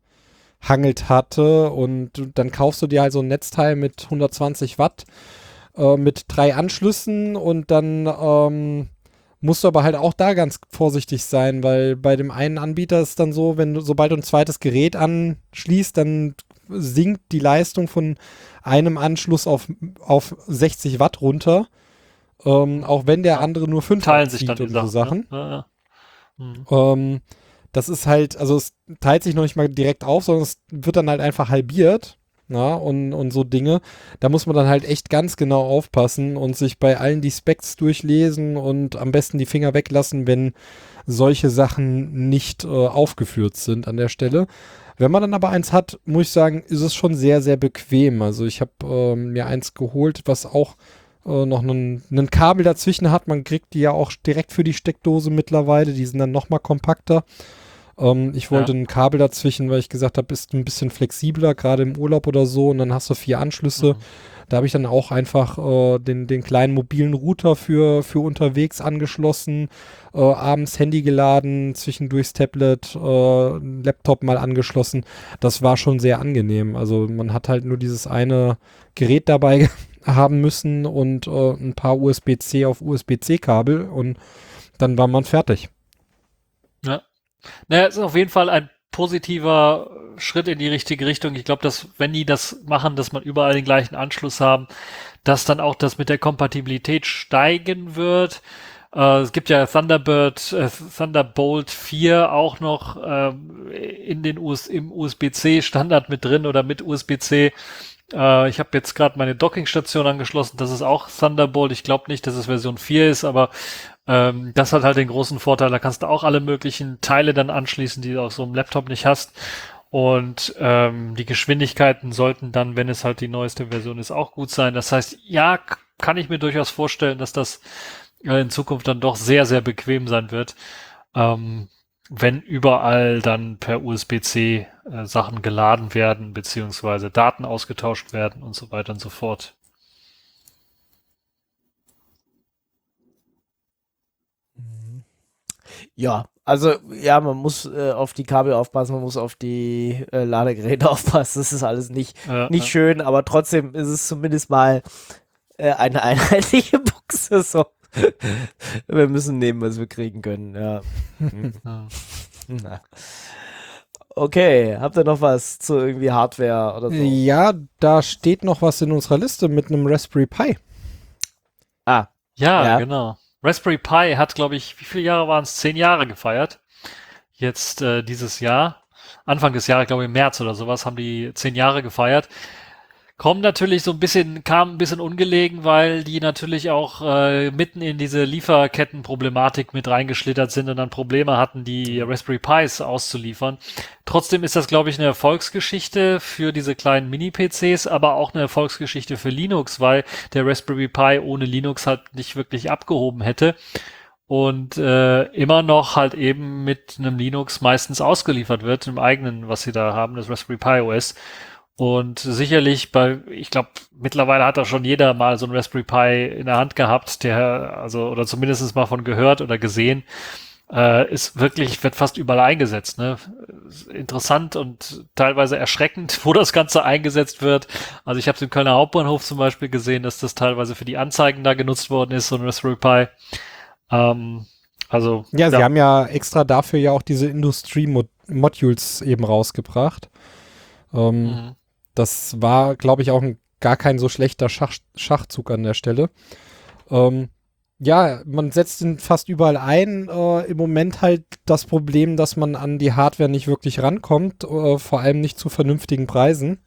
hatte. Und du- dann kaufst du dir halt so ein Netzteil mit hundertzwanzig Watt äh, mit drei Anschlüssen und dann ähm, musst du aber halt auch da ganz vorsichtig sein, weil bei dem einen Anbieter ist dann so, wenn du, sobald du ein zweites Gerät anschließt, dann sinkt die Leistung von einem Anschluss auf, auf sechzig Watt runter. Ähm, auch wenn der andere nur fünf Teilen Watt sich zieht dann die und so Sachen. Sachen. Ne? Ja, ja. Mhm. Ähm, das ist halt, also es teilt sich noch nicht mal direkt auf, sondern es wird dann halt einfach halbiert. Na, und, und so Dinge. Da muss man dann halt echt ganz genau aufpassen und sich bei allen die Specs durchlesen und am besten die Finger weglassen, wenn solche Sachen nicht äh, aufgeführt sind an der Stelle. Wenn man dann aber eins hat, muss ich sagen, ist es schon sehr, sehr bequem. Also ich habe ähm, mir eins geholt, was auch äh, noch einen, einen Kabel dazwischen hat. Man kriegt die ja auch direkt für die Steckdose mittlerweile. Die sind dann nochmal kompakter. Ähm, ich wollte Ja. ein Kabel dazwischen, weil ich gesagt habe, ist ein bisschen flexibler, gerade im Urlaub oder so, und dann hast du vier Anschlüsse. Mhm. Da habe ich dann auch einfach äh, den, den kleinen mobilen Router für, für unterwegs angeschlossen, äh, abends Handy geladen, zwischendurchs Tablet, äh, Laptop mal angeschlossen. Das war schon sehr angenehm. Also man hat halt nur dieses eine Gerät dabei haben müssen und äh, ein paar U S B C auf U S B C Kabel und dann war man fertig. Ja. Naja, es ist auf jeden Fall ein positiver Schritt in die richtige Richtung. Ich glaube, dass wenn die das machen, dass man überall den gleichen Anschluss haben, dass dann auch das mit der Kompatibilität steigen wird. Äh, es gibt ja Thunderbird, äh, Thunderbolt vier auch noch ähm, in den U S, im U S B C Standard mit drin oder mit U S B C. Äh, ich habe jetzt gerade meine Dockingstation angeschlossen. Das ist auch Thunderbolt. Ich glaube nicht, dass es Version vier ist, aber ähm, das hat halt den großen Vorteil. Da kannst du auch alle möglichen Teile dann anschließen, die du auf so einem Laptop nicht hast. Und ähm, die Geschwindigkeiten sollten dann, wenn es halt die neueste Version ist, auch gut sein. Das heißt, ja, k- kann ich mir durchaus vorstellen, dass das äh, in Zukunft dann doch sehr, sehr bequem sein wird, ähm, wenn überall dann per U S B C äh, Sachen geladen werden, beziehungsweise Daten ausgetauscht werden und so weiter und so fort. Ja, also ja, man muss äh, auf die Kabel aufpassen, man muss auf die äh, Ladegeräte aufpassen. Das ist alles nicht, Ja, nicht ja. schön, aber trotzdem ist es zumindest mal äh, eine einheitliche Buchse. So. Wir müssen nehmen, was wir kriegen können. Ja. Hm. Ja. Na. Okay, habt ihr noch was zu irgendwie Hardware oder so? Ja, da steht noch was in unserer Liste mit einem Raspberry Pi. Ah, Ja, Ja. genau. Raspberry Pi hat, glaube ich, wie viele Jahre waren es? Zehn Jahre gefeiert. Jetzt äh, dieses Jahr. Anfang des Jahres, glaube ich, im März oder sowas, haben die zehn Jahre gefeiert. Kommen natürlich so ein bisschen, kam ein bisschen ungelegen, weil die natürlich auch äh, mitten in diese Lieferkettenproblematik mit reingeschlittert sind und dann Probleme hatten, die Raspberry Pis auszuliefern. Trotzdem ist das, glaube ich, eine Erfolgsgeschichte für diese kleinen Mini-P Cs, aber auch eine Erfolgsgeschichte für Linux, weil der Raspberry Pi ohne Linux halt nicht wirklich abgehoben hätte und äh, immer noch halt eben mit einem Linux meistens ausgeliefert wird, im eigenen, was sie da haben, das Raspberry Pi O S. Und sicherlich bei, ich glaube, mittlerweile hat da schon jeder mal so ein Raspberry Pi in der Hand gehabt, der, also, oder zumindest mal von gehört oder gesehen, äh, ist wirklich, wird fast überall eingesetzt, ne? Interessant und teilweise erschreckend, wo das Ganze eingesetzt wird. Also ich habe es im Kölner Hauptbahnhof zum Beispiel gesehen, dass das teilweise für die Anzeigen da genutzt worden ist, so ein Raspberry Pi. Ähm, also, Ja, sie haben ja extra dafür ja auch diese Industrie-Modules eben rausgebracht. Ähm, Mhm. Das war, glaube ich, auch ein, gar kein so schlechter Schach, Schachzug an der Stelle. Ähm, ja, man setzt ihn fast überall ein. Äh, im Moment halt das Problem, dass man an die Hardware nicht wirklich rankommt, äh, vor allem nicht zu vernünftigen Preisen.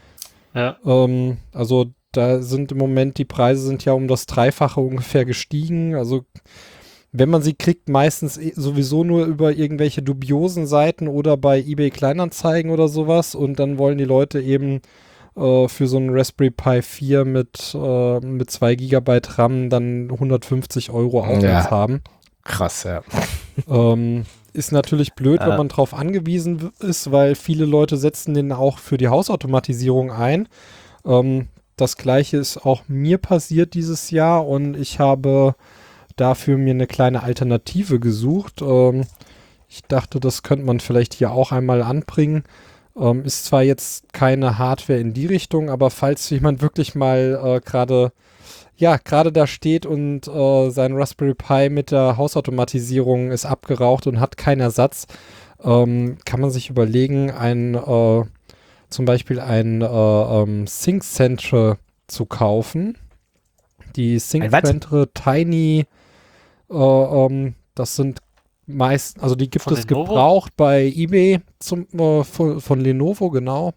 Ja. Ähm, also da sind im Moment, die Preise sind ja um das Dreifache ungefähr gestiegen. Also wenn man sie kriegt, meistens eh sowieso nur über irgendwelche dubiosen Seiten oder bei eBay Kleinanzeigen oder sowas. Und dann wollen die Leute eben äh, für so einen Raspberry Pi vier mit, äh, mit zwei Gigabyte RAM dann hundertfünfzig Euro aufwärts Ja. haben. krass, ja. Ähm, ist natürlich blöd, wenn Ja. man drauf angewiesen w- ist, weil viele Leute setzen den auch für die Hausautomatisierung ein. Ähm, das gleiche ist auch mir passiert dieses Jahr und ich habe dafür mir eine kleine Alternative gesucht. Ähm, ich dachte, das könnte man vielleicht hier auch einmal anbringen. Ähm, ist zwar jetzt keine Hardware in die Richtung, aber falls jemand wirklich mal äh, gerade ja, gerade da steht und äh, sein Raspberry Pi mit der Hausautomatisierung ist abgeraucht und hat keinen Ersatz, ähm, kann man sich überlegen, ein äh, zum Beispiel ein äh, ähm, Sync Central zu kaufen. Die Sync Ein was? Central Tiny, äh, ähm, das sind meist, also die gibt Von es Lenovo? gebraucht bei eBay zum, äh, von, von Lenovo, genau.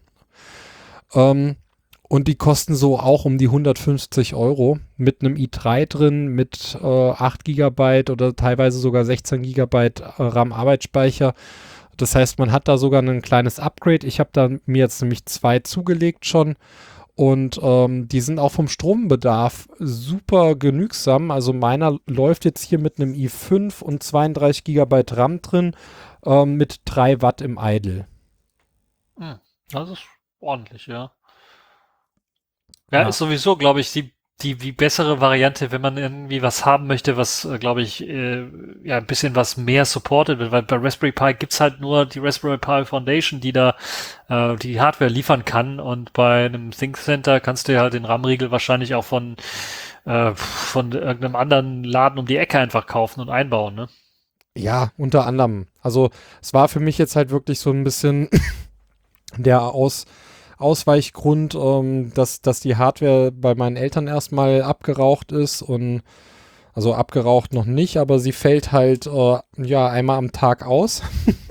Ähm, und die kosten so auch um die hundertfünfzig Euro mit einem i drei drin, mit äh, acht Gigabyte oder teilweise sogar sechzehn Gigabyte äh, RAM-Arbeitsspeicher. Das heißt, man hat da sogar ein kleines Upgrade. Ich habe da mir jetzt nämlich zwei zugelegt schon. Und ähm, die sind auch vom Strombedarf super genügsam. Also meiner läuft jetzt hier mit einem i fünf und zweiunddreißig Gigabyte RAM drin. ähm, mit drei Watt im Idle. Hm, das ist ordentlich, ja. Ja, Ja. ist sowieso, glaube ich, die, die, die bessere Variante, wenn man irgendwie was haben möchte, was, äh, glaube ich, äh, ja, ein bisschen was mehr supported wird, weil bei Raspberry Pi gibt's halt nur die Raspberry Pi Foundation, die da äh, die Hardware liefern kann, und bei einem ThinkCenter kannst du ja halt den RAM-Riegel wahrscheinlich auch von, äh, von irgendeinem anderen Laden um die Ecke einfach kaufen und einbauen, ne? Ja, unter anderem. Also es war für mich jetzt halt wirklich so ein bisschen der Aus, Ausweichgrund, ähm, dass, dass die Hardware bei meinen Eltern erstmal abgeraucht ist und also abgeraucht noch nicht, aber sie fällt halt äh, ja einmal am Tag aus.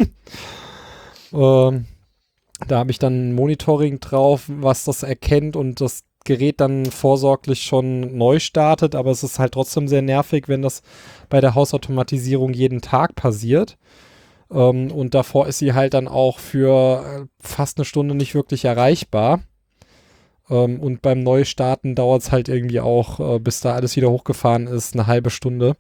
ähm, da habe ich dann ein Monitoring drauf, was das erkennt und das Gerät dann vorsorglich schon neu startet, aber es ist halt trotzdem sehr nervig, wenn das bei der Hausautomatisierung jeden Tag passiert. Ähm, und davor ist sie halt dann auch für fast eine Stunde nicht wirklich erreichbar. Ähm, und beim Neustarten dauert es halt irgendwie auch, äh, bis da alles wieder hochgefahren ist, eine halbe Stunde.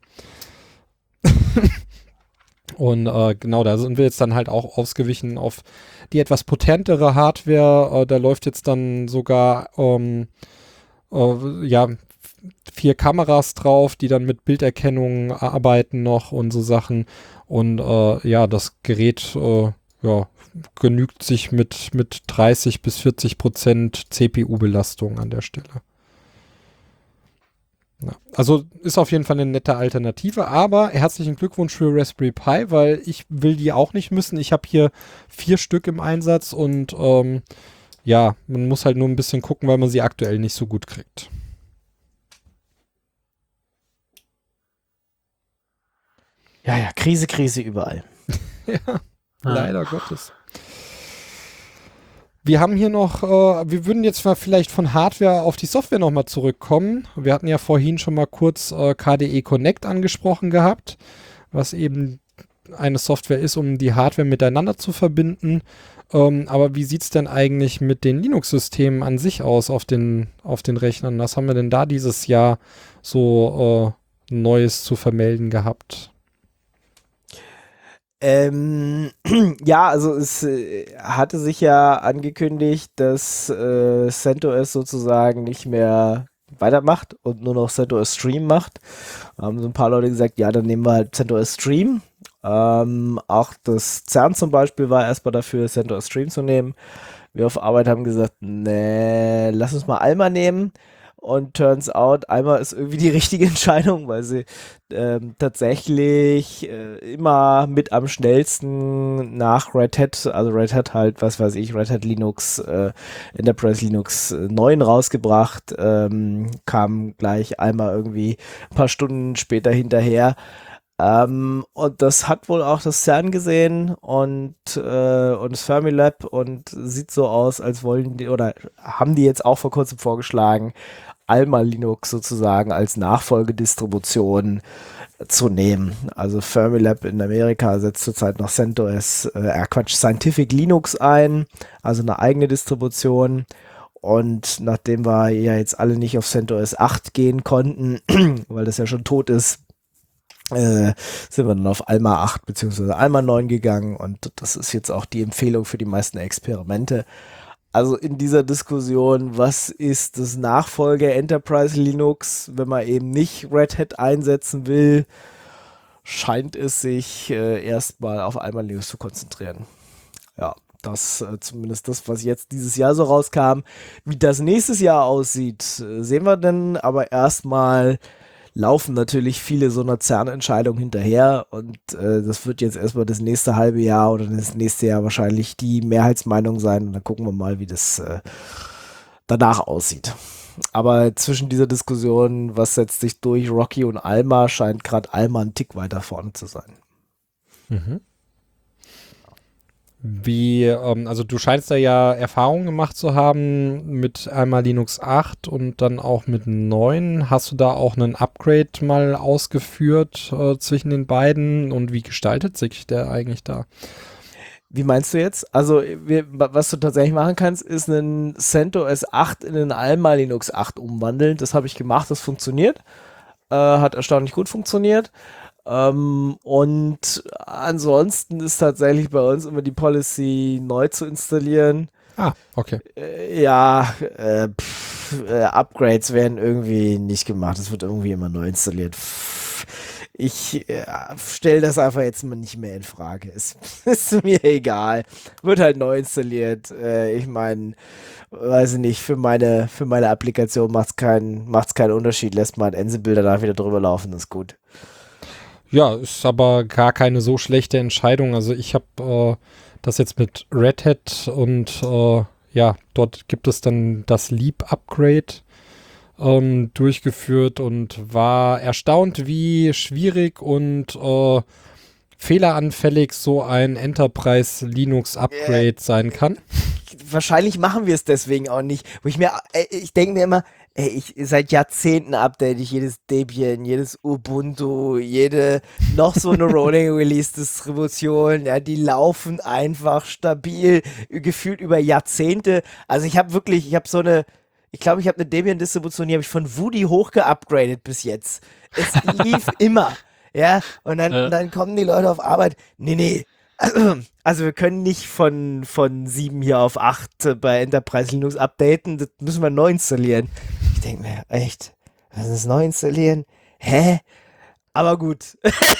Und äh, genau, da sind wir jetzt dann halt auch ausgewichen auf die etwas potentere Hardware. Äh, da läuft jetzt dann sogar ähm, äh, ja, vier Kameras drauf, die dann mit Bilderkennung arbeiten noch und so Sachen. Und äh, ja, das Gerät äh, ja, genügt sich mit, mit dreißig bis vierzig Prozent C P U-Belastung an der Stelle. Ja, also ist auf jeden Fall eine nette Alternative, aber herzlichen Glückwunsch für Raspberry Pi, weil ich will die auch nicht missen. Ich habe hier vier Stück im Einsatz und ähm, ja, man muss halt nur ein bisschen gucken, weil man sie aktuell nicht so gut kriegt. Ja, ja, Krise, Krise überall. Ja, leider Gottes. Wir haben hier noch, äh, wir würden jetzt mal vielleicht von Hardware auf die Software nochmal zurückkommen. Wir hatten ja vorhin schon mal kurz äh, K D E Connect angesprochen gehabt, was eben eine Software ist, um die Hardware miteinander zu verbinden. Ähm, aber wie sieht es denn eigentlich mit den Linux-Systemen an sich aus auf den, auf den Rechnern? Was haben wir denn da dieses Jahr so äh, Neues zu vermelden gehabt? Ähm, ja, also es äh, hatte sich ja angekündigt, dass äh, CentOS sozusagen nicht mehr weitermacht und nur noch CentOS Stream macht. Haben so ein paar Leute gesagt, ja, dann nehmen wir halt CentOS Stream. Ähm, auch das CERN zum Beispiel war erstmal dafür, CentOS Stream zu nehmen. Wir auf Arbeit haben gesagt, nee, lass uns mal Alma nehmen. Und turns out, Alma ist irgendwie die richtige Entscheidung, weil sie ähm, tatsächlich äh, immer mit am schnellsten nach Red Hat, also Red Hat halt, was weiß ich, Red Hat Linux, äh, Enterprise Linux äh, neun rausgebracht, ähm, kam gleich Alma irgendwie ein paar Stunden später hinterher. Ähm, und das hat wohl auch das CERN gesehen und, äh, und das Fermilab und sieht so aus, als wollen die, oder haben die jetzt auch vor kurzem vorgeschlagen, Alma Linux sozusagen als Nachfolgedistribution zu nehmen. Also Fermilab in Amerika setzt zurzeit noch CentOS, äh, Quatsch, Scientific Linux ein, also eine eigene Distribution. Und nachdem wir ja jetzt alle nicht auf CentOS acht gehen konnten, weil das ja schon tot ist, äh, sind wir dann auf Alma acht bzw. Alma neun gegangen und das ist jetzt auch die Empfehlung für die meisten Experimente. Also in dieser Diskussion, was ist das Nachfolger Enterprise Linux, wenn man eben nicht Red Hat einsetzen will, scheint es sich äh, erstmal auf Alma Linux zu konzentrieren. Ja, das äh, zumindest das, was jetzt dieses Jahr so rauskam. Wie das nächstes Jahr aussieht, äh, sehen wir dann, aber erstmal laufen natürlich viele so einer CERN-Entscheidung hinterher und äh, das wird jetzt erstmal das nächste halbe Jahr oder das nächste Jahr wahrscheinlich die Mehrheitsmeinung sein und dann gucken wir mal, wie das äh, danach aussieht. Aber zwischen dieser Diskussion, was setzt sich durch Rocky und Alma, scheint gerade Alma ein Tick weiter vorne zu sein. Mhm. Wie, ähm, also du scheinst da ja Erfahrungen gemacht zu haben mit einmal Linux acht und dann auch mit neun. Hast du da auch einen Upgrade mal ausgeführt äh, zwischen den beiden und wie gestaltet sich der eigentlich da? Wie meinst du jetzt? Also, wir, was du tatsächlich machen kannst, ist einen CentOS acht in einen Alma Linux acht umwandeln. Das habe ich gemacht, das funktioniert. Äh, hat erstaunlich gut funktioniert. Ähm, und ansonsten ist tatsächlich bei uns immer die Policy, neu zu installieren. Ah, okay. Äh, ja, äh, pff, äh, Upgrades werden irgendwie nicht gemacht. Es wird irgendwie immer neu installiert. Pff, ich äh, stelle das einfach jetzt mal nicht mehr in Frage. Es ist mir egal. Wird halt neu installiert. Äh, ich meine, weiß ich nicht, für meine, für meine Applikation macht es keinen, macht's keinen Unterschied. Lässt man ein Ansible danach wieder drüber laufen, ist gut. Ja, ist aber gar keine so schlechte Entscheidung. Also ich habe äh, das jetzt mit Red Hat und äh, ja, dort gibt es dann das Leap-Upgrade ähm, durchgeführt und war erstaunt, wie schwierig und äh, fehleranfällig so ein Enterprise-Linux-Upgrade Äh. sein kann. Wahrscheinlich machen wir es deswegen auch nicht. Wo ich mir, äh, ich denke mir immer, ey, ich, seit Jahrzehnten update ich jedes Debian, jedes Ubuntu, jede noch so eine Rolling Release Distribution, ja, die laufen einfach stabil, gefühlt über Jahrzehnte. Also ich habe wirklich, ich habe so eine, ich glaube, ich habe eine Debian Distribution, die habe ich von Woody hoch geupgradet bis jetzt. Es lief immer, ja, und dann, Ja. und dann kommen die Leute auf Arbeit, nee, nee, also wir können nicht von, von sieben hier auf acht bei Enterprise Linux updaten, das müssen wir neu installieren. Ich denke mir, echt, was ist neu installieren? Hä? Aber gut.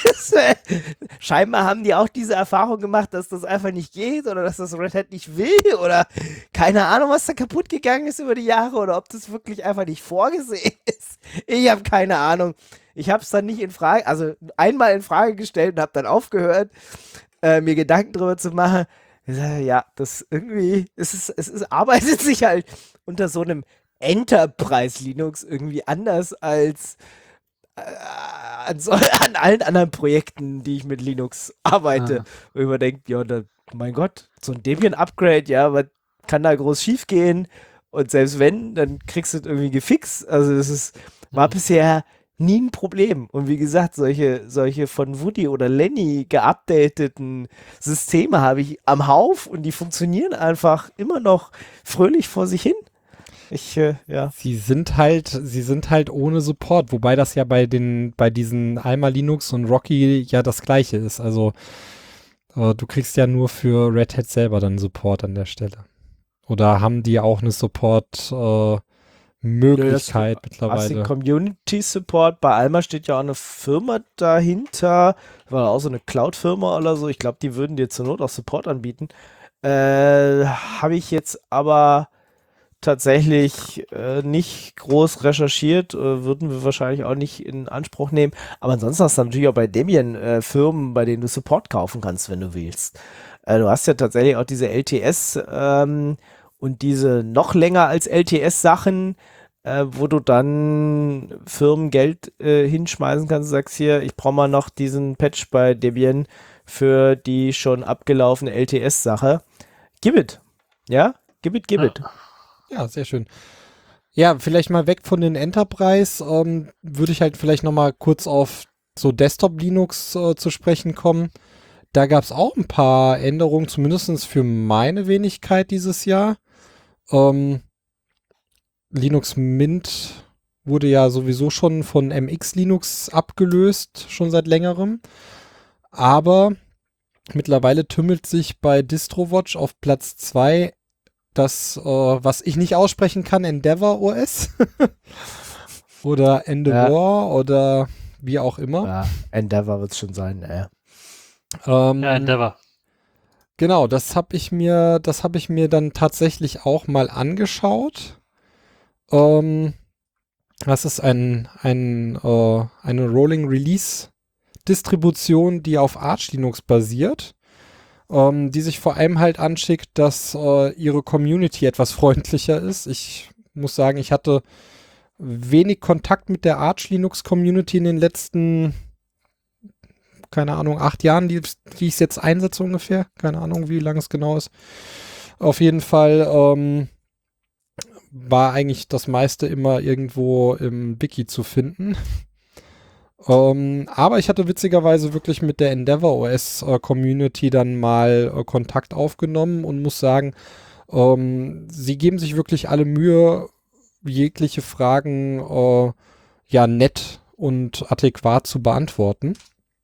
Scheinbar haben die auch diese Erfahrung gemacht, dass das einfach nicht geht oder dass das Red Hat nicht will oder keine Ahnung, was da kaputt gegangen ist über die Jahre oder ob das wirklich einfach nicht vorgesehen ist. Ich habe keine Ahnung. Ich habe es dann nicht in Frage, also einmal in Frage gestellt und habe dann aufgehört, äh, mir Gedanken drüber zu machen. Ich sage, ja, das irgendwie, es ist, es ist, arbeitet sich halt unter so einem Enterprise Linux irgendwie anders als äh, an, so, an allen anderen Projekten, die ich mit Linux arbeite. Ah. Wo ich mir denke, ja, da, mein Gott, so ein Debian-Upgrade, ja, was kann da groß schief gehen? Und selbst wenn, dann kriegst du es irgendwie gefixt. Also das ist, war bisher nie ein Problem. Und wie gesagt, solche, solche von Woody oder Lenny geupdateten Systeme habe ich am Hauf und die funktionieren einfach immer noch fröhlich vor sich hin. Ich, äh, ja. Sie sind halt, sie sind halt ohne Support, wobei das ja bei den, bei diesen Alma Linux und Rocky ja das gleiche ist. Also äh, du kriegst ja nur für Red Hat selber dann Support an der Stelle. Oder haben die auch eine Support äh, Möglichkeit Hast den mittlerweile? Community Support. Bei Alma steht ja auch eine Firma dahinter. War auch so eine Cloud-Firma oder so. Ich glaube, die würden dir zur Not auch Support anbieten. Äh, habe ich jetzt aber tatsächlich äh, nicht groß recherchiert, äh, würden wir wahrscheinlich auch nicht in Anspruch nehmen. Aber ansonsten hast du natürlich auch bei Debian äh, Firmen, bei denen du Support kaufen kannst, wenn du willst. Äh, du hast ja tatsächlich auch diese L T S ähm, und diese noch länger als L T S-Sachen, äh, wo du dann Firmen Geld äh, hinschmeißen kannst und sagst hier, ich brauche mal noch diesen Patch bei Debian für die schon abgelaufene L T S-Sache. Gib it. Ja? Gib it, gib it. Ja, sehr schön. Ja, vielleicht mal weg von den Enterprise, ähm, würde ich halt vielleicht nochmal kurz auf so Desktop-Linux äh, zu sprechen kommen. Da gab es auch ein paar Änderungen, zumindest für meine Wenigkeit dieses Jahr. Ähm, Linux Mint wurde ja sowieso schon von M X Linux abgelöst, schon seit längerem. Aber mittlerweile tümmelt sich bei DistroWatch auf Platz zwei das, äh, was ich nicht aussprechen kann, Endeavour O S oder Endeavour ja. oder wie auch immer. Ja, Endeavour wird es schon sein, äh. Ähm, Ja, Endeavour. Genau, das habe ich mir, das habe ich mir dann tatsächlich auch mal angeschaut. Ähm, das ist ein, ein, äh, eine Rolling Release Distribution, die auf Arch Linux basiert. Ähm, die sich vor allem halt anschickt, dass äh, ihre Community etwas freundlicher ist. Ich muss sagen, ich hatte wenig Kontakt mit der Arch Linux Community in den letzten, keine Ahnung, acht Jahren, die, die ich es jetzt einsetze ungefähr. Keine Ahnung, wie lange es genau ist. Auf jeden Fall ähm, war eigentlich das meiste immer irgendwo im Wiki zu finden. Um, aber ich hatte witzigerweise wirklich mit der Endeavour O S äh, Community dann mal äh, Kontakt aufgenommen und muss sagen, ähm, sie geben sich wirklich alle Mühe, jegliche Fragen äh, ja nett und adäquat zu beantworten.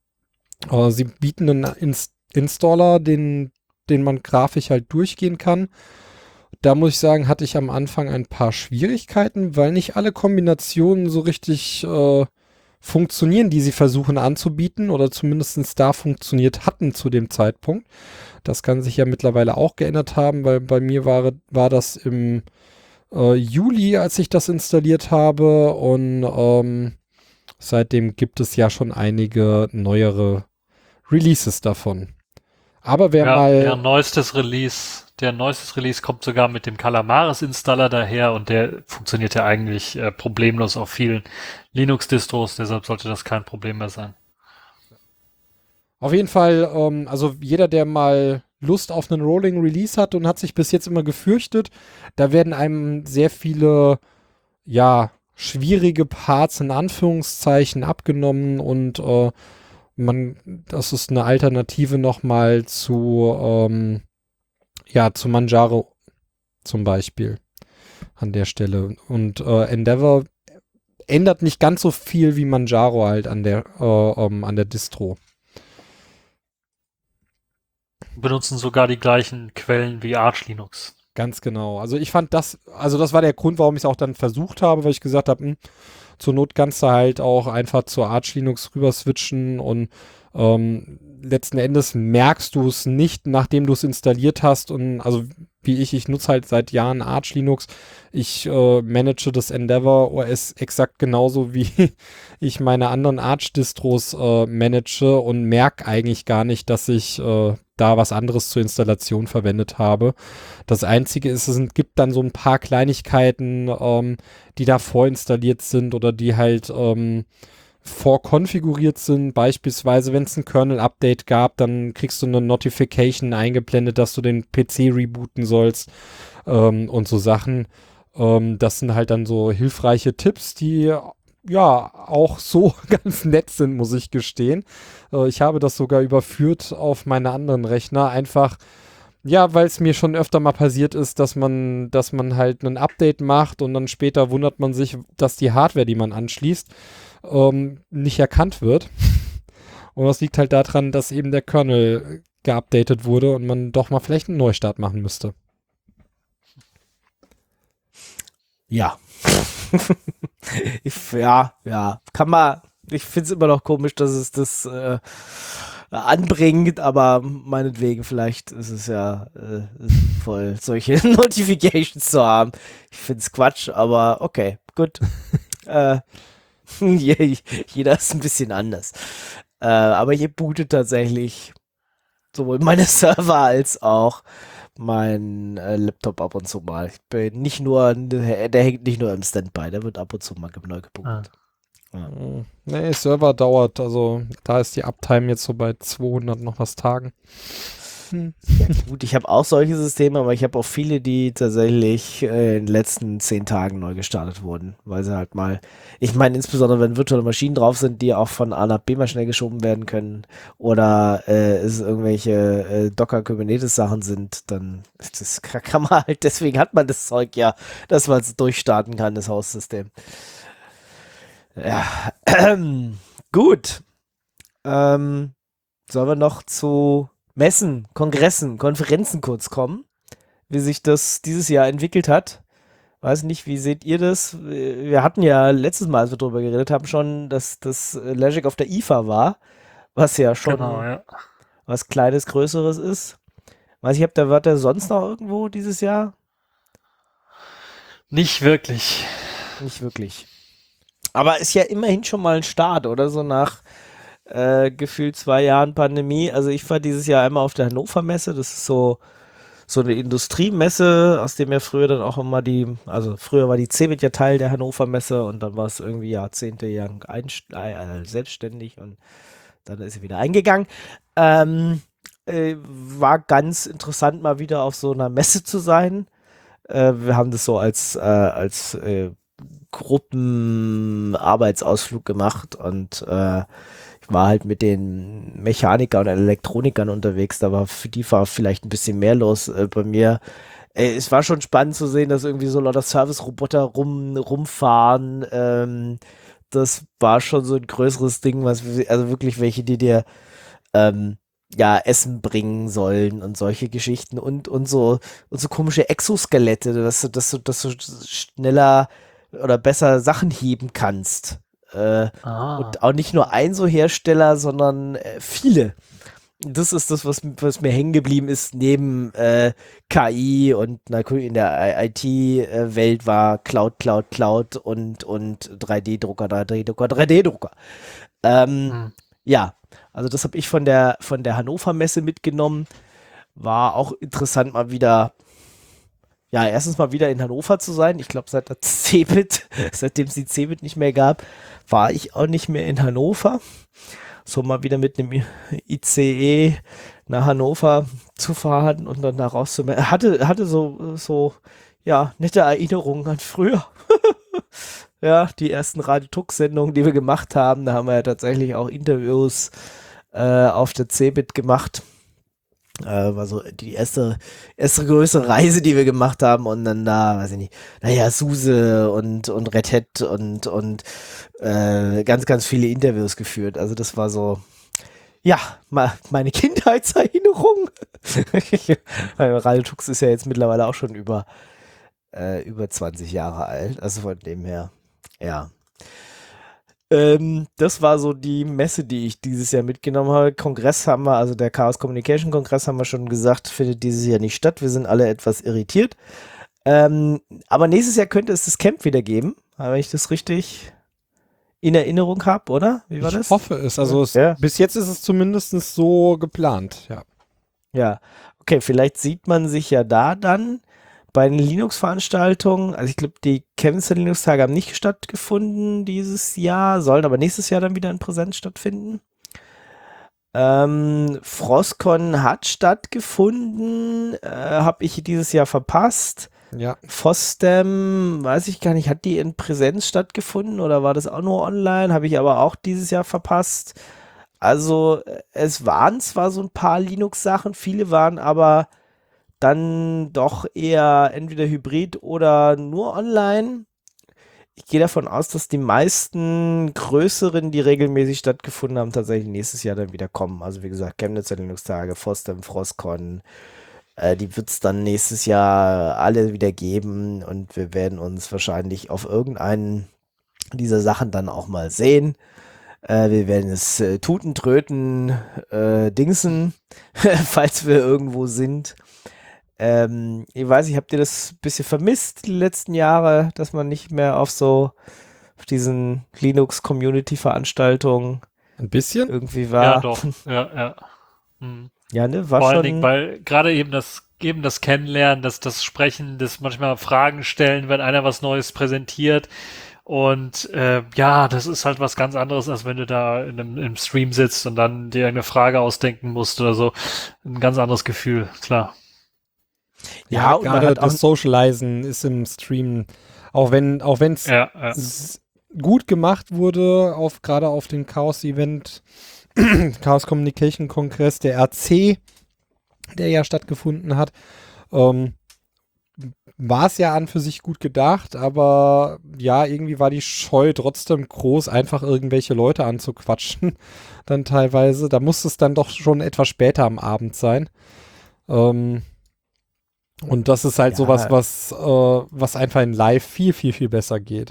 Äh, sie bieten einen Ins- Installer, den, den man grafisch halt durchgehen kann. Da muss ich sagen, hatte ich am Anfang ein paar Schwierigkeiten, weil nicht alle Kombinationen so richtig äh, funktionieren, die sie versuchen anzubieten oder zumindest da funktioniert hatten zu dem Zeitpunkt. Das kann sich ja mittlerweile auch geändert haben, weil bei mir war, war das im äh, Juli, als ich das installiert habe und ähm, seitdem gibt es ja schon einige neuere Releases davon. Aber wer Ja, mal... der neuestes Release, der neuestes Release kommt sogar mit dem Calamares-Installer daher und der funktioniert ja eigentlich äh, problemlos auf vielen Linux-Distros, deshalb sollte das kein Problem mehr sein. Auf jeden Fall, ähm, also jeder, der mal Lust auf einen Rolling Release hat und hat sich bis jetzt immer gefürchtet, da werden einem sehr viele, ja, schwierige Parts in Anführungszeichen abgenommen und äh, man, das ist eine Alternative nochmal zu, ähm, ja, zu Manjaro zum Beispiel an der Stelle. Und äh, Endeavor ändert nicht ganz so viel wie Manjaro halt an der, äh, ähm, an der Distro. Benutzen sogar die gleichen Quellen wie Arch Linux. Ganz genau. Also ich fand das, also das war der Grund, warum ich es auch dann versucht habe, weil ich gesagt habe, hm, zur Not kannst du halt auch einfach zur Arch Linux rüber switchen und ähm, letzten Endes merkst du es nicht, nachdem du es installiert hast und also wie ich, ich nutze halt seit Jahren Arch Linux. Ich äh, manage das Endeavor O S exakt genauso, wie ich meine anderen Arch-Distros äh, manage und merke eigentlich gar nicht, dass ich äh, da was anderes zur Installation verwendet habe. Das Einzige ist, es gibt dann so ein paar Kleinigkeiten, ähm, die da vorinstalliert sind oder die halt ähm, vorkonfiguriert sind. Beispielsweise, wenn es ein Kernel-Update gab, dann kriegst du eine Notification eingeblendet, dass du den P C rebooten sollst ähm, und so Sachen. Ähm, das sind halt dann so hilfreiche Tipps, die ja auch so ganz nett sind, muss ich gestehen. Äh, ich habe das sogar überführt auf meine anderen Rechner, einfach ja, weil es mir schon öfter mal passiert ist, dass man, dass man halt ein Update macht und dann später wundert man sich, dass die Hardware, die man anschließt, ähm, nicht erkannt wird. Und das liegt halt daran, dass eben der Kernel geupdatet wurde und man doch mal vielleicht einen Neustart machen müsste. Ja. ich, ja, ja. Kann man, ich finde es immer noch komisch, dass es das äh, anbringt, aber meinetwegen, vielleicht ist es ja äh, sinnvoll, solche Notifications zu haben. Ich finde es Quatsch, aber okay, gut. äh, jeder ist ein bisschen anders. Äh, aber ihr bootet tatsächlich sowohl meine Server als auch mein äh, Laptop ab und zu mal. Ich bin nicht nur, der, der hängt nicht nur im Standby, der wird ab und zu mal neu gebootet. Ah. Ja. Nee, Server dauert, also da ist die Uptime jetzt so bei zweihundert noch was Tagen. Hm. Ja, gut, ich habe auch solche Systeme, aber ich habe auch viele, die tatsächlich äh, in den letzten zehn Tagen neu gestartet wurden, weil sie halt mal, ich meine insbesondere, wenn virtuelle Maschinen drauf sind, die auch von A nach B mal schnell geschoben werden können oder äh, es irgendwelche äh, Docker-Kubernetes-Sachen sind, dann das kann man halt, deswegen hat man das Zeug ja, dass man es durchstarten kann, das Haussystem. Ja, ähm, gut. Ähm, sollen wir noch zu Messen, Kongressen, Konferenzen kurz kommen, wie sich das dieses Jahr entwickelt hat. Weiß nicht, wie seht ihr das? Wir hatten ja letztes Mal, als wir drüber geredet haben, schon, dass das Legic auf der I F A war, was ja schon Genau, ja. was Kleines, Größeres ist. Weiß ich, habt ihr, wart ihr sonst noch irgendwo dieses Jahr? Nicht wirklich. Nicht wirklich. Aber ist ja immerhin schon mal ein Start, oder? So nach Äh, gefühlt zwei Jahren Pandemie. Also ich war dieses Jahr einmal auf der Hannover Messe. Das ist so so eine Industriemesse, aus dem ja früher dann auch immer die, also früher war die Cebit ja Teil der Hannover Messe und dann war es irgendwie jahrzehntelang einst- äh, selbstständig und dann ist sie wieder eingegangen. Ähm, äh, war ganz interessant, mal wieder auf so einer Messe zu sein. Äh, wir haben das so als äh, als äh, Gruppenarbeitsausflug gemacht und äh, ich war halt mit den Mechanikern und Elektronikern unterwegs, da war für die war vielleicht ein bisschen mehr los äh, bei mir. Äh, es war schon spannend zu sehen, dass irgendwie so lauter Service-Roboter rum, rumfahren. Ähm, das war schon so ein größeres Ding, was also wirklich welche, die dir ähm, ja, Essen bringen sollen und solche Geschichten und, und so, und so komische Exoskelette, dass du, dass du, dass du schneller oder besser Sachen heben kannst. Äh, Ah. und auch nicht nur ein so Hersteller, sondern äh, viele. Das ist das, was, was mir hängen geblieben ist, neben äh, K I und na, in der I T-Welt war Cloud, Cloud, Cloud und, und drei D-Drucker, drei D-Drucker, drei D-Drucker. Ähm, Hm. Ja, also das habe ich von der, von der Hannover Messe mitgenommen. War auch interessant, mal wieder, ja, erstens mal wieder in Hannover zu sein. Ich glaube, seit der Cebit, seitdem es die Cebit nicht mehr gab, war ich auch nicht mehr in Hannover. So mal wieder mit einem I C E nach Hannover zu fahren und dann da rauszumelden. Hatte, hatte so, so, ja, nette Erinnerungen an früher. Ja, die ersten Radio-Tux-Sendungen, die wir gemacht haben, da haben wir ja tatsächlich auch Interviews äh, auf der Cebit gemacht. Äh, war so die erste, erste größere Reise, die wir gemacht haben und dann da, weiß ich nicht, naja, SUSE und, und Red Hat und, und äh, ganz, ganz viele Interviews geführt. Also das war so, ja, ma, meine Kindheitserinnerung. Weil Radio Tux ist ja jetzt mittlerweile auch schon über, äh, über zwanzig Jahre alt. Also von dem her, ja. Ähm, das war so die Messe, die ich dieses Jahr mitgenommen habe. Kongress haben wir, also der Chaos Communication Kongress haben wir schon gesagt, findet dieses Jahr nicht statt. Wir sind alle etwas irritiert. Ähm, aber nächstes Jahr könnte es das Camp wieder geben, wenn ich das richtig in Erinnerung habe, oder? Wie war ich das? hoffe es. Also es, Ja. bis jetzt ist es zumindest so geplant, ja. Ja, okay, vielleicht sieht man sich ja da dann bei den Linux-Veranstaltungen. Also ich glaube, die Chemnitzer Linux-Tage haben nicht stattgefunden dieses Jahr, sollen aber nächstes Jahr dann wieder in Präsenz stattfinden. Ähm, Frostcon hat stattgefunden, äh, habe ich dieses Jahr verpasst. Ja, FOSDEM, weiß ich gar nicht, hat die in Präsenz stattgefunden oder war das auch nur online? Habe ich aber auch dieses Jahr verpasst. Also äh, es waren zwar so ein paar Linux-Sachen, viele waren aber dann doch eher entweder hybrid oder nur online. Ich gehe davon aus, dass die meisten größeren, die regelmäßig stattgefunden haben, tatsächlich nächstes Jahr dann wieder kommen. Also wie gesagt, Chemnitzer Linux-Tage, FOSDEM, Frostcon, äh, die wird es dann nächstes Jahr alle wieder geben und wir werden uns wahrscheinlich auf irgendeinen dieser Sachen dann auch mal sehen. Äh, wir werden es äh, tuten, tröten, äh, dingsen, falls wir irgendwo sind. Ähm, ich weiß, ich habt ihr das ein bisschen vermisst die letzten Jahre, dass man nicht mehr auf so auf diesen Linux-Community-Veranstaltungen ein bisschen. irgendwie war. Ja, doch. Ja, ja. Hm. Ja, ne, war Vor allen schon. Dingen, weil gerade eben das, eben das Kennenlernen, das, das Sprechen, das manchmal Fragen stellen, wenn einer was Neues präsentiert. Und äh, ja, das ist halt was ganz anderes, als wenn du da in einem, im Stream sitzt und dann dir eine Frage ausdenken musst oder so. Ein ganz anderes Gefühl, klar. Ja, Ja, und man gerade hat auch- das Socializen ist im Stream, auch wenn auch wenn es Ja, ja. s- gut gemacht wurde, auf gerade auf dem Chaos-Event, Chaos Communication Kongress, der R C, der ja stattgefunden hat, ähm, war es ja an für sich gut gedacht, aber ja, irgendwie war die Scheu trotzdem groß, einfach irgendwelche Leute anzuquatschen, dann teilweise. Da musste es dann doch schon etwas später am Abend sein. Ähm, und das ist halt Ja. sowas, was, äh, was einfach in Live viel, viel, viel besser geht.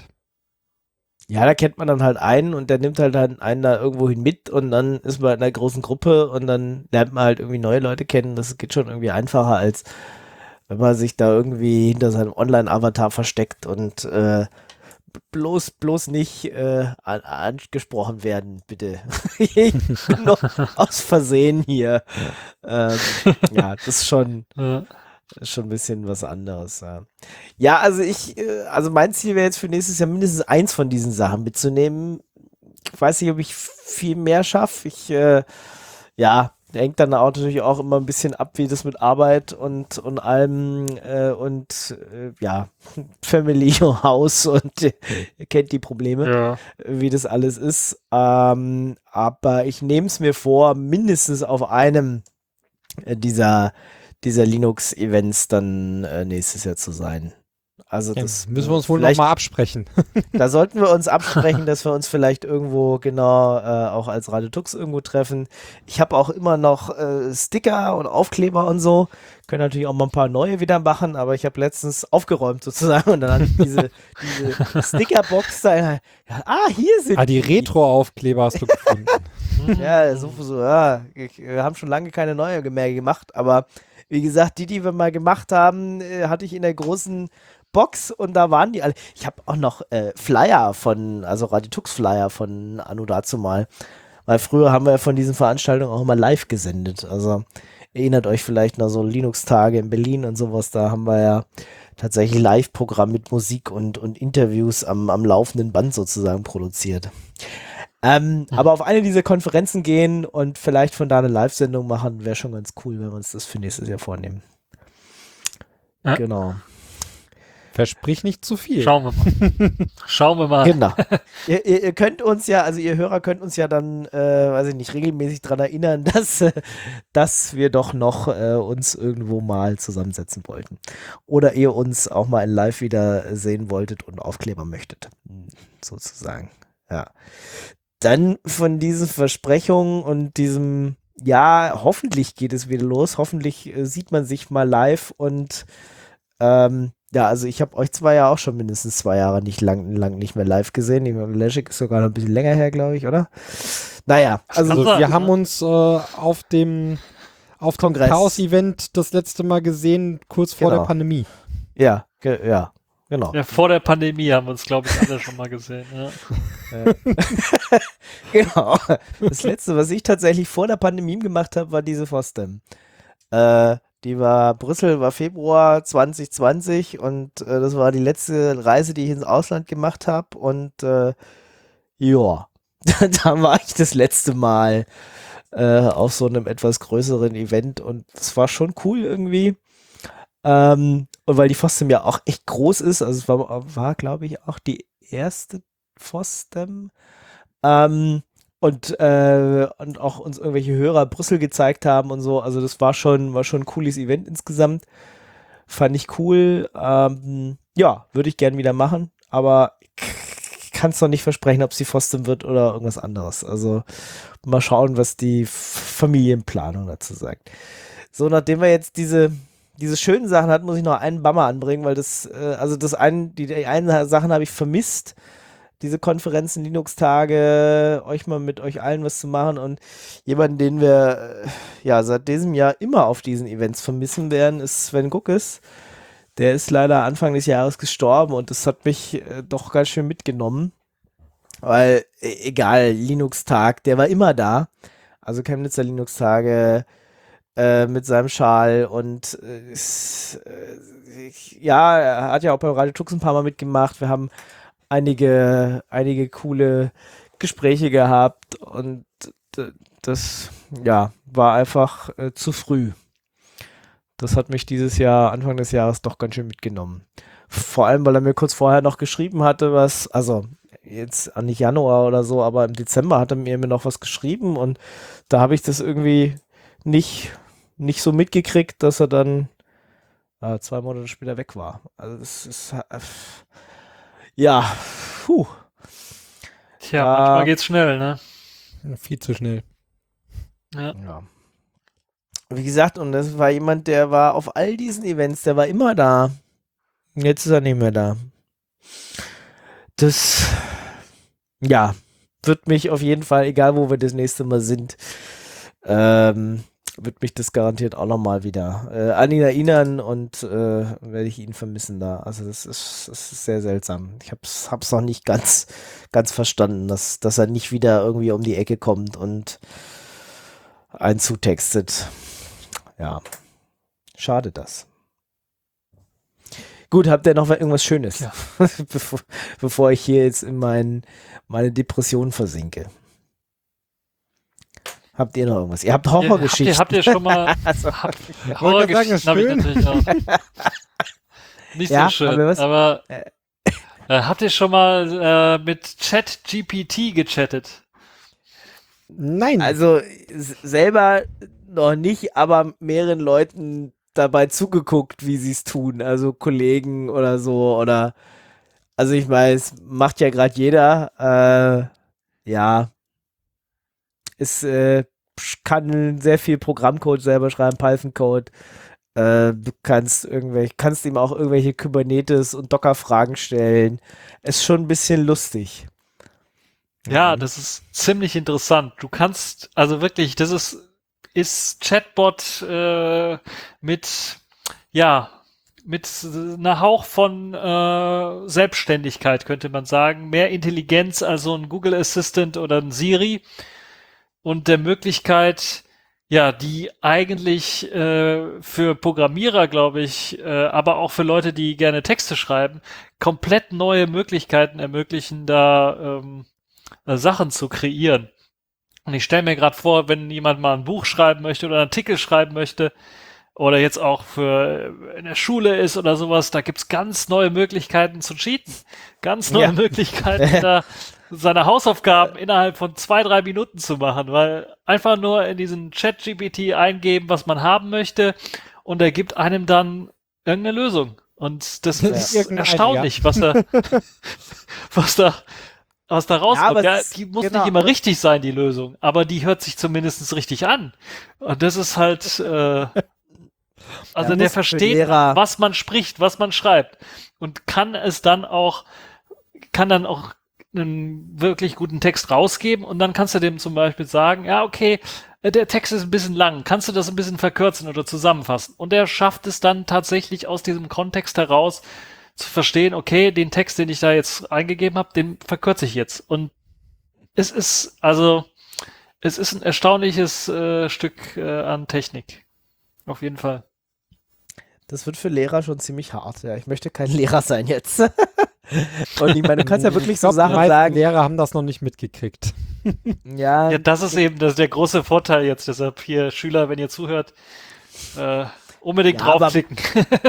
Ja, da kennt man dann halt einen und der nimmt halt dann einen da irgendwohin mit und dann ist man in einer großen Gruppe und dann lernt man halt irgendwie neue Leute kennen. Das geht schon irgendwie einfacher, als wenn man sich da irgendwie hinter seinem Online-Avatar versteckt und äh, bloß, bloß nicht äh, an, angesprochen werden, bitte. Ich bin noch aus Versehen hier. Ähm, ja, das ist schon, Ja. ist schon ein bisschen was anderes. Ja, ja also ich, äh, also mein Ziel wäre jetzt für nächstes Jahr mindestens eins von diesen Sachen mitzunehmen. Ich weiß nicht, ob ich viel mehr schaffe. Ich, äh, ja, hängt dann auch natürlich auch immer ein bisschen ab, wie das mit Arbeit und, und allem äh, und äh, ja, Family, Haus und äh, ihr kennt die Probleme, Ja. wie das alles ist. Ähm, aber ich nehme es mir vor, mindestens auf einem äh, dieser, dieser Linux-Events dann äh, nächstes Jahr zu sein. Also Ja, das müssen wir uns wohl vielleicht- nochmal absprechen. Da sollten wir uns absprechen, dass wir uns vielleicht irgendwo genau äh, auch als Radio Tux irgendwo treffen. Ich habe auch immer noch äh, Sticker und Aufkleber und so. Können natürlich auch mal ein paar neue wieder machen, aber ich habe letztens aufgeräumt sozusagen und dann hatte ich diese, diese Stickerbox da. Ja, ah, hier sind Ah, die Retro-Aufkleber hast du gefunden. Ja, so, so ja. Ich, wir haben schon lange keine neue mehr gemacht, aber wie gesagt, die, die wir mal gemacht haben, äh, hatte ich in der großen Box und da waren die alle. Ich habe auch noch äh, Flyer von, also Radio Tux Flyer von Anno dazu mal. Weil früher haben wir von diesen Veranstaltungen auch immer live gesendet. Also erinnert euch vielleicht noch so Linux-Tage in Berlin und sowas. Da haben wir ja tatsächlich Live-Programm mit Musik und, und Interviews am, am laufenden Band sozusagen produziert. Ähm, Mhm. Aber auf eine dieser Konferenzen gehen und vielleicht von da eine Live-Sendung machen, wäre schon ganz cool, wenn wir uns das für nächstes Jahr vornehmen. Ja. Genau. Versprich nicht zu viel. Schauen wir mal. Schauen wir mal. Genau. ihr, ihr, ihr könnt uns ja, also ihr Hörer könnt uns ja dann, äh, weiß ich nicht, regelmäßig daran erinnern, dass, äh, dass wir doch noch äh, uns irgendwo mal zusammensetzen wollten. Oder ihr uns auch mal in Live wieder sehen wolltet und Aufkleber möchtet. Hm, Sozusagen. Ja. Dann von diesen Versprechungen und diesem, ja, hoffentlich geht es wieder los. Hoffentlich äh, sieht man sich mal live und ähm, ja, also ich habe euch zwei ja auch schon mindestens zwei Jahre nicht lang, lang nicht mehr live gesehen. Die Leschik ist sogar noch ein bisschen länger her, glaube ich, oder? Naja, also Also Kann wir sein, haben ne? uns äh, auf dem auf dem Kongress. Chaos-Event das letzte Mal gesehen, kurz vor Genau. der Pandemie. ja, ge ja, genau. Ja, vor der Pandemie haben wir uns, glaube ich, alle schon mal gesehen. Ja. Genau. Das letzte, was ich tatsächlich vor der Pandemie gemacht habe, war diese FOSDEM. Äh, die war, Brüssel war Februar zwanzig zwanzig und äh, das war die letzte Reise, die ich ins Ausland gemacht habe und äh, ja, da war ich das letzte Mal äh, auf so einem etwas größeren Event und es war schon cool irgendwie. Ähm, und weil die FOSDEM ja auch echt groß ist, also es war, war glaube ich, auch die erste FOSDEM. Ähm, und, äh, und auch uns irgendwelche Hörer Brüssel gezeigt haben und so. Also das war schon, war schon ein cooles Event insgesamt. Fand ich cool. Ähm, ja, würde ich gern wieder machen, aber kann es noch nicht versprechen, ob es die FOSDEM wird oder irgendwas anderes. Also mal schauen, was die F- Familienplanung dazu sagt. So, nachdem wir jetzt diese diese schönen Sachen hatten, muss ich noch einen Bummer anbringen, weil das, äh, also das einen, die, die einen Sachen habe ich vermisst, diese Konferenzen, Linux-Tage, euch mal mit euch allen was zu machen und jemanden, den wir äh, ja seit diesem Jahr immer auf diesen Events vermissen werden, ist Sven Guckes. Der ist leider Anfang des Jahres gestorben und das hat mich äh, doch ganz schön mitgenommen, weil e- egal, Linux-Tag, der war immer da, also Chemnitzer Linux-Tage äh, mit seinem Schal und äh, ist, äh, ich, ja, er hat ja auch beim Radio Tux ein paar Mal mitgemacht, wir haben einige, einige coole Gespräche gehabt und d- das, ja, war einfach äh, zu früh. Das hat mich dieses Jahr, Anfang des Jahres, doch ganz schön mitgenommen. Vor allem, weil er mir kurz vorher noch geschrieben hatte, was, also jetzt nicht Januar oder so, aber im Dezember hat er mir noch was geschrieben und da habe ich das irgendwie nicht, nicht so mitgekriegt, dass er dann äh, zwei Monate später weg war. Also das ist äh, ja, puh. Tja, Ah. manchmal geht's schnell, ne? Viel zu schnell. Ja. Ja. Wie gesagt, und das war jemand, der war auf all diesen Events, der war immer da. Jetzt ist er nicht mehr da. Das, ja, wird mich auf jeden Fall, egal wo wir das nächste Mal sind, ähm, wird mich das garantiert auch nochmal wieder äh, an ihn erinnern und äh, werde ich ihn vermissen da. Also das ist, das ist sehr seltsam. Ich hab's, hab's noch nicht ganz, ganz verstanden, dass, dass er nicht wieder irgendwie um die Ecke kommt und einen zutextet. Ja, schade das. Gut, habt ihr noch irgendwas Schönes, Ja. bevor, bevor ich hier jetzt in mein, meine Depression versinke? Habt ihr noch irgendwas? Ihr habt Horrorgeschichten. Habt ihr, habt ihr schon mal Also, habt, sagen, Horrorgeschichten habe ich schön. natürlich auch. Nicht Ja, so schön, haben wir was? aber Äh. äh, habt ihr schon mal äh, mit ChatGPT gechattet? Nein. also s- selber noch nicht, aber mehreren Leuten dabei zugeguckt, wie sie es tun, also Kollegen oder so, oder also ich meine, es macht ja gerade jeder, äh, ja, es äh, kann sehr viel Programmcode selber schreiben, Python-Code. Äh, du kannst irgendwelche, kannst ihm auch irgendwelche Kubernetes und Docker-Fragen stellen. Ist schon ein bisschen lustig. Ja, das ist ziemlich interessant. Du kannst, also wirklich, das ist, ist Chatbot äh, mit, ja, mit einer Hauch von äh, Selbstständigkeit, könnte man sagen. Mehr Intelligenz als so ein Google Assistant oder ein Siri. Und der Möglichkeit, ja, die eigentlich äh, für Programmierer, glaube ich, äh, aber auch für Leute, die gerne Texte schreiben, komplett neue Möglichkeiten ermöglichen, da ähm, äh, Sachen zu kreieren. Und ich stelle mir gerade vor, wenn jemand mal ein Buch schreiben möchte oder einen Artikel schreiben möchte oder jetzt auch für in der Schule ist oder sowas, da gibt's ganz neue Möglichkeiten zu cheaten. Ganz neue Ja. Möglichkeiten, da seine Hausaufgaben innerhalb von zwei, drei Minuten zu machen, weil einfach nur in diesen Chat-G P T eingeben, was man haben möchte und er gibt einem dann irgendeine Lösung. Und das Ja. ist Irgendeine, erstaunlich, was da, was da, was da rauskommt. aber Ja, es ist- die muss genau. nicht immer richtig sein, die Lösung, aber die hört sich zumindest richtig an. Und das ist halt, äh, also Ja, der muss für versteht, Lehrer- was man spricht, was man schreibt und kann es dann auch, kann dann auch einen wirklich guten Text rausgeben und dann kannst du dem zum Beispiel sagen, ja, okay, äh, der Text ist ein bisschen lang, kannst du das ein bisschen verkürzen oder zusammenfassen? Und er schafft es dann tatsächlich aus diesem Kontext heraus zu verstehen, okay, den Text, den ich da jetzt eingegeben habe, den verkürze ich jetzt. Und es ist, also, es ist ein erstaunliches äh, Stück äh, an Technik. Auf jeden Fall. Das wird für Lehrer schon ziemlich hart. Ja, ich möchte kein Lehrer sein jetzt. Und ich meine, du kannst ja wirklich Ich so glaub, die Sachen meisten sagen. Lehrer haben das noch nicht mitgekriegt. Ja, Ja, das ist eben das, der große Vorteil jetzt. Deshalb hier, Schüler, wenn ihr zuhört, äh, unbedingt Ja, aber- draufklicken.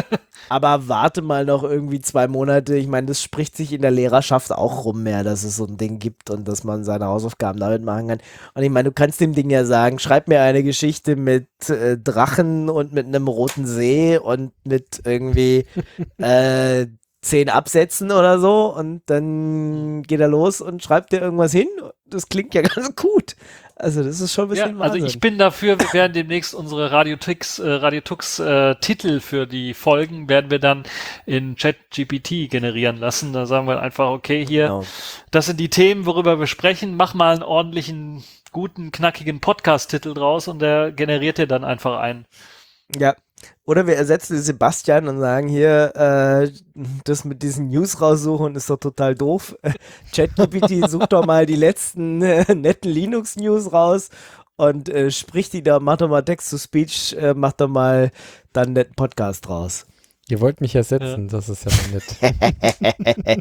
aber warte mal noch irgendwie zwei Monate. Ich meine, das spricht sich in der Lehrerschaft auch rum mehr, dass es so ein Ding gibt und dass man seine Hausaufgaben damit machen kann. Und ich meine, du kannst dem Ding ja sagen, schreib mir eine Geschichte mit äh, Drachen und mit einem roten See und mit irgendwie äh, zehn Absätzen oder so und dann geht er los und schreibt dir irgendwas hin. Das klingt ja ganz gut. Also das ist schon ein Ja, bisschen also Wahnsinn. ich bin dafür, wir werden demnächst unsere Radiotux, äh, Radiotux äh, Titel für die Folgen werden wir dann in ChatGPT generieren lassen. Da sagen wir einfach, okay, hier, Genau. das sind die Themen, worüber wir sprechen. Mach mal einen ordentlichen, guten, knackigen Podcast-Titel draus und der generiert dir dann einfach einen. Ja. Oder wir ersetzen den Sebastian und sagen hier, äh, das mit diesen News raussuchen ist doch total doof. ChatGPT sucht doch mal die letzten äh, netten Linux-News raus und äh, sprich die da, mach doch mal Text-to-Speech, äh, mach doch mal dann einen netten Podcast raus. Ihr wollt mich ersetzen, das ist ja nett.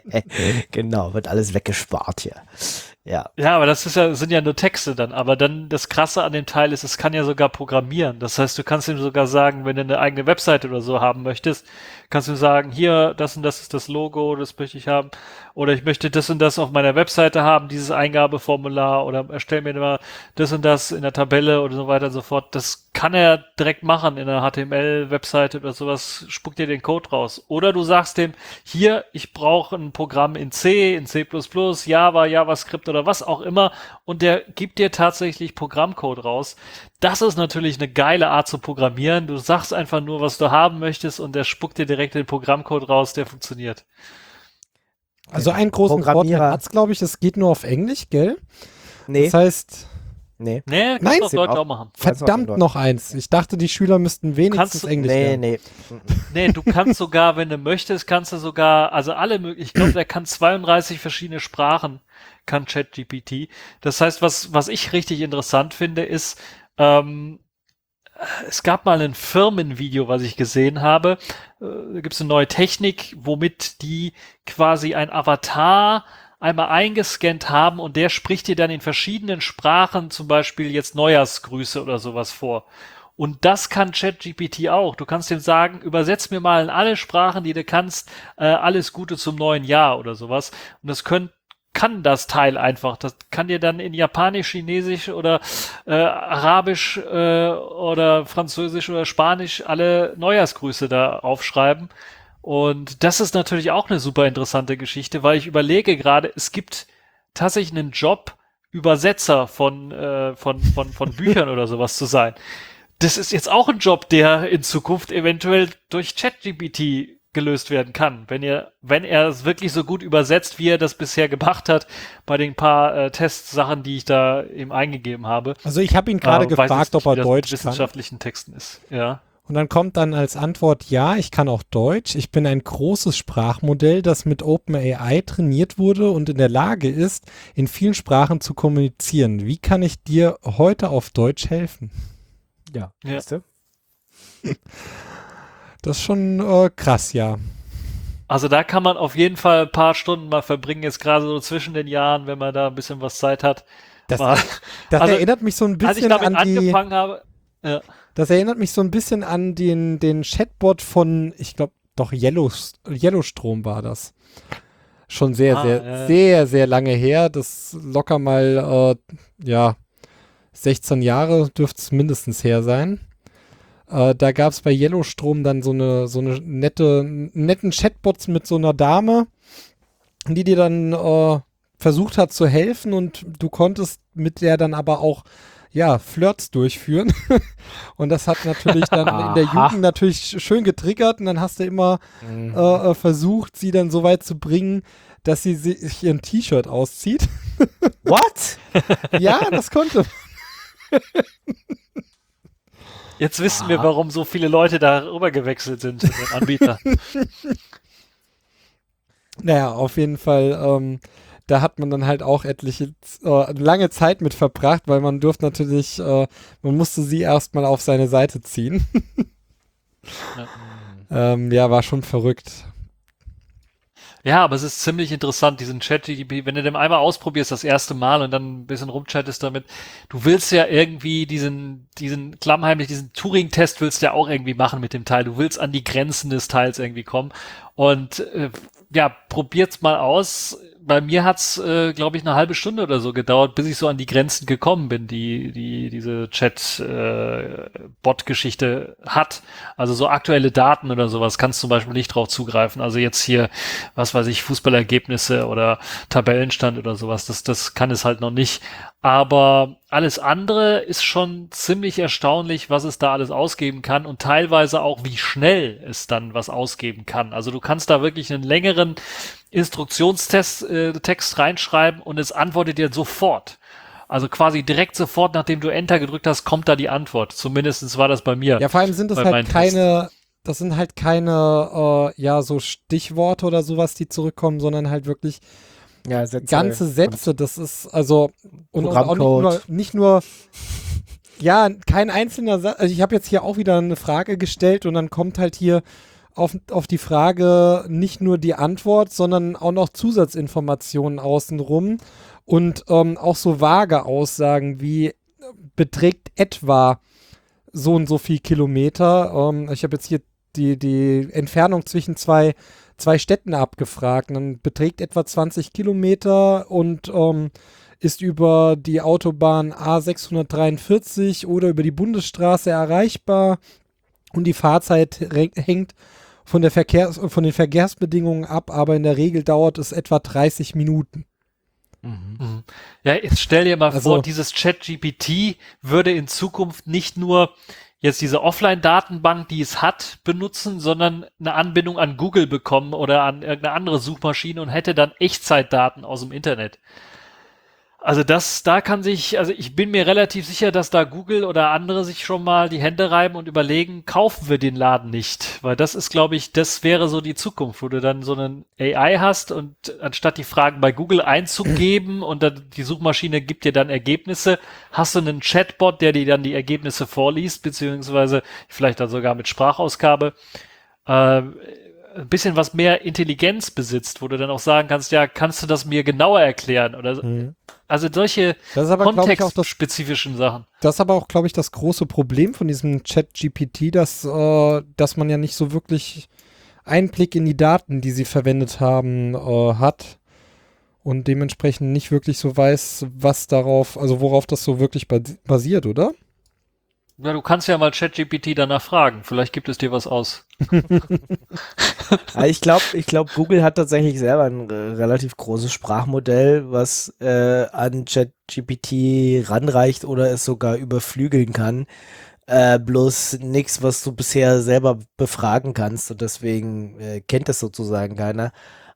Genau, wird alles weggespart hier. Ja. Ja, aber das ist ja, sind ja nur Texte dann. Aber dann das Krasse an dem Teil ist, es kann ja sogar programmieren. Das heißt, du kannst ihm sogar sagen, wenn du eine eigene Webseite oder so haben möchtest, kannst du ihm sagen, hier, das und das ist das Logo, das möchte ich haben. Oder ich möchte das und das auf meiner Webseite haben, dieses Eingabeformular oder erstell mir mal das und das in der Tabelle oder so weiter und so fort. Das kann er direkt machen in einer H T M L-Webseite oder sowas, spuckt dir den Code raus. Oder du sagst dem, hier, ich brauche ein Programm in C, in C plus plus, Java, JavaScript oder was auch immer und der gibt dir tatsächlich Programmcode raus. Das ist natürlich eine geile Art zu programmieren. Du sagst einfach nur, was du haben möchtest und der spuckt dir direkt den Programmcode raus, der funktioniert. Also einen großen Vorteil Programmierer. hat's, glaube ich, es geht nur auf Englisch, gell? Nee, Das heißt, nee. Nee, kannst Nein, du auf sind Deutsch auch- auch machen. Kannst du auch verdammt in noch eins. Ich dachte, die Schüler müssten wenigstens Kannst du- Englisch Nee, lernen. nee. Nee, du kannst sogar, wenn du möchtest, kannst du sogar, also alle möglichen, ich glaube, der kann zweiunddreißig verschiedene Sprachen, kann ChatGPT. Das heißt, was, was ich richtig interessant finde, ist, ähm, es gab mal ein Firmenvideo, was ich gesehen habe. Äh, Da gibt es eine neue Technik, womit die quasi ein Avatar einmal eingescannt haben und der spricht dir dann in verschiedenen Sprachen, zum Beispiel jetzt Neujahrsgrüße oder sowas vor. Und das kann ChatGPT auch. Du kannst ihm sagen, übersetz mir mal in alle Sprachen, die du kannst, äh, alles Gute zum neuen Jahr oder sowas. Und das können kann das Teil einfach. Das kann dir dann in Japanisch, Chinesisch oder äh, Arabisch äh, oder Französisch oder Spanisch alle Neujahrsgrüße da aufschreiben. Und das ist natürlich auch eine super interessante Geschichte, weil ich überlege gerade, es gibt tatsächlich einen Job, Übersetzer von, äh, von, von, von Büchern oder sowas zu sein. Das ist jetzt auch ein Job, der in Zukunft eventuell durch ChatGPT gelöst werden kann, wenn ihr, wenn er es wirklich so gut übersetzt, wie er das bisher gemacht hat, bei den paar äh, Testsachen, die ich da eben eingegeben habe. Also ich habe ihn gerade äh, gefragt, nicht, ob er wie das Deutsch mit wissenschaftlichen Texten ist. Ja. Und dann kommt dann als Antwort, ja, ich kann auch Deutsch. Ich bin ein großes Sprachmodell, das mit OpenAI trainiert wurde und in der Lage ist, in vielen Sprachen zu kommunizieren. Wie kann ich dir heute auf Deutsch helfen? Ja, Ja. weißt du? Das ist schon äh, krass, ja. Also da kann man auf jeden Fall ein paar Stunden mal verbringen, jetzt gerade so zwischen den Jahren, wenn man da ein bisschen was Zeit hat. Das, Mal, das also, erinnert mich so ein als ich bisschen damit an die, angefangen habe, ja. das erinnert mich so ein bisschen an den, den Chatbot von, ich glaube, doch Yellow, Yellowstrom war das. Schon sehr, Ah, sehr, ja. sehr, sehr lange her. Das locker mal, äh, ja, sechzehn Jahre dürfte es mindestens her sein. Äh, da gab es bei Yellowstrom dann so eine, so eine nette, netten Chatbots mit so einer Dame, die dir dann äh, versucht hat zu helfen und du konntest mit der dann aber auch, ja, Flirts durchführen. Und das hat natürlich dann in der Aha. Jugend natürlich schön getriggert und dann hast du immer Mhm. äh, äh, versucht, sie dann so weit zu bringen, dass sie sich ihr T-Shirt auszieht. What? Ja, das konnte. Jetzt wissen Aha. wir, warum so viele Leute da rüber gewechselt sind zu den Anbietern. Naja, auf jeden Fall, ähm, da hat man dann halt auch etliche, äh, lange Zeit mit verbracht, weil man durfte natürlich, äh, man musste sie erstmal auf seine Seite ziehen. Ja. ähm, ja, war schon verrückt. Ja, aber es ist ziemlich interessant, diesen ChatGPT, wenn du den einmal ausprobierst das erste Mal und dann ein bisschen rumchattest damit, du willst ja irgendwie diesen, diesen klammheimlich, diesen Turing-Test willst du ja auch irgendwie machen mit dem Teil. Du willst an die Grenzen des Teils irgendwie kommen und äh, ja, probiert's mal aus. Bei mir hat's, äh, glaube ich, eine halbe Stunde oder so gedauert, bis ich so an die Grenzen gekommen bin, die die diese Chat-Bot-Geschichte äh, hat. Also so aktuelle Daten oder sowas kannst du zum Beispiel nicht drauf zugreifen. Also jetzt hier, was weiß ich, Fußballergebnisse oder Tabellenstand oder sowas, das das kann es halt noch nicht. Aber alles andere ist schon ziemlich erstaunlich, was es da alles ausgeben kann und teilweise auch, wie schnell es dann was ausgeben kann. Also du kannst da wirklich einen längeren Instruktionstext äh, Text reinschreiben und es antwortet dir sofort. Also quasi direkt sofort, nachdem du Enter gedrückt hast, kommt da die Antwort. Zumindest war das bei mir. Ja, vor allem sind das bei halt meinen keine, das sind halt keine, äh, ja, so Stichworte oder sowas, die zurückkommen, sondern halt wirklich Ja, Sätze. ganze Sätze. Das ist also und, und auch nicht Programmcode. nur, nicht nur, ja, kein einzelner Satz. Also ich habe jetzt hier auch wieder eine Frage gestellt und dann kommt halt hier auf, auf die Frage nicht nur die Antwort, sondern auch noch Zusatzinformationen außenrum und ähm, auch so vage Aussagen wie äh, beträgt etwa so und so viel Kilometer. Ähm, ich habe jetzt hier die, die Entfernung zwischen zwei, zwei Städten abgefragt. Und dann beträgt etwa zwanzig Kilometer und ähm, ist über die Autobahn A sechshundertdreiundvierzig oder über die Bundesstraße erreichbar und die Fahrzeit re- hängt von, der Verkehrs-, von den Verkehrsbedingungen ab, aber in der Regel dauert es etwa dreißig Minuten. Mhm. Mhm. Ja, jetzt stell dir mal Also- vor, dieses ChatGPT würde in Zukunft nicht nur jetzt diese Offline-Datenbank, die es hat, benutzen, sondern eine Anbindung an Google bekommen oder an irgendeine andere Suchmaschine und hätte dann Echtzeitdaten aus dem Internet. Also das, da kann sich, also ich bin mir relativ sicher, dass da Google oder andere sich schon mal die Hände reiben und überlegen, kaufen wir den Laden nicht? Weil das ist, glaube ich, das wäre so die Zukunft, wo du dann so einen A I hast und anstatt die Fragen bei Google einzugeben und dann die Suchmaschine gibt dir dann Ergebnisse, hast du einen Chatbot, der dir dann die Ergebnisse vorliest, beziehungsweise vielleicht dann sogar mit Sprachausgabe. Ähm, ein bisschen was mehr Intelligenz besitzt, wo du dann auch sagen kannst, ja, kannst du das mir genauer erklären? Oder Mhm. also solche Das ist aber, glaube ich, auch das kontextspezifischen Sachen. Das ist aber auch, glaube ich, das große Problem von diesem ChatGPT, dass, äh, dass man ja nicht so wirklich Einblick in die Daten, die sie verwendet haben, äh, hat. und dementsprechend nicht wirklich so weiß, was darauf, also worauf das so wirklich bas- basiert, oder? Ja, du kannst ja mal ChatGPT danach fragen. Vielleicht gibt es dir was aus. Also ich glaube, ich glaube, Google hat tatsächlich selber ein äh, relativ großes Sprachmodell, was äh, an ChatGPT ranreicht oder es sogar überflügeln kann. Äh, bloß nichts, was du bisher selber befragen kannst und deswegen äh, kennt das sozusagen keiner.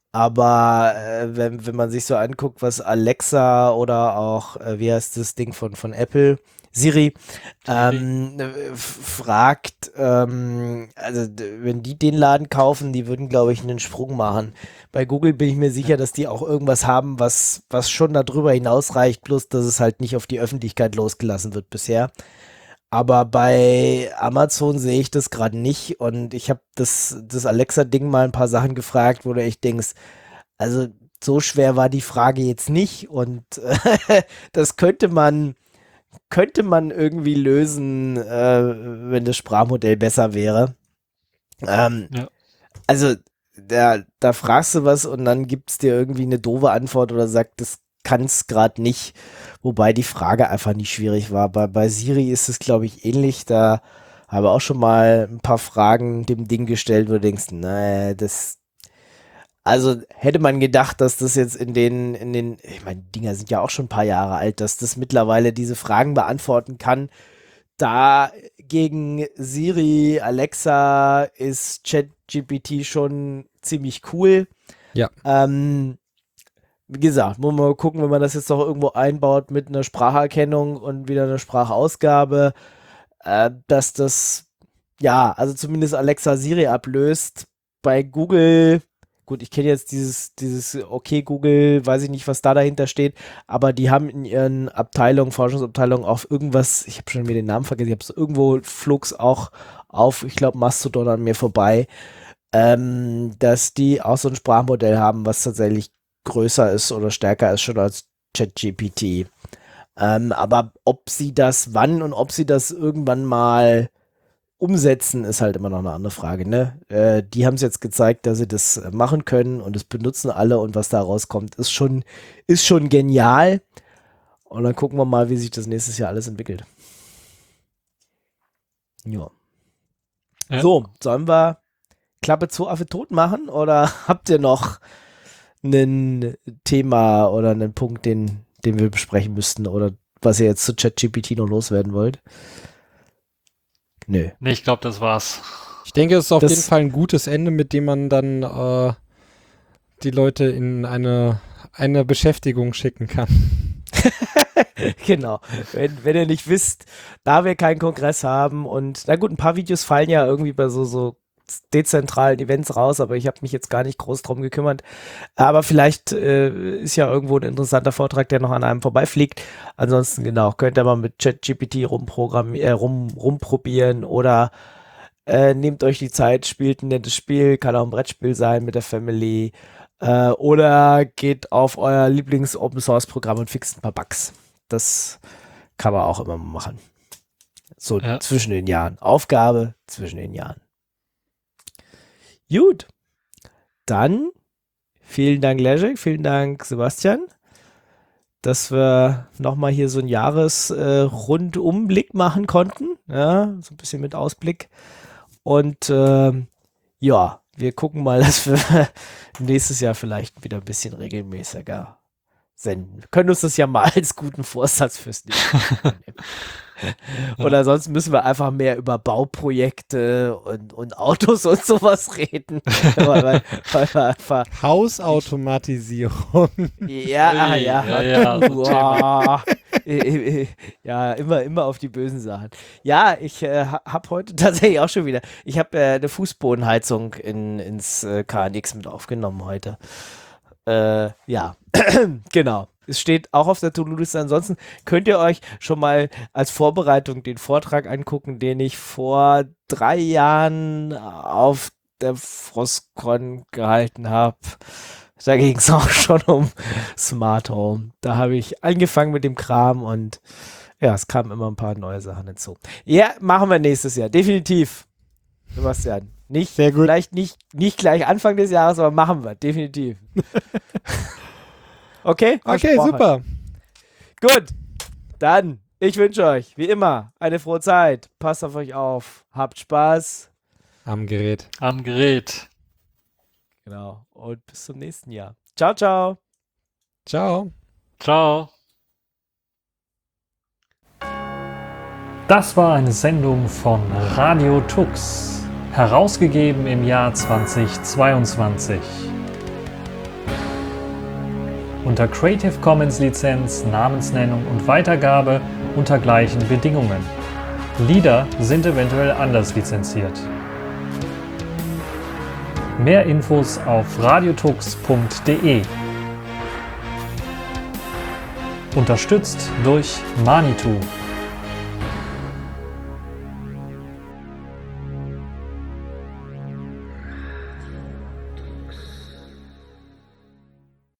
Aber äh, wenn, wenn man sich so anguckt, was Alexa oder auch, äh, wie heißt das Ding von, von Apple, Siri, ähm, äh, f- fragt, ähm, also d- wenn die den Laden kaufen, die würden, glaube ich, einen Sprung machen. Bei Google bin ich mir sicher, dass die auch irgendwas haben, was, was schon darüber hinausreicht, bloß dass es halt nicht auf die Öffentlichkeit losgelassen wird bisher. Aber bei Amazon sehe ich das gerade nicht und ich habe das, das Alexa-Ding mal ein paar Sachen gefragt, wo du echt denkst, also so schwer war die Frage jetzt nicht und äh, das könnte man, könnte man irgendwie lösen, äh, wenn das Sprachmodell besser wäre. Ähm, Ja. also da, da fragst du was und dann gibt es dir irgendwie eine doofe Antwort oder sagt, das kann es gerade nicht, wobei die Frage einfach nicht schwierig war. Bei, bei Siri ist es, glaube ich, ähnlich. Da habe ich auch schon mal ein paar Fragen dem Ding gestellt, wo du denkst, naja, das, also hätte man gedacht, dass das jetzt in den, in den, ich meine, die Dinger sind ja auch schon ein paar Jahre alt, dass das mittlerweile diese Fragen beantworten kann. Da gegen Siri, Alexa ist ChatGPT schon ziemlich cool. Ja. Ähm, wie gesagt, muss man mal gucken, wenn man das jetzt noch irgendwo einbaut mit einer Spracherkennung und wieder einer Sprachausgabe, äh, dass das, ja, also zumindest Alexa Siri ablöst. Bei Google, gut, ich kenne jetzt dieses, dieses okay Google, weiß ich nicht, was da dahinter steht, aber die haben in ihren Abteilungen, Forschungsabteilungen auf irgendwas, ich habe schon wieder den Namen vergessen, ich habe es irgendwo, flug's auch auf, ich glaube Mastodon an mir vorbei, ähm, dass die auch so ein Sprachmodell haben, was tatsächlich größer ist oder stärker ist schon als ChatGPT. Ähm, aber ob sie das wann und ob sie das irgendwann mal umsetzen, ist halt immer noch eine andere Frage. Ne? Äh, die haben es jetzt gezeigt, dass sie das äh, machen können und es benutzen alle und was da rauskommt, ist schon, ist schon genial. Und dann gucken wir mal, wie sich das nächstes Jahr alles entwickelt. Ja. Ja. So, sollen wir Klappe zu, Affe tot machen oder habt ihr noch ein Thema oder einen Punkt, den, den wir besprechen müssten oder was ihr jetzt zu ChatGPT noch loswerden wollt? Nö. Nee, ich glaube, das war's. Ich denke, es ist auf Das- jeden Fall ein gutes Ende, mit dem man dann äh, die Leute in eine, eine Beschäftigung schicken kann. Genau. Wenn, wenn ihr nicht wisst, da wir keinen Kongress haben und na gut, ein paar Videos fallen ja irgendwie bei so, so dezentralen Events raus, aber ich habe mich jetzt gar nicht groß drum gekümmert. Aber vielleicht äh, ist ja irgendwo ein interessanter Vortrag, der noch an einem vorbeifliegt. Ansonsten, genau, könnt ihr mal mit ChatGPT rumprogrammieren, äh, rum, rumprobieren oder äh, nehmt euch die Zeit, spielt ein nettes Spiel, kann auch ein Brettspiel sein mit der Family äh, oder geht auf euer Lieblings-Open-Source-Programm und fixt ein paar Bugs. Das kann man auch immer mal machen. So Ja. zwischen den Jahren. Aufgabe zwischen den Jahren. Gut. Dann vielen Dank, Leszek, vielen Dank, Sebastian, dass wir nochmal hier so einen Jahresrundumblick machen konnten. Ja, so ein bisschen mit Ausblick. Und ähm, ja, wir gucken mal, dass wir nächstes Jahr vielleicht wieder ein bisschen regelmäßiger senden. Wir können uns das ja mal als guten Vorsatz fürs nächste Jahr nehmen. Oder sonst müssen wir einfach mehr über Bauprojekte und, und Autos und sowas reden. weil, weil, weil wir einfach, Hausautomatisierung. ja, Ui, ja, ja, ja, so Uah. Ja, immer, immer auf die bösen Sachen. Ja, ich äh, habe heute tatsächlich auch schon wieder, ich habe äh, eine Fußbodenheizung in, ins äh, K N X mit aufgenommen heute. Äh, ja, genau. Es steht auch auf der To-Do-Liste. Ansonsten könnt ihr euch schon mal als Vorbereitung den Vortrag angucken, den ich vor drei Jahren auf der Frostcon gehalten habe. Da ging es auch schon um Smart Home. Da habe ich angefangen mit dem Kram und ja, es kamen immer ein paar neue Sachen hinzu. Ja, machen wir nächstes Jahr. Definitiv. Sebastian. Nicht, Sehr gut. Vielleicht nicht, nicht gleich Anfang des Jahres, aber machen wir. Definitiv. Okay? Okay, Versprochen. super. Gut, dann, ich wünsche euch, wie immer, eine frohe Zeit. Passt auf euch auf. Habt Spaß. Am Gerät. Am Gerät. Genau. Und bis zum nächsten Jahr. Ciao, ciao. Ciao. Ciao. Das war eine Sendung von Radio Tux, herausgegeben im Jahr zweitausendzweiundzwanzig. Unter Creative Commons Lizenz, Namensnennung und Weitergabe unter gleichen Bedingungen. Lieder sind eventuell anders lizenziert. Mehr Infos auf radiotux punkt de. Unterstützt durch Manitou.